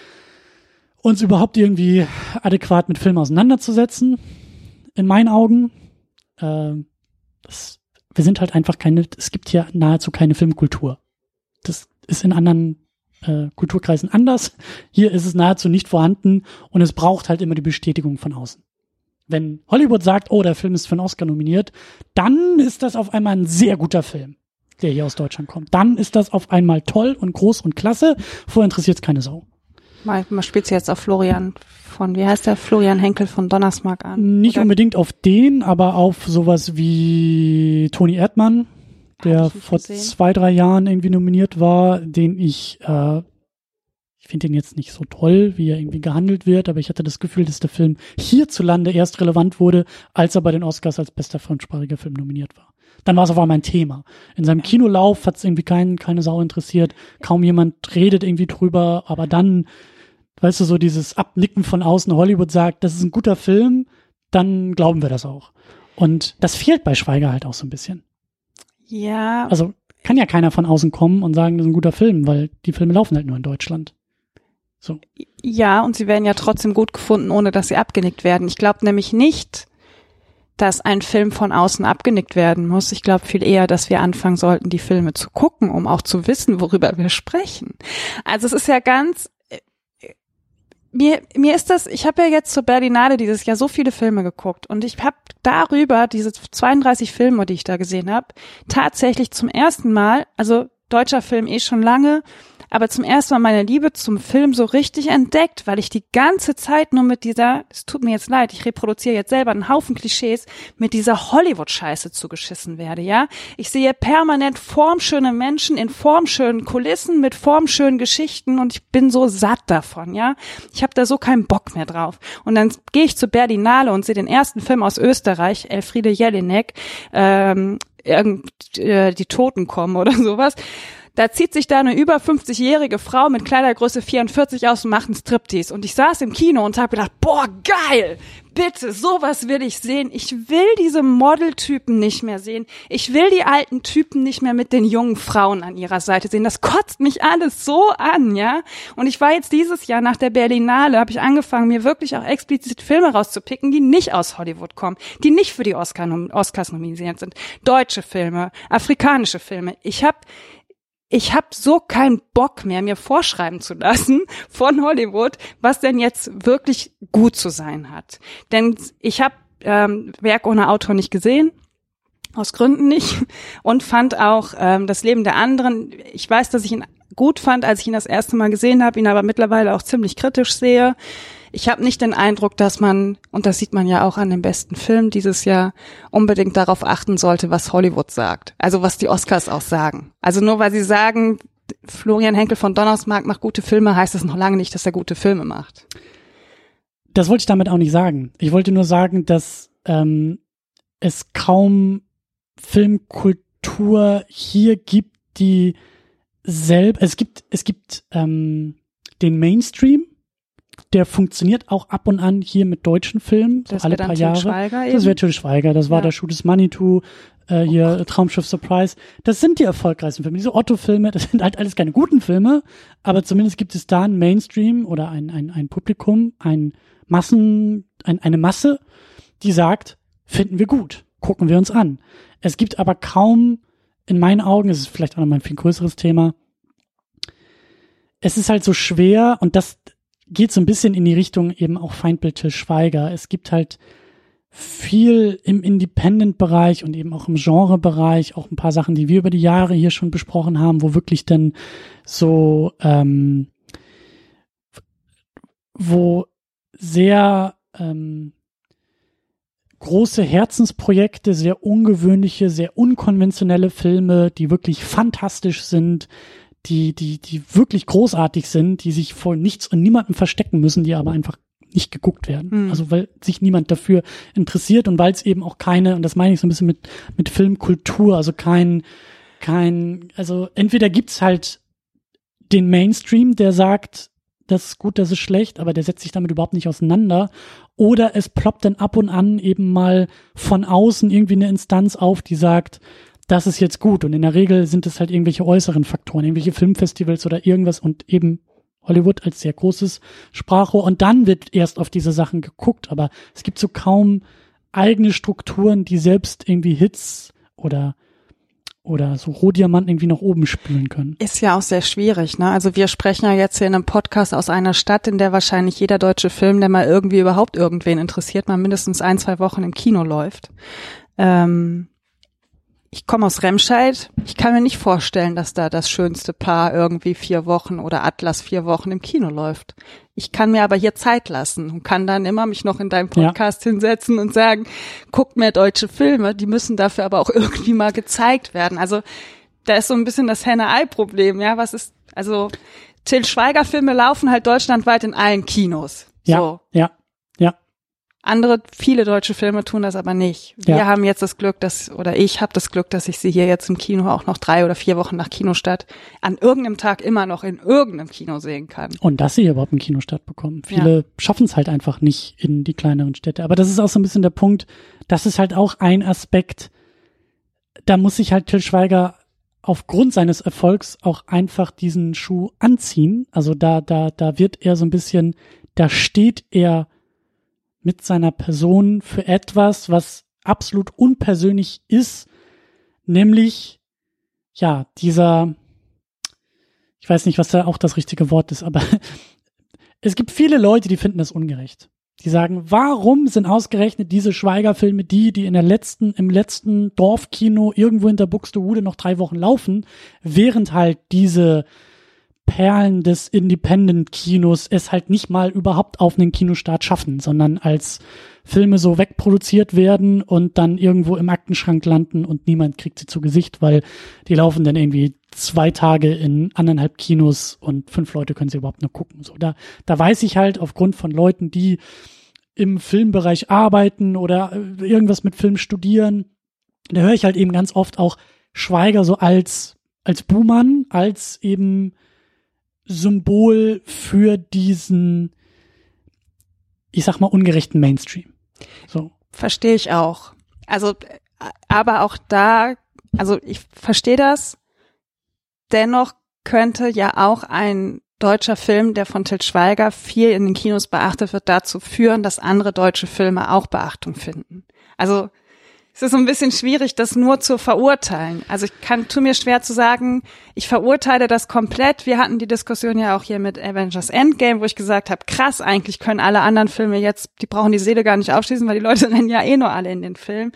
uns überhaupt irgendwie adäquat mit Film auseinanderzusetzen, in meinen Augen. Äh, das, wir sind halt einfach keine, es gibt hier nahezu keine Filmkultur. Das ist in anderen Äh, Kulturkreisen anders. Hier ist es nahezu nicht vorhanden und es braucht halt immer die Bestätigung von außen. Wenn Hollywood sagt, oh, der Film ist für einen Oscar nominiert, dann ist das auf einmal ein sehr guter Film, der hier aus Deutschland kommt. Dann ist das auf einmal toll und groß und klasse. Vorher interessiert es keine Sau. Mal, mal spielt sie jetzt auf Florian von, wie heißt der, Florian Henkel von Donnersmarck an? Nicht oder? Unbedingt auf den, aber auf sowas wie Toni Erdmann, der vor gesehen. zwei, drei Jahren irgendwie nominiert war, den ich, äh, ich finde den jetzt nicht so toll, wie er irgendwie gehandelt wird, aber ich hatte das Gefühl, dass der Film hierzulande erst relevant wurde, als er bei den Oscars als bester fremdsprachiger Film nominiert war. Dann war es auf einmal ein Thema. In seinem Kinolauf hat es irgendwie kein, keine Sau interessiert, kaum jemand redet irgendwie drüber, aber dann, weißt du, so dieses Abnicken von außen, Hollywood sagt, das ist ein guter Film, dann glauben wir das auch. Und das fehlt bei Schweiger halt auch so ein bisschen. Ja. Also kann ja keiner von außen kommen und sagen, das ist ein guter Film, weil die Filme laufen halt nur in Deutschland. So. Ja, und sie werden ja trotzdem gut gefunden, ohne dass sie abgenickt werden. Ich glaube nämlich nicht, dass ein Film von außen abgenickt werden muss. Ich glaube viel eher, dass wir anfangen sollten, die Filme zu gucken, um auch zu wissen, worüber wir sprechen. Also es ist ja ganz... Mir, mir ist das, ich habe ja jetzt zur Berlinale dieses Jahr so viele Filme geguckt und ich habe darüber, diese zweiunddreißig Filme, die ich da gesehen habe, tatsächlich zum ersten Mal, also deutscher Film eh schon lange, aber zum ersten Mal meine Liebe zum Film so richtig entdeckt, weil ich die ganze Zeit nur mit dieser, es tut mir jetzt leid, ich reproduziere jetzt selber einen Haufen Klischees, mit dieser Hollywood-Scheiße zugeschissen werde, ja. Ich sehe permanent formschöne Menschen in formschönen Kulissen mit formschönen Geschichten und ich bin so satt davon, ja. Ich habe da so keinen Bock mehr drauf. Und dann gehe ich zur Berlinale und sehe den ersten Film aus Österreich, Elfriede Jelinek, ähm, irgend, äh, die Toten kommen oder sowas. Da zieht sich da eine über fünfzigjährige Frau mit Kleidergröße vierundvierzig aus und macht einen Striptease. Und ich saß im Kino und habe gedacht, boah, geil, bitte, sowas will ich sehen. Ich will diese Modeltypen nicht mehr sehen. Ich will die alten Typen nicht mehr mit den jungen Frauen an ihrer Seite sehen. Das kotzt mich alles so an, ja. Und ich war jetzt dieses Jahr nach der Berlinale, habe ich angefangen, mir wirklich auch explizit Filme rauszupicken, die nicht aus Hollywood kommen, die nicht für die Oscar, Oscars nominiert sind. Deutsche Filme, afrikanische Filme. Ich habe ich habe so keinen Bock mehr, mir vorschreiben zu lassen von Hollywood, was denn jetzt wirklich gut zu sein hat. Denn ich habe ähm, Werk ohne Autor nicht gesehen, aus Gründen nicht, und fand auch ähm, das Leben der anderen, ich weiß, dass ich ihn gut fand, als ich ihn das erste Mal gesehen habe, ihn aber mittlerweile auch ziemlich kritisch sehe. Ich habe nicht den Eindruck, dass man, und das sieht man ja auch an dem besten Film dieses Jahr, unbedingt darauf achten sollte, was Hollywood sagt. Also was die Oscars auch sagen. Also nur weil sie sagen, Florian Henkel von Donnersmarck macht gute Filme, heißt das noch lange nicht, dass er gute Filme macht. Das wollte ich damit auch nicht sagen. Ich wollte nur sagen, dass ähm, es kaum Filmkultur hier gibt, die selbst, es gibt, es gibt ähm, den Mainstream, der funktioniert auch ab und an hier mit deutschen Filmen, so alle paar Jahre. Schweiger das wäre Til Schweiger, das war ja. der Shoot is Manitou, äh, hier oh Traumschiff Surprise. Das sind die erfolgreichsten Filme. Diese Otto-Filme, das sind halt alles keine guten Filme, aber zumindest gibt es da einen Mainstream oder ein, ein, ein Publikum, ein Massen, ein, eine Masse, die sagt, finden wir gut, gucken wir uns an. Es gibt aber kaum, in meinen Augen, es ist vielleicht auch noch mal ein viel größeres Thema, es ist halt so schwer, und das geht so ein bisschen in die Richtung eben auch Feindbild Til Schweiger. Es gibt halt viel im Independent-Bereich und eben auch im Genre-Bereich, auch ein paar Sachen, die wir über die Jahre hier schon besprochen haben, wo wirklich dann so, ähm, wo sehr ähm, große Herzensprojekte, sehr ungewöhnliche, sehr unkonventionelle Filme, die wirklich fantastisch sind, die, die, die wirklich großartig sind, die sich vor nichts und niemandem verstecken müssen, die aber einfach nicht geguckt werden. Mhm. Also weil sich niemand dafür interessiert und weil es eben auch keine, und das meine ich so ein bisschen mit, mit Filmkultur, also kein, kein, also entweder gibt's halt den Mainstream, der sagt, das ist gut, das ist schlecht, aber der setzt sich damit überhaupt nicht auseinander, oder es ploppt dann ab und an eben mal von außen irgendwie eine Instanz auf, die sagt, das ist jetzt gut. Und in der Regel sind es halt irgendwelche äußeren Faktoren, irgendwelche Filmfestivals oder irgendwas und eben Hollywood als sehr großes Sprachrohr. Und dann wird erst auf diese Sachen geguckt. Aber es gibt so kaum eigene Strukturen, die selbst irgendwie Hits oder oder so Rohdiamanten irgendwie nach oben spülen können. Ist ja auch sehr schwierig, ne? Also wir sprechen ja jetzt hier in einem Podcast aus einer Stadt, in der wahrscheinlich jeder deutsche Film, der mal irgendwie überhaupt irgendwen interessiert, mal mindestens ein, zwei Wochen im Kino läuft. Ähm Ich komme aus Remscheid. Ich kann mir nicht vorstellen, dass da das schönste Paar irgendwie vier Wochen oder Atlas vier Wochen im Kino läuft. Ich kann mir aber hier Zeit lassen und kann dann immer mich noch in deinem Podcast ja. hinsetzen und sagen, guckt mehr deutsche Filme, die müssen dafür aber auch irgendwie mal gezeigt werden. Also da ist so ein bisschen das Henne-Ei-Problem, ja, was ist, also Til Schweiger-Filme laufen halt deutschlandweit in allen Kinos. Ja, so. ja, ja. Andere, viele deutsche Filme tun das aber nicht. Wir ja. haben jetzt das Glück, dass, oder ich habe das Glück, dass ich sie hier jetzt im Kino auch noch drei oder vier Wochen nach Kinostart an irgendeinem Tag immer noch in irgendeinem Kino sehen kann. Und dass sie hier überhaupt einen Kinostart bekommen. Viele ja. schaffen es halt einfach nicht in die kleineren Städte. Aber das ist auch so ein bisschen der Punkt, das ist halt auch ein Aspekt, da muss sich halt Til Schweiger aufgrund seines Erfolgs auch einfach diesen Schuh anziehen. Also da, da, da wird er so ein bisschen, da steht er mit seiner Person für etwas, was absolut unpersönlich ist, nämlich, ja, dieser, ich weiß nicht, was da auch das richtige Wort ist, aber es gibt viele Leute, die finden das ungerecht. Die sagen, warum sind ausgerechnet diese Schweiger-Filme die, die in der letzten, im letzten Dorfkino irgendwo hinter Buxtehude noch drei Wochen laufen, während halt diese Perlen des Independent-Kinos es halt nicht mal überhaupt auf einen Kinostart schaffen, sondern als Filme so wegproduziert werden und dann irgendwo im Aktenschrank landen und niemand kriegt sie zu Gesicht, weil die laufen dann irgendwie zwei Tage in anderthalb Kinos und fünf Leute können sie überhaupt nur gucken. So, da, da weiß ich halt aufgrund von Leuten, die im Filmbereich arbeiten oder irgendwas mit Film studieren, da höre ich halt eben ganz oft auch Schweiger so als, als Buhmann, als eben Symbol für diesen, ich sag mal, ungerechten Mainstream. So. Verstehe ich auch. Also, aber auch da, also ich verstehe das. Dennoch könnte ja auch ein deutscher Film, der von Til Schweiger viel in den Kinos beachtet wird, dazu führen, dass andere deutsche Filme auch Beachtung finden. Also, es ist so ein bisschen schwierig, das nur zu verurteilen. Also ich kann, tu mir schwer zu sagen, ich verurteile das komplett. Wir hatten die Diskussion ja auch hier mit Avengers Endgame, wo ich gesagt habe, krass, eigentlich können alle anderen Filme jetzt, die brauchen die Seele gar nicht aufschließen, weil die Leute rennen ja eh nur alle in den Film.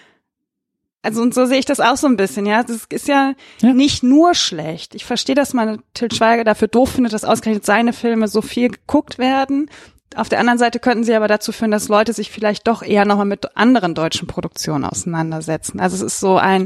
Also und so sehe ich das auch so ein bisschen, ja. Das ist ja, ja. nicht nur schlecht. Ich verstehe, dass man Til Schweiger dafür doof findet, dass ausgerechnet seine Filme so viel geguckt werden. Auf der anderen Seite könnten sie aber dazu führen, dass Leute sich vielleicht doch eher nochmal mit anderen deutschen Produktionen auseinandersetzen. Also es ist so ein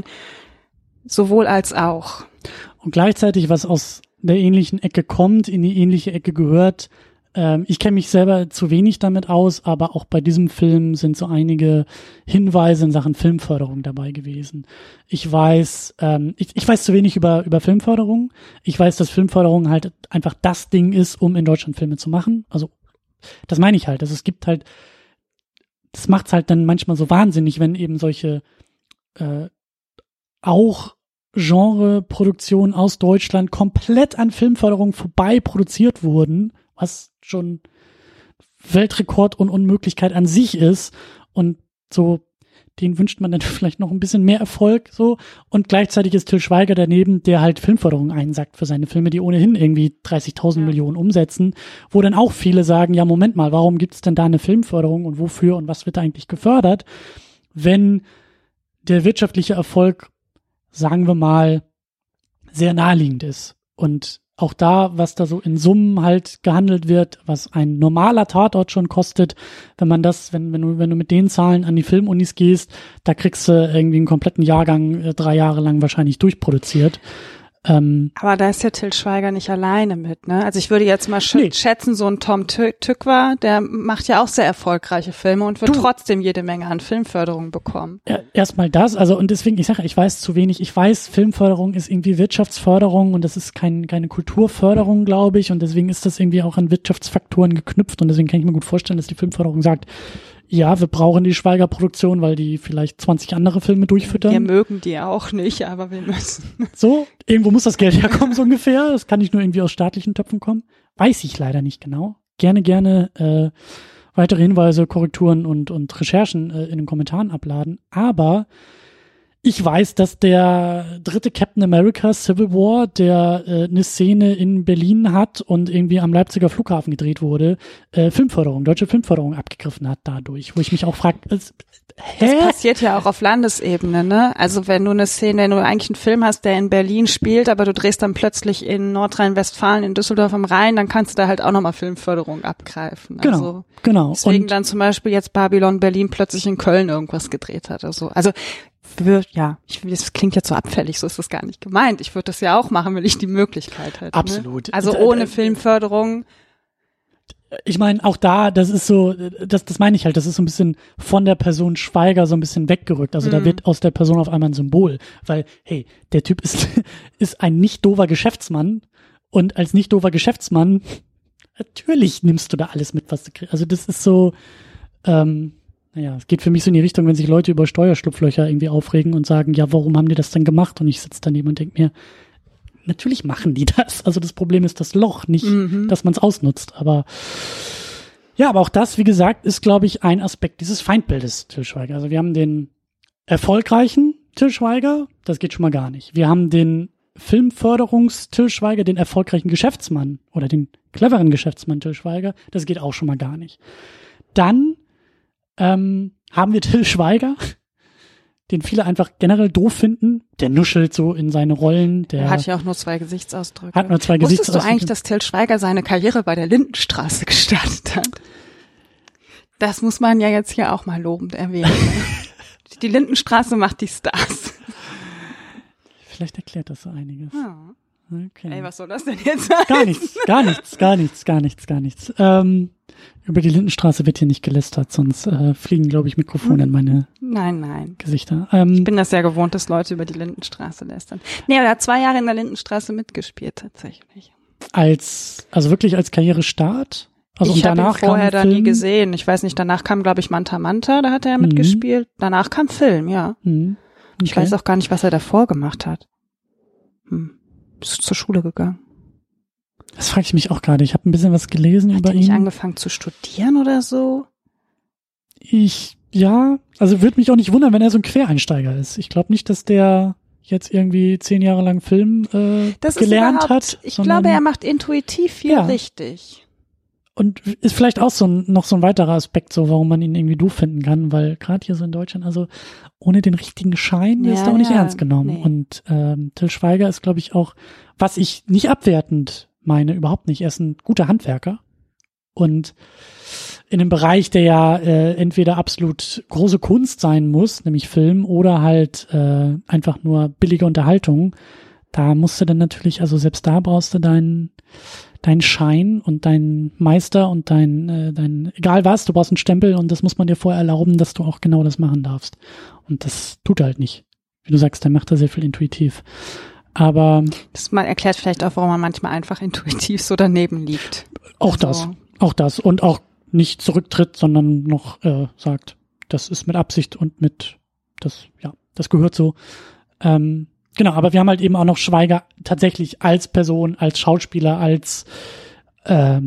sowohl als auch. Und gleichzeitig, was aus der ähnlichen Ecke kommt, in die ähnliche Ecke gehört, ähm, ich kenne mich selber zu wenig damit aus, aber auch bei diesem Film sind so einige Hinweise in Sachen Filmförderung dabei gewesen. Ich weiß, ähm, ich, ich weiß zu wenig über, über Filmförderung. Ich weiß, dass Filmförderung halt einfach das Ding ist, um in Deutschland Filme zu machen. Also das meine ich halt. Also es gibt halt, das macht's halt dann manchmal so wahnsinnig, wenn eben solche äh, auch Genreproduktionen aus Deutschland komplett an Filmförderung vorbei produziert wurden, was schon Weltrekord und Unmöglichkeit an sich ist. Und so, den wünscht man dann vielleicht noch ein bisschen mehr Erfolg, so. Und gleichzeitig ist Til Schweiger daneben, der halt Filmförderung einsackt für seine Filme, die ohnehin irgendwie dreißigtausend ja. Millionen umsetzen, wo dann auch viele sagen, ja, Moment mal, warum gibt's denn da eine Filmförderung und wofür und was wird da eigentlich gefördert, wenn der wirtschaftliche Erfolg, sagen wir mal, sehr naheliegend ist. Und auch da, was da so in Summen halt gehandelt wird, was ein normaler Tatort schon kostet, wenn man das, wenn, wenn du, wenn du mit den Zahlen an die Filmunis gehst, da kriegst du irgendwie einen kompletten Jahrgang äh, drei Jahre lang wahrscheinlich durchproduziert. Ähm, Aber da ist ja Til Schweiger nicht alleine mit, ne? Also ich würde jetzt mal sch- nee. schätzen, so ein Tom Tykwer, der macht ja auch sehr erfolgreiche Filme und wird du. trotzdem jede Menge an Filmförderung bekommen. Ja, erstmal das, also und deswegen, ich sage, ich weiß zu wenig. Ich weiß, Filmförderung ist irgendwie Wirtschaftsförderung und das ist kein, keine Kulturförderung, glaube ich, und deswegen ist das irgendwie auch an Wirtschaftsfaktoren geknüpft und deswegen kann ich mir gut vorstellen, dass die Filmförderung sagt, ja, wir brauchen die Schweiger-Produktion, weil die vielleicht zwanzig andere Filme durchfüttern. Wir mögen die auch nicht, aber wir müssen. So, irgendwo muss das Geld herkommen, so ungefähr. Das kann nicht nur irgendwie aus staatlichen Töpfen kommen. Weiß ich leider nicht genau. Gerne, gerne äh, weitere Hinweise, Korrekturen und, und Recherchen äh, in den Kommentaren abladen. Aber ich weiß, dass der dritte Captain America Civil War, der äh, eine Szene in Berlin hat und irgendwie am Leipziger Flughafen gedreht wurde, äh, Filmförderung, deutsche Filmförderung abgegriffen hat dadurch, wo ich mich auch frage, äh, hä? Das passiert ja auch auf Landesebene, ne? Also wenn du eine Szene, wenn du eigentlich einen Film hast, der in Berlin spielt, aber du drehst dann plötzlich in Nordrhein-Westfalen, in Düsseldorf am Rhein, dann kannst du da halt auch nochmal Filmförderung abgreifen. Genau, also genau. Deswegen und dann zum Beispiel jetzt Babylon Berlin plötzlich in Köln irgendwas gedreht hat oder so. Also Wird, ja, ich, das klingt jetzt so abfällig, so ist das gar nicht gemeint. Ich würde das ja auch machen, wenn ich die Möglichkeit hätte. Absolut. Ne? Also ohne Filmförderung. Ich meine, auch da, das ist so, das, das meine ich halt, das ist so ein bisschen von der Person Schweiger so ein bisschen weggerückt. Also mm. da wird aus der Person auf einmal ein Symbol, weil, hey, der Typ ist, ist ein nicht doofer Geschäftsmann und als nicht doofer Geschäftsmann, natürlich nimmst du da alles mit, was du kriegst. Also das ist so, ähm, naja, es geht für mich so in die Richtung, wenn sich Leute über Steuerschlupflöcher irgendwie aufregen und sagen, ja, warum haben die das denn gemacht? Und ich sitze daneben und denke mir, natürlich machen die das. Also das Problem ist das Loch, nicht, mhm. dass man es ausnutzt. Aber ja, aber auch das, wie gesagt, ist, glaube ich, ein Aspekt dieses Feindbildes Til Schweiger. Also wir haben den erfolgreichen Til Schweiger, das geht schon mal gar nicht. Wir haben den Filmförderungs-Til Schweiger, den erfolgreichen Geschäftsmann oder den cleveren Geschäftsmann Til Schweiger, das geht auch schon mal gar nicht. Dann Ähm, haben wir Til Schweiger, den viele einfach generell doof finden. Der nuschelt so in seine Rollen. Der er hat ja auch nur zwei Gesichtsausdrücke. Hat nur zwei Wusstest Gesichtsausdrücke. du eigentlich, dass Til Schweiger seine Karriere bei der Lindenstraße gestartet hat? Das muss man ja jetzt hier auch mal lobend erwähnen. Die Lindenstraße macht die Stars. Vielleicht erklärt das so einiges. Ja. Okay. Ey, was soll das denn jetzt sein? Gar nichts, gar nichts, gar nichts, gar nichts, gar nichts. Ähm, über die Lindenstraße wird hier nicht gelästert, sonst äh, fliegen, glaube ich, Mikrofone in meine nein, nein. Gesichter. Ähm, ich bin das ja gewohnt, dass Leute über die Lindenstraße lästern. Nee, er hat zwei Jahre in der Lindenstraße mitgespielt, tatsächlich. Als, also wirklich als Karrierestart? Also ich habe ihn vorher da Film. nie gesehen. Ich weiß nicht, danach kam, glaube ich, Manta Manta, da hat er mhm. mitgespielt. Danach kam Film, ja. Mhm. Okay. Ich weiß auch gar nicht, was er davor gemacht hat. Hm. Ist zur Schule gegangen. Das frage ich mich auch gerade. Ich habe ein bisschen was gelesen hat über er ihn. Hat er nicht angefangen zu studieren oder so? Ich, ja, also würde mich auch nicht wundern, wenn er so ein Quereinsteiger ist. Ich glaube nicht, dass der jetzt irgendwie zehn Jahre lang Film äh, das gelernt hat. Ich glaube, er macht intuitiv viel ja. richtig. Und ist vielleicht auch so ein, noch so ein weiterer Aspekt, so warum man ihn irgendwie doof finden kann, weil gerade hier so in Deutschland, also ohne den richtigen Schein ja, ist er auch nicht ja, ernst genommen. Nee. Und ähm, Til Schweiger ist, glaube ich, auch, was ich nicht abwertend meine, überhaupt nicht. Er ist ein guter Handwerker und in einem Bereich, der ja äh, entweder absolut große Kunst sein muss, nämlich Film, oder halt äh, einfach nur billige Unterhaltung, da musst du dann natürlich, also selbst da brauchst du deinen dein Schein und dein Meister und dein, äh, dein, egal was, du brauchst einen Stempel und das muss man dir vorher erlauben, dass du auch genau das machen darfst. Und das tut er halt nicht. Wie du sagst, der macht da sehr viel intuitiv. Aber das mal erklärt vielleicht auch, warum man manchmal einfach intuitiv so daneben liegt. Auch also. das, auch das. Und auch nicht zurücktritt, sondern noch äh, sagt, das ist mit Absicht und mit, das, ja, das gehört so. Ähm, Genau, aber wir haben halt eben auch noch Schweiger tatsächlich als Person, als Schauspieler, als äh,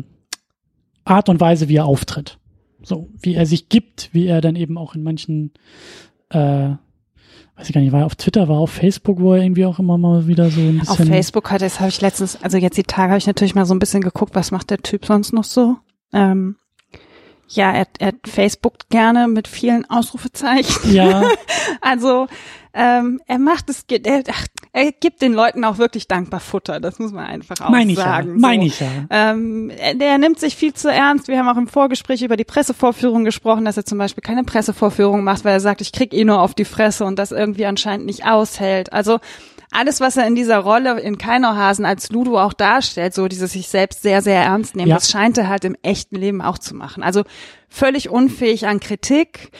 Art und Weise, wie er auftritt. So, wie er sich gibt, wie er dann eben auch in manchen, äh, weiß ich gar nicht, war er auf Twitter, war er auf Facebook, wo er irgendwie auch immer mal wieder so ein bisschen... Auf Facebook hat, das habe ich letztens, also jetzt die Tage habe ich natürlich mal so ein bisschen geguckt, was macht der Typ sonst noch so? Ähm, ja, er, er Facebookt gerne mit vielen Ausrufezeichen. Ja. Also ähm, er macht es, er, ach, er gibt den Leuten auch wirklich dankbar Futter, das muss man einfach auch mein sagen. Ich ja, meine ich ja. Ähm, der nimmt sich viel zu ernst. Wir haben auch im Vorgespräch über die Pressevorführung gesprochen, dass er zum Beispiel keine Pressevorführung macht, weil er sagt, ich krieg eh nur auf die Fresse und das irgendwie anscheinend nicht aushält. Also alles, was er in dieser Rolle in Keinauhasen als Ludo auch darstellt, so dieses sich selbst sehr, sehr ernst nehmen, ja. Das scheint er halt im echten Leben auch zu machen. Also völlig unfähig an Kritik,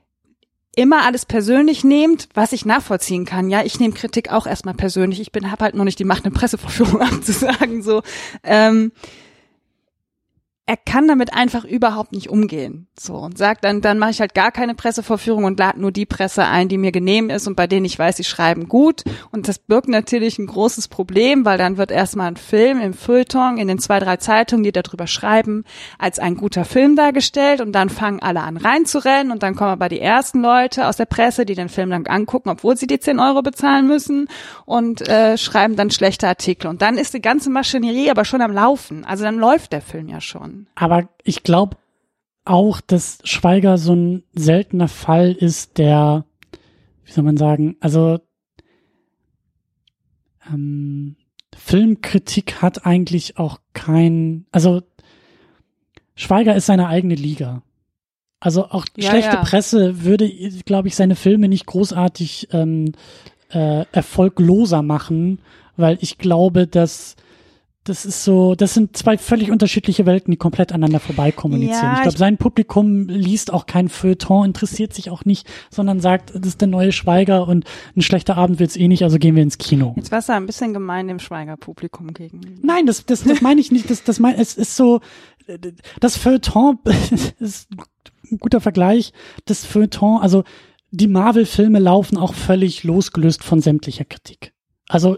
immer alles persönlich nehmt, was ich nachvollziehen kann. Ja, ich nehme Kritik auch erstmal persönlich. Ich bin, hab halt noch nicht die Macht, eine Pressevorführung abzusagen. So, ähm, er kann damit einfach überhaupt nicht umgehen. So, und sagt dann, dann mache ich halt gar keine Pressevorführung und lade nur die Presse ein, die mir genehm ist und bei denen ich weiß, sie schreiben gut. Und das birgt natürlich ein großes Problem, weil dann wird erstmal ein Film im Feuilleton, in den zwei, drei Zeitungen, die darüber schreiben, als ein guter Film dargestellt und dann fangen alle an reinzurennen und dann kommen aber die ersten Leute aus der Presse, die den Film dann angucken, obwohl sie die zehn Euro bezahlen müssen und äh, schreiben dann schlechte Artikel. Und dann ist die ganze Maschinerie aber schon am Laufen. Also dann läuft der Film ja schon. Aber ich glaube auch, dass Schweiger so ein seltener Fall ist, der, wie soll man sagen, also ähm, Filmkritik hat eigentlich auch kein, also Schweiger ist seine eigene Liga. Also auch ja, schlechte ja. Presse würde, glaube ich, seine Filme nicht großartig ähm, äh, erfolgloser machen, weil ich glaube, dass das ist so, das sind zwei völlig unterschiedliche Welten, die komplett aneinander vorbei kommunizieren. Ja, ich glaube, sein Publikum liest auch kein Feuilleton, interessiert sich auch nicht, sondern sagt, das ist der neue Schweiger und ein schlechter Abend wird's eh nicht, also gehen wir ins Kino. Jetzt warst du ein bisschen gemein dem Schweiger-Publikum gegenüber. Nein, das, das, das meine ich nicht. Das, das mein, es ist so, das Feuilleton ist ein guter Vergleich. Das Feuilleton, also die Marvel-Filme laufen auch völlig losgelöst von sämtlicher Kritik. Also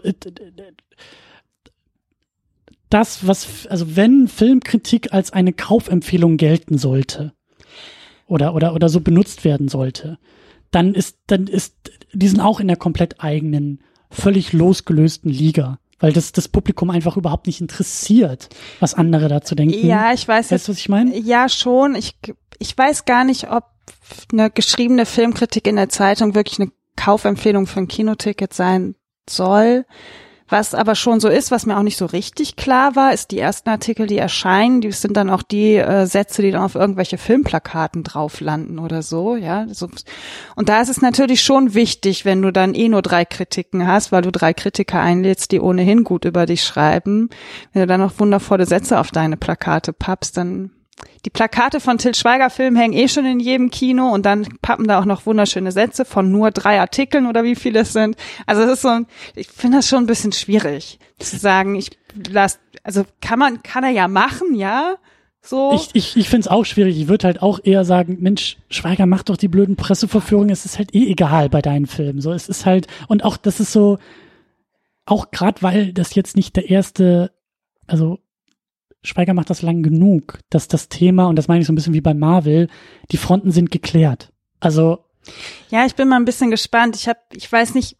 das, was, also wenn Filmkritik als eine Kaufempfehlung gelten sollte oder oder oder so benutzt werden sollte, dann ist dann ist die sind auch in der komplett eigenen, völlig losgelösten Liga, weil das das Publikum einfach überhaupt nicht interessiert, was andere dazu denken. Ja, ich weiß. Weißt du, was ich meine? Ja, schon. Ich ich weiß gar nicht, ob eine geschriebene Filmkritik in der Zeitung wirklich eine Kaufempfehlung für ein Kinoticket sein soll. Was aber schon so ist, was mir auch nicht so richtig klar war, ist die ersten Artikel, die erscheinen, die sind dann auch die äh, Sätze, die dann auf irgendwelche Filmplakaten drauf landen oder so, ja. So. Und da ist es natürlich schon wichtig, wenn du dann eh nur drei Kritiken hast, weil du drei Kritiker einlädst, die ohnehin gut über dich schreiben. Wenn du dann noch wundervolle Sätze auf deine Plakate pappst, dann die Plakate von Til Schweiger Filmen hängen eh schon in jedem Kino und dann pappen da auch noch wunderschöne Sätze von nur drei Artikeln oder wie viele es sind. Also es ist so, ein, ich finde das schon ein bisschen schwierig zu sagen, ich lass, also kann man, kann er ja machen, ja, so. Ich, ich, ich finde es auch schwierig. Ich würde halt auch eher sagen, Mensch, Schweiger, mach doch die blöden Presseverführungen. Es ist halt eh egal bei deinen Filmen. So, es ist halt, und auch, das ist so, auch gerade weil das jetzt nicht der erste, also Schweiger macht das lang genug, dass das Thema, und das meine ich so ein bisschen wie bei Marvel, die Fronten sind geklärt. Also ja, ich bin mal ein bisschen gespannt. Ich habe, ich weiß nicht,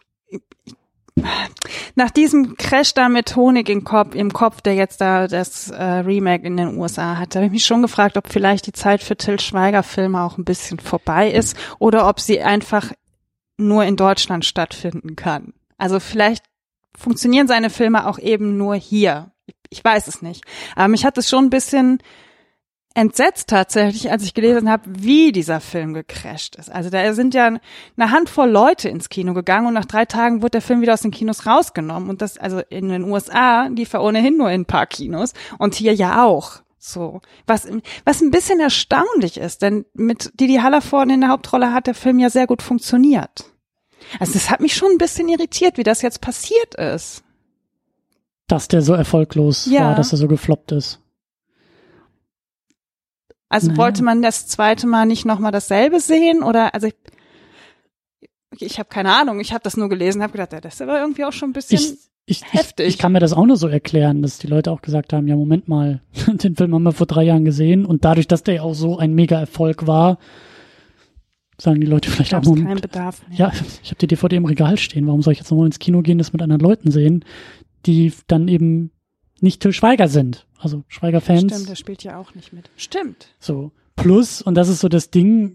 nach diesem Crash da mit Honig im Kopf, im Kopf, der jetzt da das äh, Remake in den U S A hat, habe ich mich schon gefragt, ob vielleicht die Zeit für Til Schweiger Filme auch ein bisschen vorbei ist oder ob sie einfach nur in Deutschland stattfinden kann. Also vielleicht funktionieren seine Filme auch eben nur hier. Ich weiß es nicht. Aber mich hat es schon ein bisschen entsetzt tatsächlich, als ich gelesen habe, wie dieser Film gecrasht ist. Also da sind ja eine Handvoll Leute ins Kino gegangen und nach drei Tagen wurde der Film wieder aus den Kinos rausgenommen. Und das, also in den U S A lief er ohnehin nur in ein paar Kinos und hier ja auch. So. Was, was ein bisschen erstaunlich ist, denn mit Didi Hallervorden in der Hauptrolle hat der Film ja sehr gut funktioniert. Also das hat mich schon ein bisschen irritiert, wie das jetzt passiert ist. Dass der so erfolglos ja. war, dass er so gefloppt ist. Also naja. Wollte man das zweite Mal nicht nochmal dasselbe sehen? Oder, also ich, ich habe keine Ahnung, ich habe das nur gelesen, habe gedacht, ja, das ist aber irgendwie auch schon ein bisschen ich, ich, heftig. Ich, ich kann mir das auch nur so erklären, dass die Leute auch gesagt haben, ja Moment mal, den Film haben wir vor drei Jahren gesehen und dadurch, dass der auch so ein Mega-Erfolg war, sagen die Leute vielleicht auch, Moment, keinen Bedarf mehr. Ja, ich habe die D V D im Regal stehen, warum soll ich jetzt nochmal ins Kino gehen, das mit anderen Leuten sehen, die dann eben nicht Til Schweiger sind. Also Schweiger-Fans. Stimmt, der spielt ja auch nicht mit. Stimmt. So, plus, und das ist so das Ding,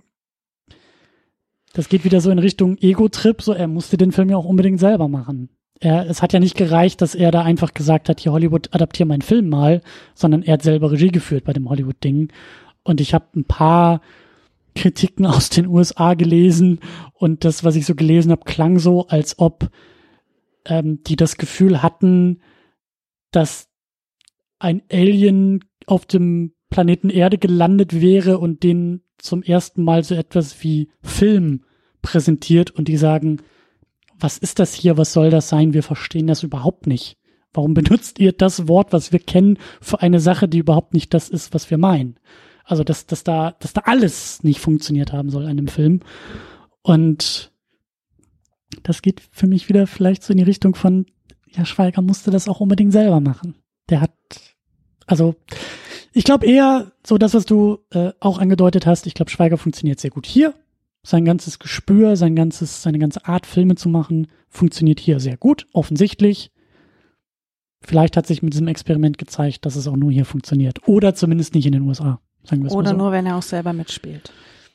das geht wieder so in Richtung Ego-Trip, so er musste den Film ja auch unbedingt selber machen. Er, es hat ja nicht gereicht, dass er da einfach gesagt hat, hier Hollywood, adaptier meinen Film mal, sondern er hat selber Regie geführt bei dem Hollywood-Ding. Und ich habe ein paar Kritiken aus den U S A gelesen und das, was ich so gelesen habe, klang so, als ob ähm, die das Gefühl hatten, dass ein Alien auf dem Planeten Erde gelandet wäre und denen zum ersten Mal so etwas wie Film präsentiert und die sagen, was ist das hier, was soll das sein, wir verstehen das überhaupt nicht. Warum benutzt ihr das Wort, was wir kennen, für eine Sache, die überhaupt nicht das ist, was wir meinen? Also, dass, dass da, dass da alles nicht funktioniert haben soll an dem Film. Und das geht für mich wieder vielleicht so in die Richtung von, ja, Schweiger musste das auch unbedingt selber machen. Der hat, also, ich glaube eher so das, was du äh, auch angedeutet hast, ich glaube, Schweiger funktioniert sehr gut hier. Sein ganzes Gespür, sein ganzes, seine ganze Art, Filme zu machen, funktioniert hier sehr gut, offensichtlich. Vielleicht hat sich mit diesem Experiment gezeigt, dass es auch nur hier funktioniert. Oder zumindest nicht in den U S A. Sagen wir es Oder mal so. Nur, wenn er auch selber mitspielt.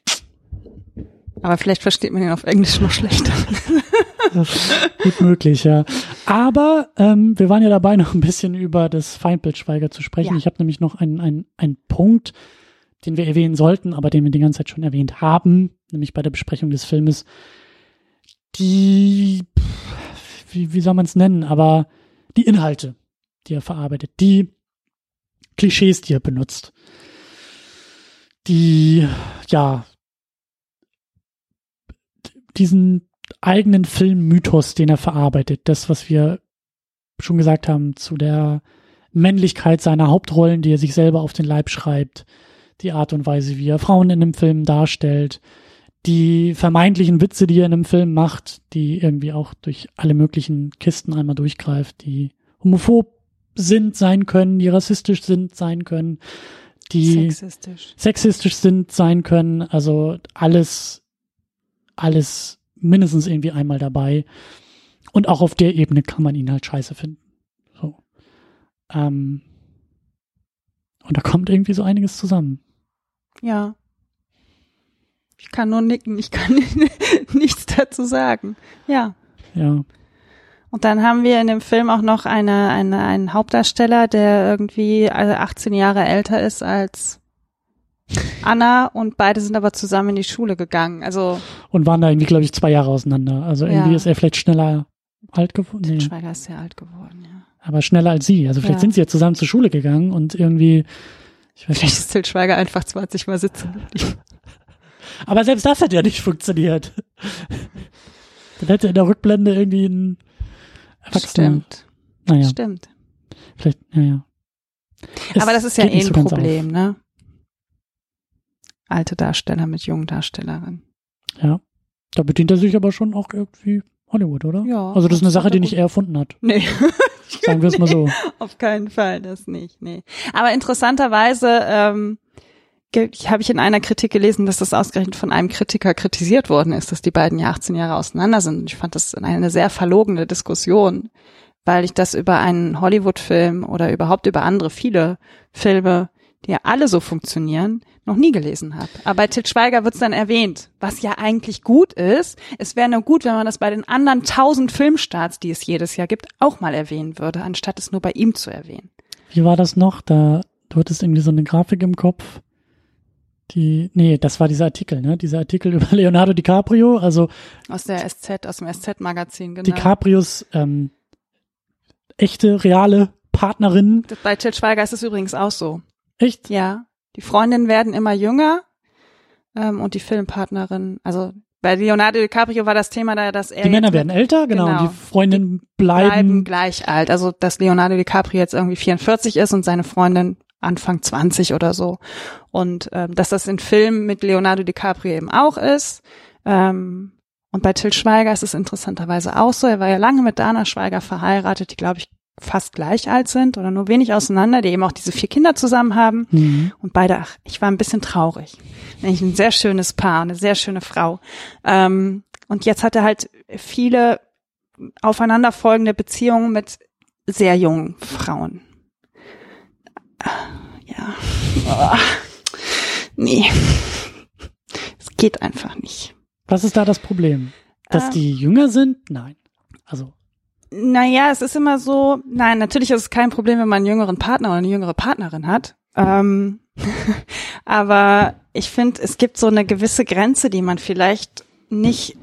Aber vielleicht versteht man ihn auf Englisch noch schlechter. Das ist gut möglich, ja. Aber ähm, wir waren ja dabei, noch ein bisschen über das Feindbild Schweiger zu sprechen. Ja. Ich habe nämlich noch einen, einen, einen Punkt, den wir erwähnen sollten, aber den wir die ganze Zeit schon erwähnt haben, nämlich bei der Besprechung des Filmes. Die, wie, wie soll man es nennen, aber die Inhalte, die er verarbeitet, die Klischees, die er benutzt, die, ja, diesen eigenen Filmmythos, den er verarbeitet, das, was wir schon gesagt haben, zu der Männlichkeit seiner Hauptrollen, die er sich selber auf den Leib schreibt, die Art und Weise, wie er Frauen in einem Film darstellt, die vermeintlichen Witze, die er in einem Film macht, die irgendwie auch durch alle möglichen Kisten einmal durchgreift, die homophob sind, sein können, die rassistisch sind, sein können, die sexistisch, sexistisch sind, sein können, also alles, alles mindestens irgendwie einmal dabei. Und auch auf der Ebene kann man ihn halt scheiße finden. So. Ähm, und da kommt irgendwie so einiges zusammen. Ja. Ich kann nur nicken, ich kann nichts dazu sagen. Ja. Ja. Und dann haben wir in dem Film auch noch eine, eine, einen Hauptdarsteller, der irgendwie achtzehn Jahre älter ist als Anna und beide sind aber zusammen in die Schule gegangen. Also und waren da irgendwie, glaube ich, zwei Jahre auseinander. Also irgendwie ja. ist er vielleicht schneller alt geworden. Til Nee. Schweiger ist sehr alt geworden, ja. Aber schneller als sie. Also vielleicht ja. sind sie ja zusammen zur Schule gegangen und irgendwie, ich weiß Vielleicht nicht. ist Til Schweiger einfach zwanzig Mal sitzen geblieben. Aber selbst das hat ja nicht funktioniert. Dann hätte in der Rückblende irgendwie ein Erwachsener. Stimmt. Naja. Stimmt. Vielleicht, naja. Es Aber das ist ja geht eh nicht ein so ganz Problem, auf. ne? Alte Darsteller mit jungen Darstellerinnen. Ja. Da bedient er sich aber schon auch irgendwie Hollywood, oder? Ja. Also das ist eine Sache, die nicht er erfunden hat. Nee. Sagen wir es mal so. Nee, auf keinen Fall, das nicht, nee. Aber interessanterweise ähm, habe ich in einer Kritik gelesen, dass das ausgerechnet von einem Kritiker kritisiert worden ist, dass die beiden ja achtzehn Jahre auseinander sind. Und ich fand das eine sehr verlogene Diskussion, weil ich das über einen Hollywood-Film oder überhaupt über andere viele Filme, die ja alle so funktionieren, noch nie gelesen habe. Aber bei Til Schweiger wird es dann erwähnt, was ja eigentlich gut ist. Es wäre nur gut, wenn man das bei den anderen tausend Filmstarts, die es jedes Jahr gibt, auch mal erwähnen würde, anstatt es nur bei ihm zu erwähnen. Wie war das noch? Da, du hattest irgendwie so eine Grafik im Kopf. Die, nee, das war dieser Artikel, ne? Dieser Artikel über Leonardo DiCaprio, also. Aus der S Z, aus dem S Z-Magazin, genau. DiCaprios, ähm, echte, reale Partnerin. Bei Til Schweiger ist es übrigens auch so. Echt? Ja. Die Freundinnen werden immer jünger ähm, und die Filmpartnerin, also bei Leonardo DiCaprio war das Thema da, dass er die Männer werden älter, genau, genau. Und die Freundinnen bleiben, bleiben gleich alt. Also dass Leonardo DiCaprio jetzt irgendwie vierundvierzig ist und seine Freundin Anfang zwanzig oder so. Und ähm, dass das in Filmen mit Leonardo DiCaprio eben auch ist. Ähm, und bei Til Schweiger ist es interessanterweise auch so. Er war ja lange mit Dana Schweiger verheiratet, die, glaube ich, fast gleich alt sind oder nur wenig auseinander, die eben auch diese vier Kinder zusammen haben. Mhm. Und beide, ach, ich war ein bisschen traurig. Nämlich ein sehr schönes Paar, eine sehr schöne Frau. Ähm, und jetzt hat er halt viele aufeinanderfolgende Beziehungen mit sehr jungen Frauen. Ja. Oh. Nee. Es geht einfach nicht. Was ist da das Problem? Dass ähm, die jünger sind? Nein. Also Naja, es ist immer so, nein, natürlich ist es kein Problem, wenn man einen jüngeren Partner oder eine jüngere Partnerin hat. Ähm, aber ich finde, es gibt so eine gewisse Grenze, die man vielleicht nicht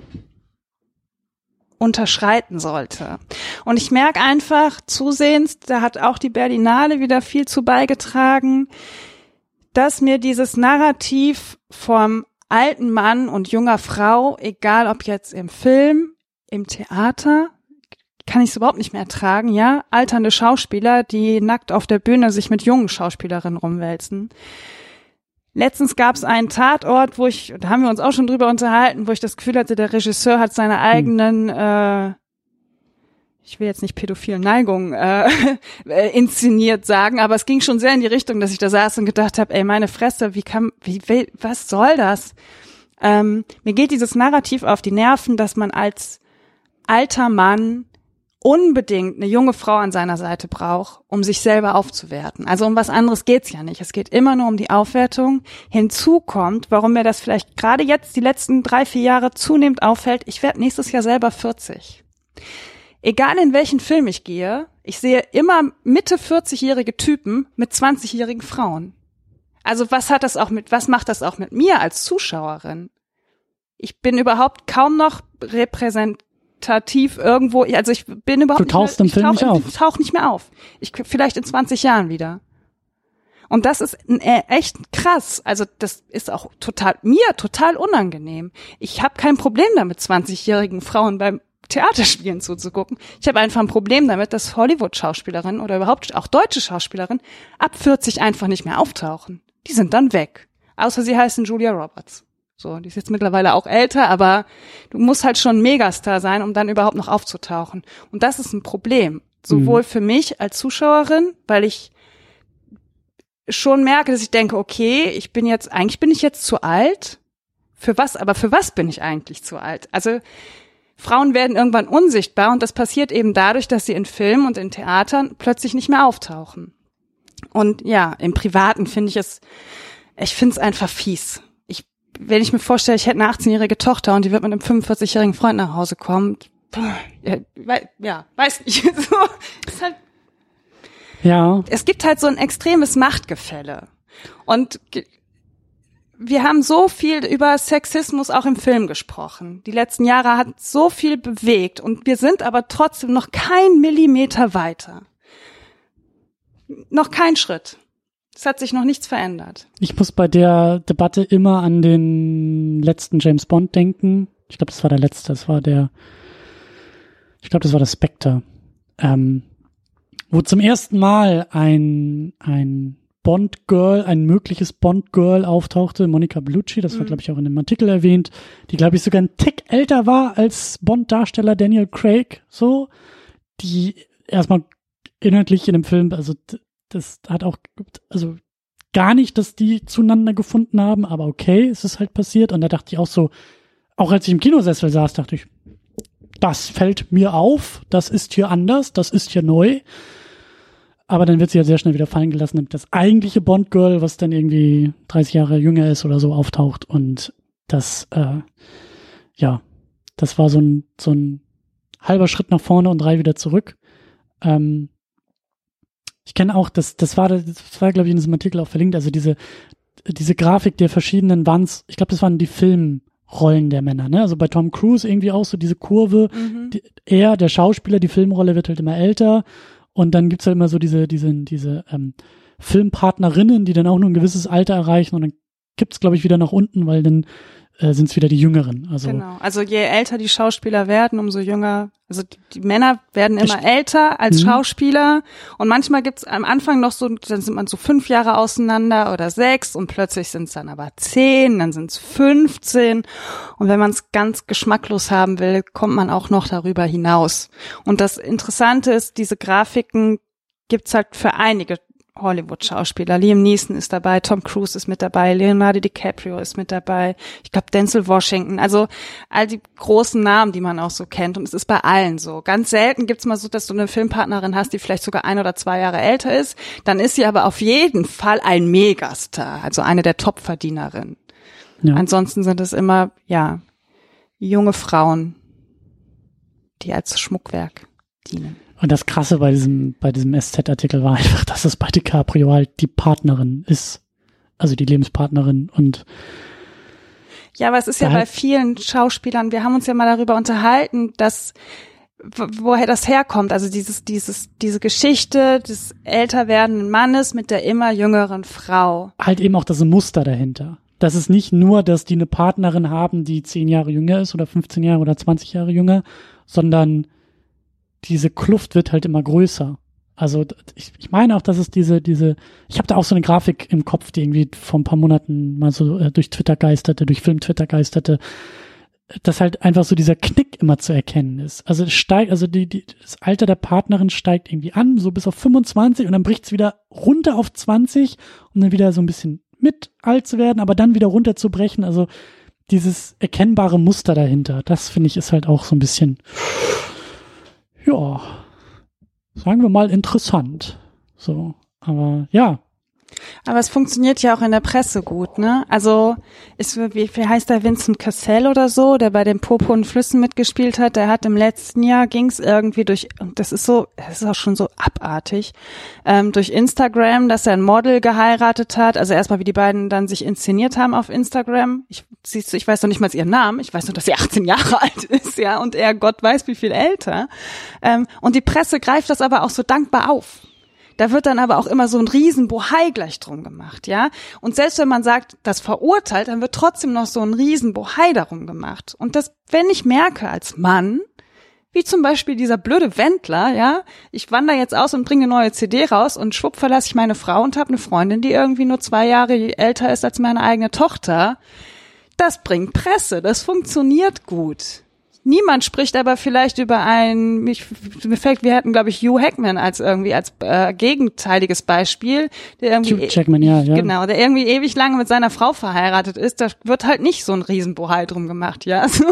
unterschreiten sollte. Und ich merke einfach zusehends, da hat auch die Berlinale wieder viel zu beigetragen, dass mir dieses Narrativ vom alten Mann und junger Frau, egal ob jetzt im Film, im Theater, kann ich es überhaupt nicht mehr ertragen, ja, alternde Schauspieler, die nackt auf der Bühne sich mit jungen Schauspielerinnen rumwälzen. Letztens gab es einen Tatort, wo ich, da haben wir uns auch schon drüber unterhalten, wo ich das Gefühl hatte, der Regisseur hat seine eigenen, äh, ich will jetzt nicht pädophilen Neigungen äh, inszeniert sagen, aber es ging schon sehr in die Richtung, dass ich da saß und gedacht habe, ey, meine Fresse, wie kann, wie, wie was soll das? Ähm, mir geht dieses Narrativ auf die Nerven, dass man als alter Mann unbedingt eine junge Frau an seiner Seite braucht, um sich selber aufzuwerten. Also um was anderes geht's ja nicht. Es geht immer nur um die Aufwertung. Hinzu kommt, warum mir das vielleicht gerade jetzt die letzten drei, vier Jahre zunehmend auffällt, ich werde nächstes Jahr selber vierzig. Egal in welchen Film ich gehe, ich sehe immer Mitte vierzig-jährige Typen mit zwanzigjährigen Frauen. Also was hat das auch mit, was macht das auch mit mir als Zuschauerin? Ich bin überhaupt kaum noch repräsentativ irgendwo, also ich bin überhaupt du tauchst nicht mehr, im ich Film tauch, nicht auf. Ich tauche nicht mehr auf. Ich vielleicht in zwanzig Jahren wieder. Und das ist echt krass. Also das ist auch total mir total unangenehm. Ich habe kein Problem damit, zwanzigjährigen Frauen beim Theaterspielen zuzugucken. Ich habe einfach ein Problem damit, dass Hollywood-Schauspielerinnen oder überhaupt auch deutsche Schauspielerinnen ab vierzig einfach nicht mehr auftauchen. Die sind dann weg. Außer sie heißen Julia Roberts. So, die ist jetzt mittlerweile auch älter, aber du musst halt schon ein Megastar sein, um dann überhaupt noch aufzutauchen. Und das ist ein Problem. Sowohl mhm. für mich als Zuschauerin, weil ich schon merke, dass ich denke, okay, ich bin jetzt, eigentlich bin ich jetzt zu alt. Für was, aber für was bin ich eigentlich zu alt? Also, Frauen werden irgendwann unsichtbar und das passiert eben dadurch, dass sie in Filmen und in Theatern plötzlich nicht mehr auftauchen. Und ja, im Privaten finde ich es, ich finde es einfach fies. Ich, wenn ich mir vorstelle, ich hätte eine achtzehnjährige Tochter und die wird mit einem fünfundvierzigjährigen Freund nach Hause kommen, ja, ja weiß nicht, so, ist halt, ja. Es gibt halt so ein extremes Machtgefälle. Und wir haben so viel über Sexismus auch im Film gesprochen. Die letzten Jahre hat so viel bewegt und wir sind aber trotzdem noch kein Millimeter weiter. Noch kein Schritt. Es hat sich noch nichts verändert. Ich muss bei der Debatte immer an den letzten James Bond denken. Ich glaube, das war der letzte. Das war der, ich glaube, das war der Spectre. Ähm, wo zum ersten Mal ein, ein Bond-Girl, ein mögliches Bond-Girl auftauchte, Monica Bellucci, das war, mhm. glaube ich, auch in dem Artikel erwähnt, die, glaube ich, sogar einen Tick älter war als Bond-Darsteller Daniel Craig, so, die erstmal inhaltlich in dem Film, also das hat auch, also gar nicht, dass die zueinander gefunden haben, aber okay, es ist halt passiert. Und da dachte ich auch so, auch als ich im Kinosessel saß, dachte ich, das fällt mir auf, das ist hier anders, das ist hier neu. Aber dann wird sie ja sehr schnell wieder fallen gelassen, damit das eigentliche Bond-Girl, was dann irgendwie dreißig Jahre jünger ist oder so, auftaucht. Und das, äh, ja, das war so ein, so ein halber Schritt nach vorne und drei wieder zurück. Ähm, Ich kenne auch, das, das war, das war, glaube ich, in diesem Artikel auch verlinkt, also diese, diese Grafik der verschiedenen Wands, ich glaube, das waren die Filmrollen der Männer, ne? Also bei Tom Cruise irgendwie auch so diese Kurve, mhm. die, er, der Schauspieler, die Filmrolle wird halt immer älter und dann gibt's halt immer so diese, diese, diese, ähm, Filmpartnerinnen, die dann auch nur ein gewisses Alter erreichen und dann kippt's, glaube ich, wieder nach unten, weil dann äh, sind es wieder die Jüngeren. Also, genau. Also je älter die Schauspieler werden, umso jünger. Also die, die Männer werden immer älter als mhm. Schauspieler und manchmal gibt's am Anfang noch so, dann sind man so fünf Jahre auseinander oder sechs und plötzlich sind es dann aber zehn, dann sind es fünfzehn und wenn man es ganz geschmacklos haben will, kommt man auch noch darüber hinaus. Und das Interessante ist, diese Grafiken gibt's halt für einige Hollywood-Schauspieler. Liam Neeson ist dabei, Tom Cruise ist mit dabei, Leonardo DiCaprio ist mit dabei, ich glaube Denzel Washington, also all die großen Namen, die man auch so kennt und es ist bei allen so. Ganz selten gibt's mal so, dass du eine Filmpartnerin hast, die vielleicht sogar ein oder zwei Jahre älter ist, dann ist sie aber auf jeden Fall ein Megastar, also eine der Top-Verdienerinnen. Ja. Ansonsten sind es immer, ja, junge Frauen, die als Schmuckwerk dienen. Und das Krasse bei diesem, bei diesem S Z-Artikel war einfach, dass es bei DiCaprio halt die Partnerin ist. Also die Lebenspartnerin und ja, aber es ist ja bei vielen Schauspielern, wir haben uns ja mal darüber unterhalten, dass, woher das herkommt. Also dieses, dieses, diese Geschichte des älter werdenden Mannes mit der immer jüngeren Frau. Halt eben auch das Muster dahinter. Das ist nicht nur, dass die eine Partnerin haben, die zehn Jahre jünger ist oder fünfzehn Jahre oder zwanzig Jahre jünger, sondern diese Kluft wird halt immer größer. Also ich, ich meine auch, dass es diese, diese, ich habe da auch so eine Grafik im Kopf, die irgendwie vor ein paar Monaten mal so äh, durch Twitter geisterte, durch Film-Twitter geisterte, dass halt einfach so dieser Knick immer zu erkennen ist. Also es steigt, also die, die, das Alter der Partnerin steigt irgendwie an, so bis auf fünfundzwanzig und dann bricht es wieder runter auf zwanzig, um dann wieder so ein bisschen mit alt zu werden, aber dann wieder runter zu brechen. Also dieses erkennbare Muster dahinter, das finde ich ist halt auch so ein bisschen, ja, sagen wir mal interessant. So, aber ja. Aber es funktioniert ja auch in der Presse gut, ne? Also, ist, wie, wie heißt der Vincent Cassel oder so, der bei den Popo und Flüssen mitgespielt hat, der hat im letzten Jahr, ging's irgendwie durch, und das ist so, das ist auch schon so abartig, ähm, durch Instagram, dass er ein Model geheiratet hat, also erstmal, wie die beiden dann sich inszeniert haben auf Instagram. Ich, siehst du, ich weiß noch nicht mal ihren Namen, ich weiß nur, dass sie achtzehn Jahre alt ist, ja, und er, Gott weiß, wie viel älter. Ähm, und die Presse greift das aber auch so dankbar auf. Da wird dann aber auch immer so ein riesen Bohai gleich drum gemacht, ja. Und selbst wenn man sagt, das verurteilt, dann wird trotzdem noch so ein riesen Bohai darum gemacht. Und das, wenn ich merke als Mann, wie zum Beispiel dieser blöde Wendler, ja, ich wandere jetzt aus und bringe eine neue C D raus und schwupp verlasse ich meine Frau und habe eine Freundin, die irgendwie nur zwei Jahre älter ist als meine eigene Tochter. Das bringt Presse, das funktioniert gut. Niemand spricht aber vielleicht über ein, mich, mir fällt, wir hatten, glaube ich, Hugh Jackman als irgendwie als äh, gegenteiliges Beispiel, der irgendwie Hugh Jackman, ja, ja. Genau, der irgendwie ewig lange mit seiner Frau verheiratet ist. Da wird halt nicht so ein Riesenbohai drum gemacht, ja. Also.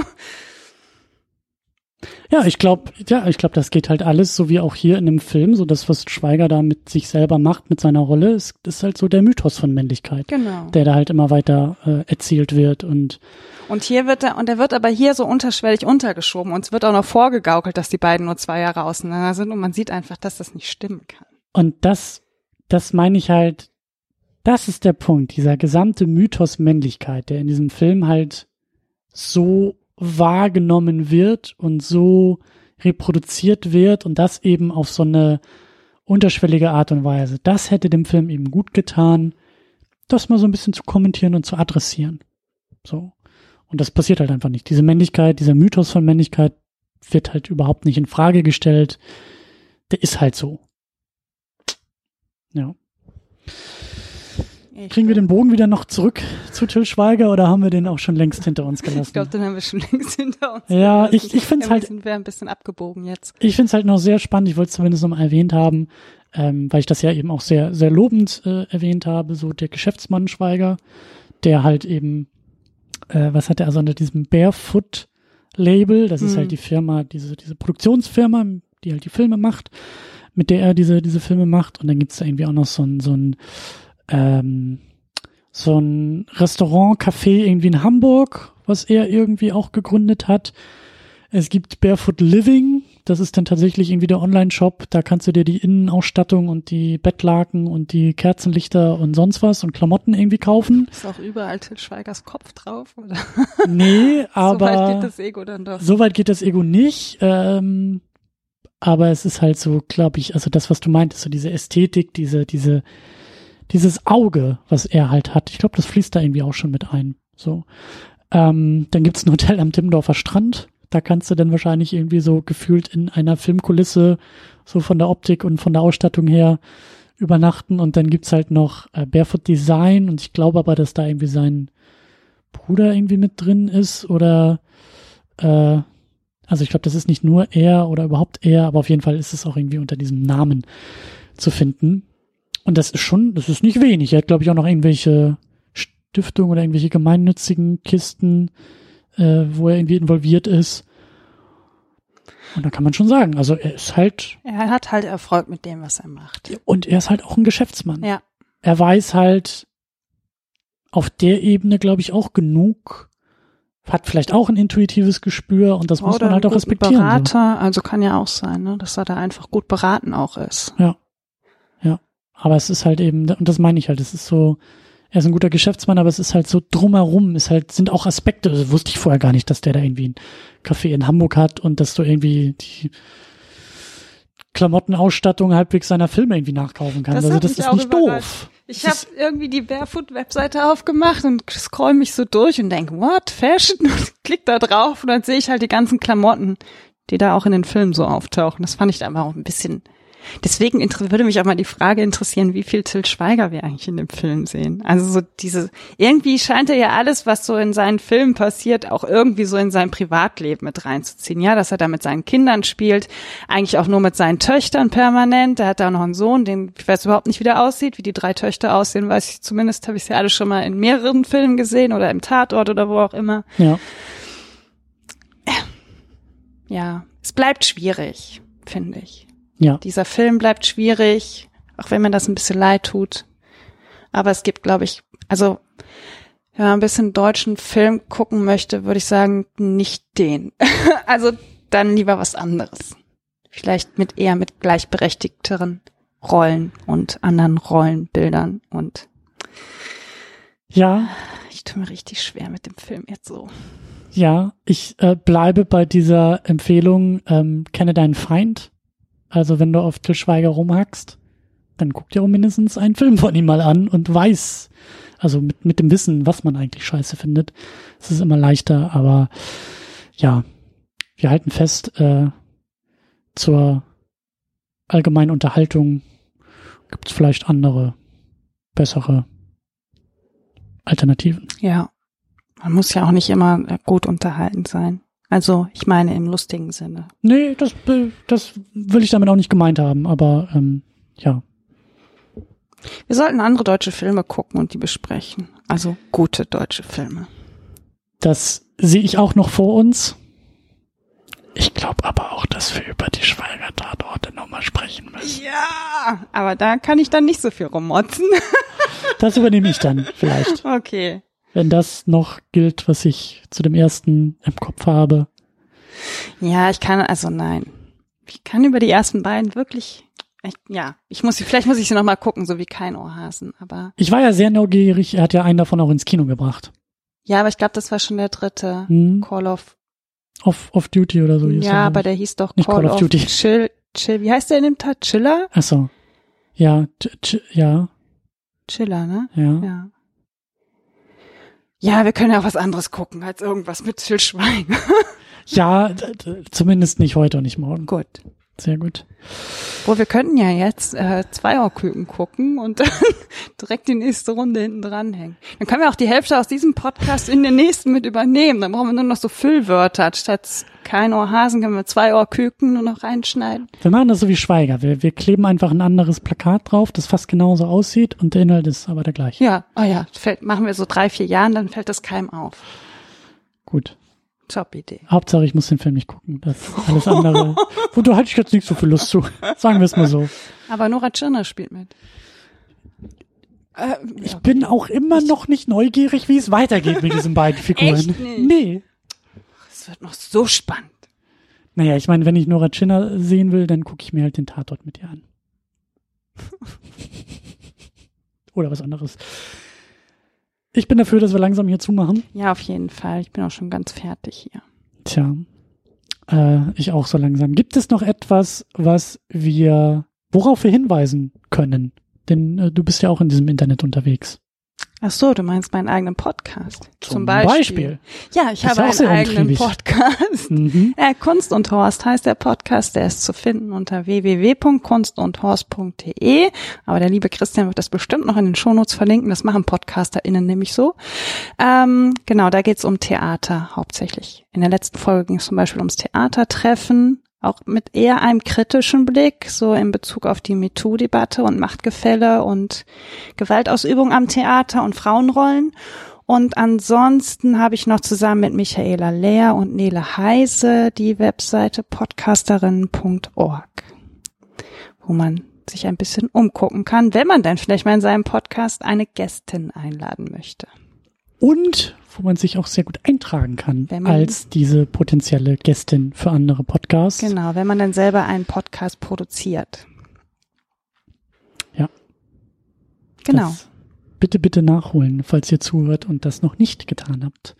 Ja, ich glaube, ja, ich glaube, das geht halt alles, so wie auch hier in dem Film, so das, was Schweiger da mit sich selber macht, mit seiner Rolle, ist, ist halt so der Mythos von Männlichkeit, genau, der da halt immer weiter äh, erzählt wird und und hier wird er, und er wird aber hier so unterschwellig untergeschoben und es wird auch noch vorgegaukelt, dass die beiden nur zwei Jahre auseinander sind und man sieht einfach, dass das nicht stimmen kann. Und das, das meine ich halt, das ist der Punkt, dieser gesamte Mythos Männlichkeit, der in diesem Film halt so wahrgenommen wird und so reproduziert wird und das eben auf so eine unterschwellige Art und Weise. Das hätte dem Film eben gut getan, das mal so ein bisschen zu kommentieren und zu adressieren. So. Und das passiert halt einfach nicht. Diese Männlichkeit, dieser Mythos von Männlichkeit wird halt überhaupt nicht in Frage gestellt. Der ist halt so. Ja. Ich Kriegen wir den Bogen wieder noch zurück zu Til Schweiger oder haben wir den auch schon längst hinter uns gelassen? Ich glaube, den haben wir schon längst hinter uns Ja, gelassen. ich, ich finde es halt. Sind wir ein bisschen abgebogen jetzt. Ich finde es halt noch sehr spannend. Ich wollte es zumindest nochmal erwähnt haben, ähm, weil ich das ja eben auch sehr, sehr lobend äh, erwähnt habe. So der Geschäftsmann Schweiger, der halt eben, äh, was hat er also unter diesem Barefoot Label? Das ist Hm. halt die Firma, diese, diese Produktionsfirma, die halt die Filme macht, mit der er diese, diese Filme macht. Und dann gibt's da irgendwie auch noch so ein, so ein, ähm, so ein Restaurant, Café irgendwie in Hamburg, was er irgendwie auch gegründet hat. Es gibt Barefoot Living, das ist dann tatsächlich irgendwie der Online-Shop, da kannst du dir die Innenausstattung und die Bettlaken und die Kerzenlichter und sonst was und Klamotten irgendwie kaufen. Ist auch überall Til Schweigers Kopf drauf, oder? Nee, aber so weit geht das Ego dann doch. So weit geht das Ego nicht, ähm, aber es ist halt so, glaube ich, also das, was du meintest, so diese Ästhetik, diese, diese dieses Auge, was er halt hat, ich glaube, das fließt da irgendwie auch schon mit ein. So, ähm, dann gibt's ein Hotel am Timmendorfer Strand. Da kannst du dann wahrscheinlich irgendwie so gefühlt in einer Filmkulisse so von der Optik und von der Ausstattung her übernachten. Und dann gibt's halt noch äh, Barefoot Design und ich glaube aber, dass da irgendwie sein Bruder irgendwie mit drin ist oder äh, also ich glaube, das ist nicht nur er oder überhaupt er, aber auf jeden Fall ist es auch irgendwie unter diesem Namen zu finden. Und das ist schon, das ist nicht wenig. Er hat, glaube ich, auch noch irgendwelche Stiftungen oder irgendwelche gemeinnützigen Kisten, äh, wo er irgendwie involviert ist. Und da kann man schon sagen, also er ist halt... Er hat halt Erfolg mit dem, was er macht. Und er ist halt auch ein Geschäftsmann. Ja. Er weiß halt auf der Ebene, glaube ich, auch genug, hat vielleicht auch ein intuitives Gespür und das muss Oder man halt auch respektieren. Berater, so. Also kann ja auch sein, ne, dass er da einfach gut beraten auch ist. Ja. Ja. Aber es ist halt eben, und das meine ich halt, es ist so, er ist ein guter Geschäftsmann, aber es ist halt so drumherum, ist halt, sind auch Aspekte, das wusste ich vorher gar nicht, dass der da irgendwie ein Café in Hamburg hat und dass du irgendwie die Klamottenausstattung halbwegs seiner Filme irgendwie nachkaufen kannst. Das also hat das mich ist auch nicht überrascht. doof. Ich habe irgendwie die Barefoot-Webseite aufgemacht und scroll mich so durch und denke, what, Fashion? Und klick da drauf und dann sehe ich halt die ganzen Klamotten, die da auch in den Filmen so auftauchen. Das fand ich da aber auch ein bisschen... Deswegen inter- würde mich auch mal die Frage interessieren, wie viel Til Schweiger wir eigentlich in dem Film sehen. Also so diese, irgendwie scheint er ja alles, was so in seinen Filmen passiert, auch irgendwie so in sein Privatleben mit reinzuziehen. Ja, dass er da mit seinen Kindern spielt, eigentlich auch nur mit seinen Töchtern permanent. Er hat da auch noch einen Sohn, den ich weiß überhaupt nicht, wie der aussieht, wie die drei Töchter aussehen, weiß ich zumindest, habe ich sie alle schon mal in mehreren Filmen gesehen oder im Tatort oder wo auch immer. Ja. Ja, es bleibt schwierig, finde ich. Ja. Dieser Film bleibt schwierig, auch wenn mir das ein bisschen leid tut. Aber es gibt, glaube ich, also wenn man ein bisschen deutschen Film gucken möchte, würde ich sagen, nicht den. Also dann lieber was anderes. Vielleicht mit eher mit gleichberechtigteren Rollen und anderen Rollenbildern. Und Ja. ich tue mir richtig schwer mit dem Film jetzt so. Ja, ich äh, bleibe bei dieser Empfehlung, ähm, kenne deinen Feind. Also wenn du auf Til Schweiger rumhackst, dann guck dir auch mindestens einen Film von ihm mal an und weiß, also mit, mit dem Wissen, was man eigentlich scheiße findet. Es ist immer leichter, aber ja, wir halten fest, äh, zur allgemeinen Unterhaltung gibt es vielleicht andere, bessere Alternativen. Ja, man muss ja auch nicht immer gut unterhalten sein. Also, ich meine im lustigen Sinne. Nee, das, das will ich damit auch nicht gemeint haben, aber ähm, ja. Wir sollten andere deutsche Filme gucken und die besprechen. Also gute deutsche Filme. Das sehe ich auch noch vor uns. Ich glaube aber auch, dass wir über die Schweiger-Tatorte nochmal sprechen müssen. Ja, aber da kann ich dann nicht so viel rummotzen. Das übernehme ich dann vielleicht. Okay. Wenn das noch gilt, was ich zu dem ersten im Kopf habe. Ja, ich kann, also nein. Ich kann über die ersten beiden wirklich, ich, ja, ich muss, vielleicht muss ich sie nochmal gucken, so wie kein Ohrhasen, aber. Ich war ja sehr neugierig, er hat ja einen davon auch ins Kino gebracht. Ja, aber ich glaube, das war schon der dritte. Hm. Call of. Off, off Duty oder so. Ja, aber der hieß doch Nicht Call, Call of of Duty. Chill, Chill, wie heißt der in dem Teil? Chiller? Ach so. Ja, ch- ch- ja, Chiller, ne? ja. Ja. Ja, wir können ja auch was anderes gucken als irgendwas mit Til Schweiger. Ja, d- d- zumindest nicht heute und nicht morgen. Gut. Sehr gut. Wo wir könnten ja jetzt äh, Zweierküken gucken und dann direkt die nächste Runde hinten dranhängen. Dann können wir auch die Hälfte aus diesem Podcast in den nächsten mit übernehmen. Dann brauchen wir nur noch so Füllwörter. Statt kein Ohrhasen können wir Zweierküken nur noch reinschneiden. Wir machen das so wie Schweiger. Wir, wir kleben einfach ein anderes Plakat drauf, das fast genauso aussieht und der Inhalt ist aber der gleiche. Ja, oh ja, fällt, machen wir so drei, vier Jahren, dann fällt das keinem auf. Gut. Top-Idee. Hauptsache, ich muss den Film nicht gucken. Das alles andere. Und da hatte ich jetzt nicht so viel Lust zu. Sagen wir es mal so. Aber Nora Tschirner spielt mit. Äh, ich okay. bin auch immer noch nicht neugierig, wie es weitergeht mit diesen beiden Figuren. Echt nicht? Nee. Es wird noch so spannend. Naja, ich meine, wenn ich Nora Tschirner sehen will, dann gucke ich mir halt den Tatort mit ihr an. Oder was anderes. Ich bin dafür, dass wir langsam hier zumachen. Ja, auf jeden Fall. Ich bin auch schon ganz fertig hier. Tja, äh, ich auch so langsam. Gibt es noch etwas, was wir, worauf wir hinweisen können? Denn äh, du bist ja auch in diesem Internet unterwegs. Ach so, du meinst meinen eigenen Podcast. Zum, Zum Beispiel. Beispiel. Ja, ich habe einen eigenen Podcast. Mhm. Äh, Kunst und Horst heißt der Podcast. Der ist zu finden unter w w w punkt kunst und horst punkt d e. Aber der liebe Christian wird das bestimmt noch in den Shownotes verlinken. Das machen PodcasterInnen nämlich so. Ähm, genau, da geht's um Theater hauptsächlich. In der letzten Folge ging es zum Beispiel ums Theatertreffen. Auch mit eher einem kritischen Blick, so in Bezug auf die MeToo-Debatte und Machtgefälle und Gewaltausübung am Theater und Frauenrollen. Und ansonsten habe ich noch zusammen mit Michaela Lehr und Nele Heise die Webseite podcasterin punkt org, wo man sich ein bisschen umgucken kann, wenn man dann vielleicht mal in seinem Podcast eine Gästin einladen möchte. Und wo man sich auch sehr gut eintragen kann als diese potenzielle Gästin für andere Podcasts. Genau, wenn man dann selber einen Podcast produziert. Ja. Genau. Das bitte, bitte nachholen, falls ihr zuhört und das noch nicht getan habt.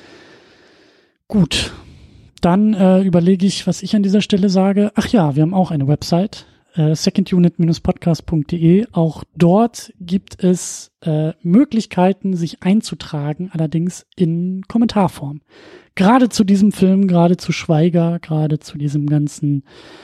Gut, dann äh, überlege ich, was ich an dieser Stelle sage. Ach ja, wir haben auch eine Website. second unit dash podcast punkt d e. Auch dort gibt es äh, Möglichkeiten, sich einzutragen, allerdings in Kommentarform. Gerade zu diesem Film, gerade zu Schweiger, gerade zu diesem ganzen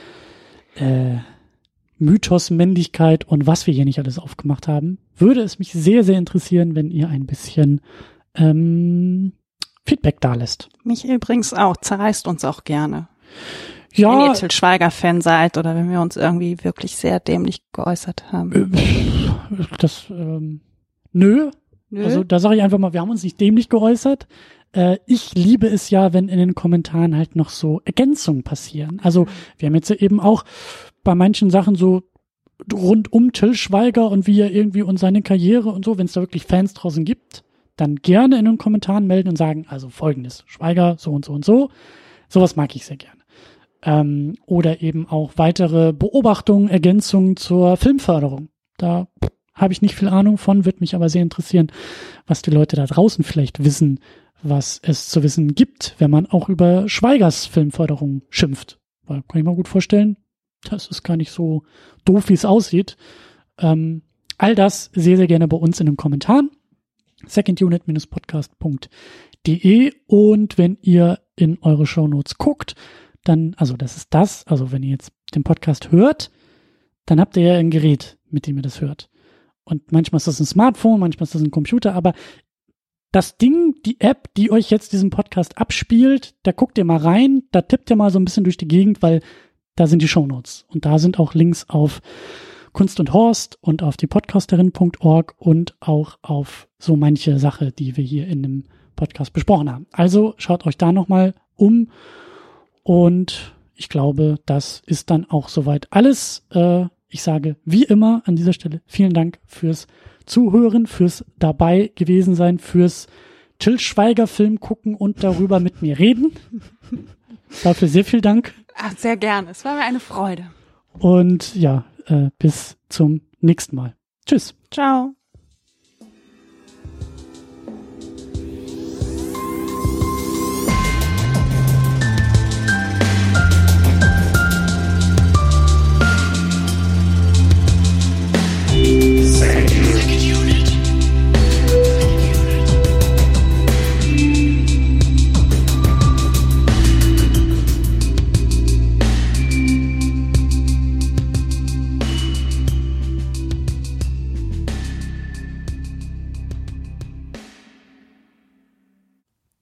äh, Mythos Männlichkeit und was wir hier nicht alles aufgemacht haben, würde es mich sehr, sehr interessieren, wenn ihr ein bisschen ähm, Feedback da lässt. Mich übrigens auch, zerreißt uns auch gerne. Ja, wenn ihr Til Schweiger-Fan seid oder wenn wir uns irgendwie wirklich sehr dämlich geäußert haben. Das, ähm, nö. nö. Also da sage ich einfach mal, wir haben uns nicht dämlich geäußert. Äh, ich liebe es ja, wenn in den Kommentaren halt noch so Ergänzungen passieren. Also wir haben jetzt eben auch bei manchen Sachen so rund um Til Schweiger und wie er irgendwie und seine Karriere und so, wenn es da wirklich Fans draußen gibt, dann gerne in den Kommentaren melden und sagen, also folgendes, Schweiger, so und so und so. Sowas mag ich sehr gerne. Ähm, oder eben auch weitere Beobachtungen, Ergänzungen zur Filmförderung. Da habe ich nicht viel Ahnung von, würde mich aber sehr interessieren, was die Leute da draußen vielleicht wissen, was es zu wissen gibt, wenn man auch über Schweigers Filmförderung schimpft. Weil, kann ich mir gut vorstellen, das ist gar nicht so doof, wie es aussieht. Ähm, all das sehr, sehr gerne bei uns in den Kommentaren. second unit dash podcast punkt d e. Und wenn ihr in eure Shownotes guckt, dann, also das ist das, also wenn ihr jetzt den Podcast hört, dann habt ihr ja ein Gerät, mit dem ihr das hört. Und manchmal ist das ein Smartphone, manchmal ist das ein Computer, aber das Ding, die App, die euch jetzt diesen Podcast abspielt, da guckt ihr mal rein, da tippt ihr mal so ein bisschen durch die Gegend, weil da sind die Shownotes. Und da sind auch Links auf Kunst und Horst und auf die podcasterin punkt org und auch auf so manche Sache, die wir hier in dem Podcast besprochen haben. Also schaut euch da nochmal um. Und ich glaube, das ist dann auch soweit alles. Äh, ich sage wie immer an dieser Stelle vielen Dank fürs Zuhören, fürs dabei gewesen sein, fürs Til Schweiger Film gucken und darüber mit mir reden. Dafür sehr viel Dank. Ach, sehr gerne. Es war mir eine Freude. Und ja, äh, bis zum nächsten Mal. Tschüss. Ciao.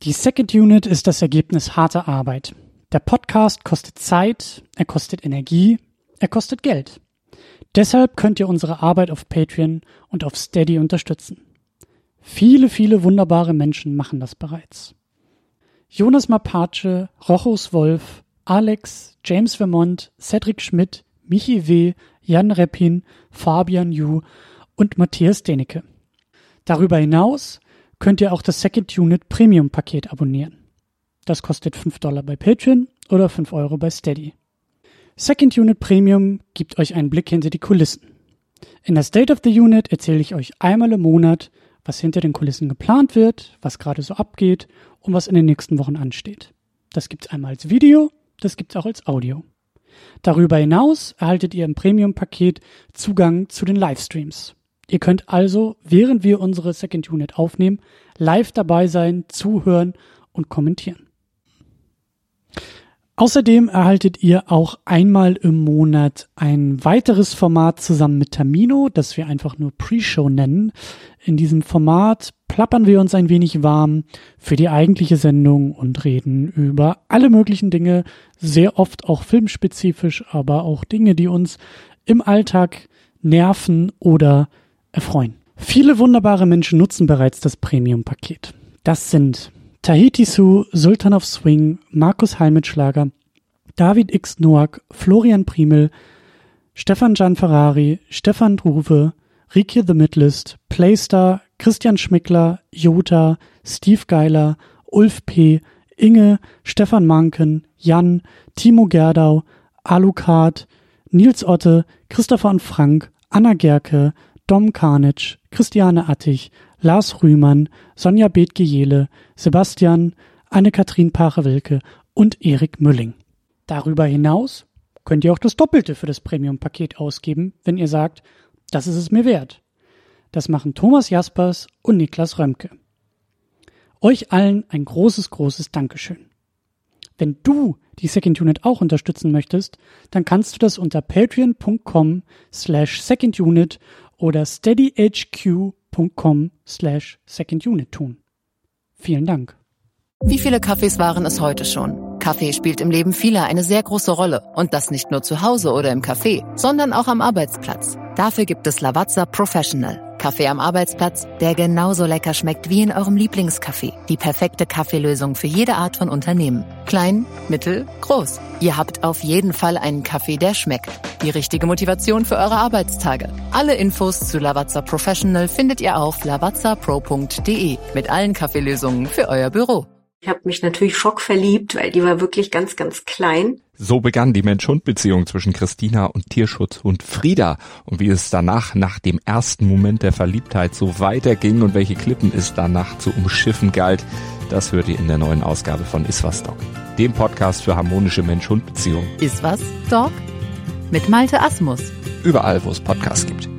Die Second Unit ist das Ergebnis harter Arbeit. Der Podcast kostet Zeit, er kostet Energie, er kostet Geld. Deshalb könnt ihr unsere Arbeit auf Patreon und auf Steady unterstützen. Viele, viele wunderbare Menschen machen das bereits. Jonas Mapace, Rochus Wolf, Alex, James Vermont, Cedric Schmidt, Michi W., Jan Reppin, Fabian Yu und Matthias Denecke. Darüber hinaus könnt ihr auch das Second Unit Premium Paket abonnieren. Das kostet fünf Dollar bei Patreon oder fünf Euro bei Steady. Second Unit Premium gibt euch einen Blick hinter die Kulissen. In der State of the Unit erzähle ich euch einmal im Monat, was hinter den Kulissen geplant wird, was gerade so abgeht und was in den nächsten Wochen ansteht. Das gibt's einmal als Video, das gibt's auch als Audio. Darüber hinaus erhaltet ihr im Premium-Paket Zugang zu den Livestreams. Ihr könnt also, während wir unsere Second Unit aufnehmen, live dabei sein, zuhören und kommentieren. Außerdem erhaltet ihr auch einmal im Monat ein weiteres Format zusammen mit Tamino, das wir einfach nur Pre-Show nennen. In diesem Format plappern wir uns ein wenig warm für die eigentliche Sendung und reden über alle möglichen Dinge, sehr oft auch filmspezifisch, aber auch Dinge, die uns im Alltag nerven oder erfreuen. Viele wunderbare Menschen nutzen bereits das Premium-Paket. Das sind Tahiti Su, Sultan of Swing, Markus Halmitschlager, David X. Noack, Florian Primel, Stefan Gianferrari, Stefan Druwe, Rike The Midlist, Playstar, Christian Schmickler, Jota, Steve Geiler, Ulf P., Inge, Stefan Manken, Jan, Timo Gerdau, Alucard, Nils Otte, Christopher und Frank, Anna Gerke, Dom Karnitsch, Christiane Attich, Lars Rühmann, Sonja Bethge-Jehle, Sebastian, Anne-Kathrin Pache-Wilke und Erik Mülling. Darüber hinaus könnt ihr auch das Doppelte für das Premium-Paket ausgeben, wenn ihr sagt, das ist es mir wert. Das machen Thomas Jaspers und Niklas Römke. Euch allen ein großes, großes Dankeschön. Wenn du die Second Unit auch unterstützen möchtest, dann kannst du das unter patreon.com slash secondunit oder steadyhq.com slash secondunit tun. Vielen Dank. Wie viele Kaffees waren es heute schon? Kaffee spielt im Leben vieler eine sehr große Rolle. Und das nicht nur zu Hause oder im Café, sondern auch am Arbeitsplatz. Dafür gibt es Lavazza Professional. Kaffee am Arbeitsplatz, der genauso lecker schmeckt wie in eurem Lieblingscafé. Die perfekte Kaffeelösung für jede Art von Unternehmen. Klein, mittel, groß. Ihr habt auf jeden Fall einen Kaffee, der schmeckt. Die richtige Motivation für eure Arbeitstage. Alle Infos zu Lavazza Professional findet ihr auf lavazza pro punkt de mit allen Kaffeelösungen für euer Büro. Ich habe mich natürlich schockverliebt, weil die war wirklich ganz, ganz klein. So begann die Mensch-Hund-Beziehung zwischen Christina und Tierschutzhund Frieda. Und wie es danach, nach dem ersten Moment der Verliebtheit, so weiterging und welche Klippen es danach zu umschiffen galt, das hört ihr in der neuen Ausgabe von Iswas Dog, dem Podcast für harmonische Mensch-Hund-Beziehungen. Iswas Dog? Mit Malte Asmus. Überall, wo es Podcasts gibt.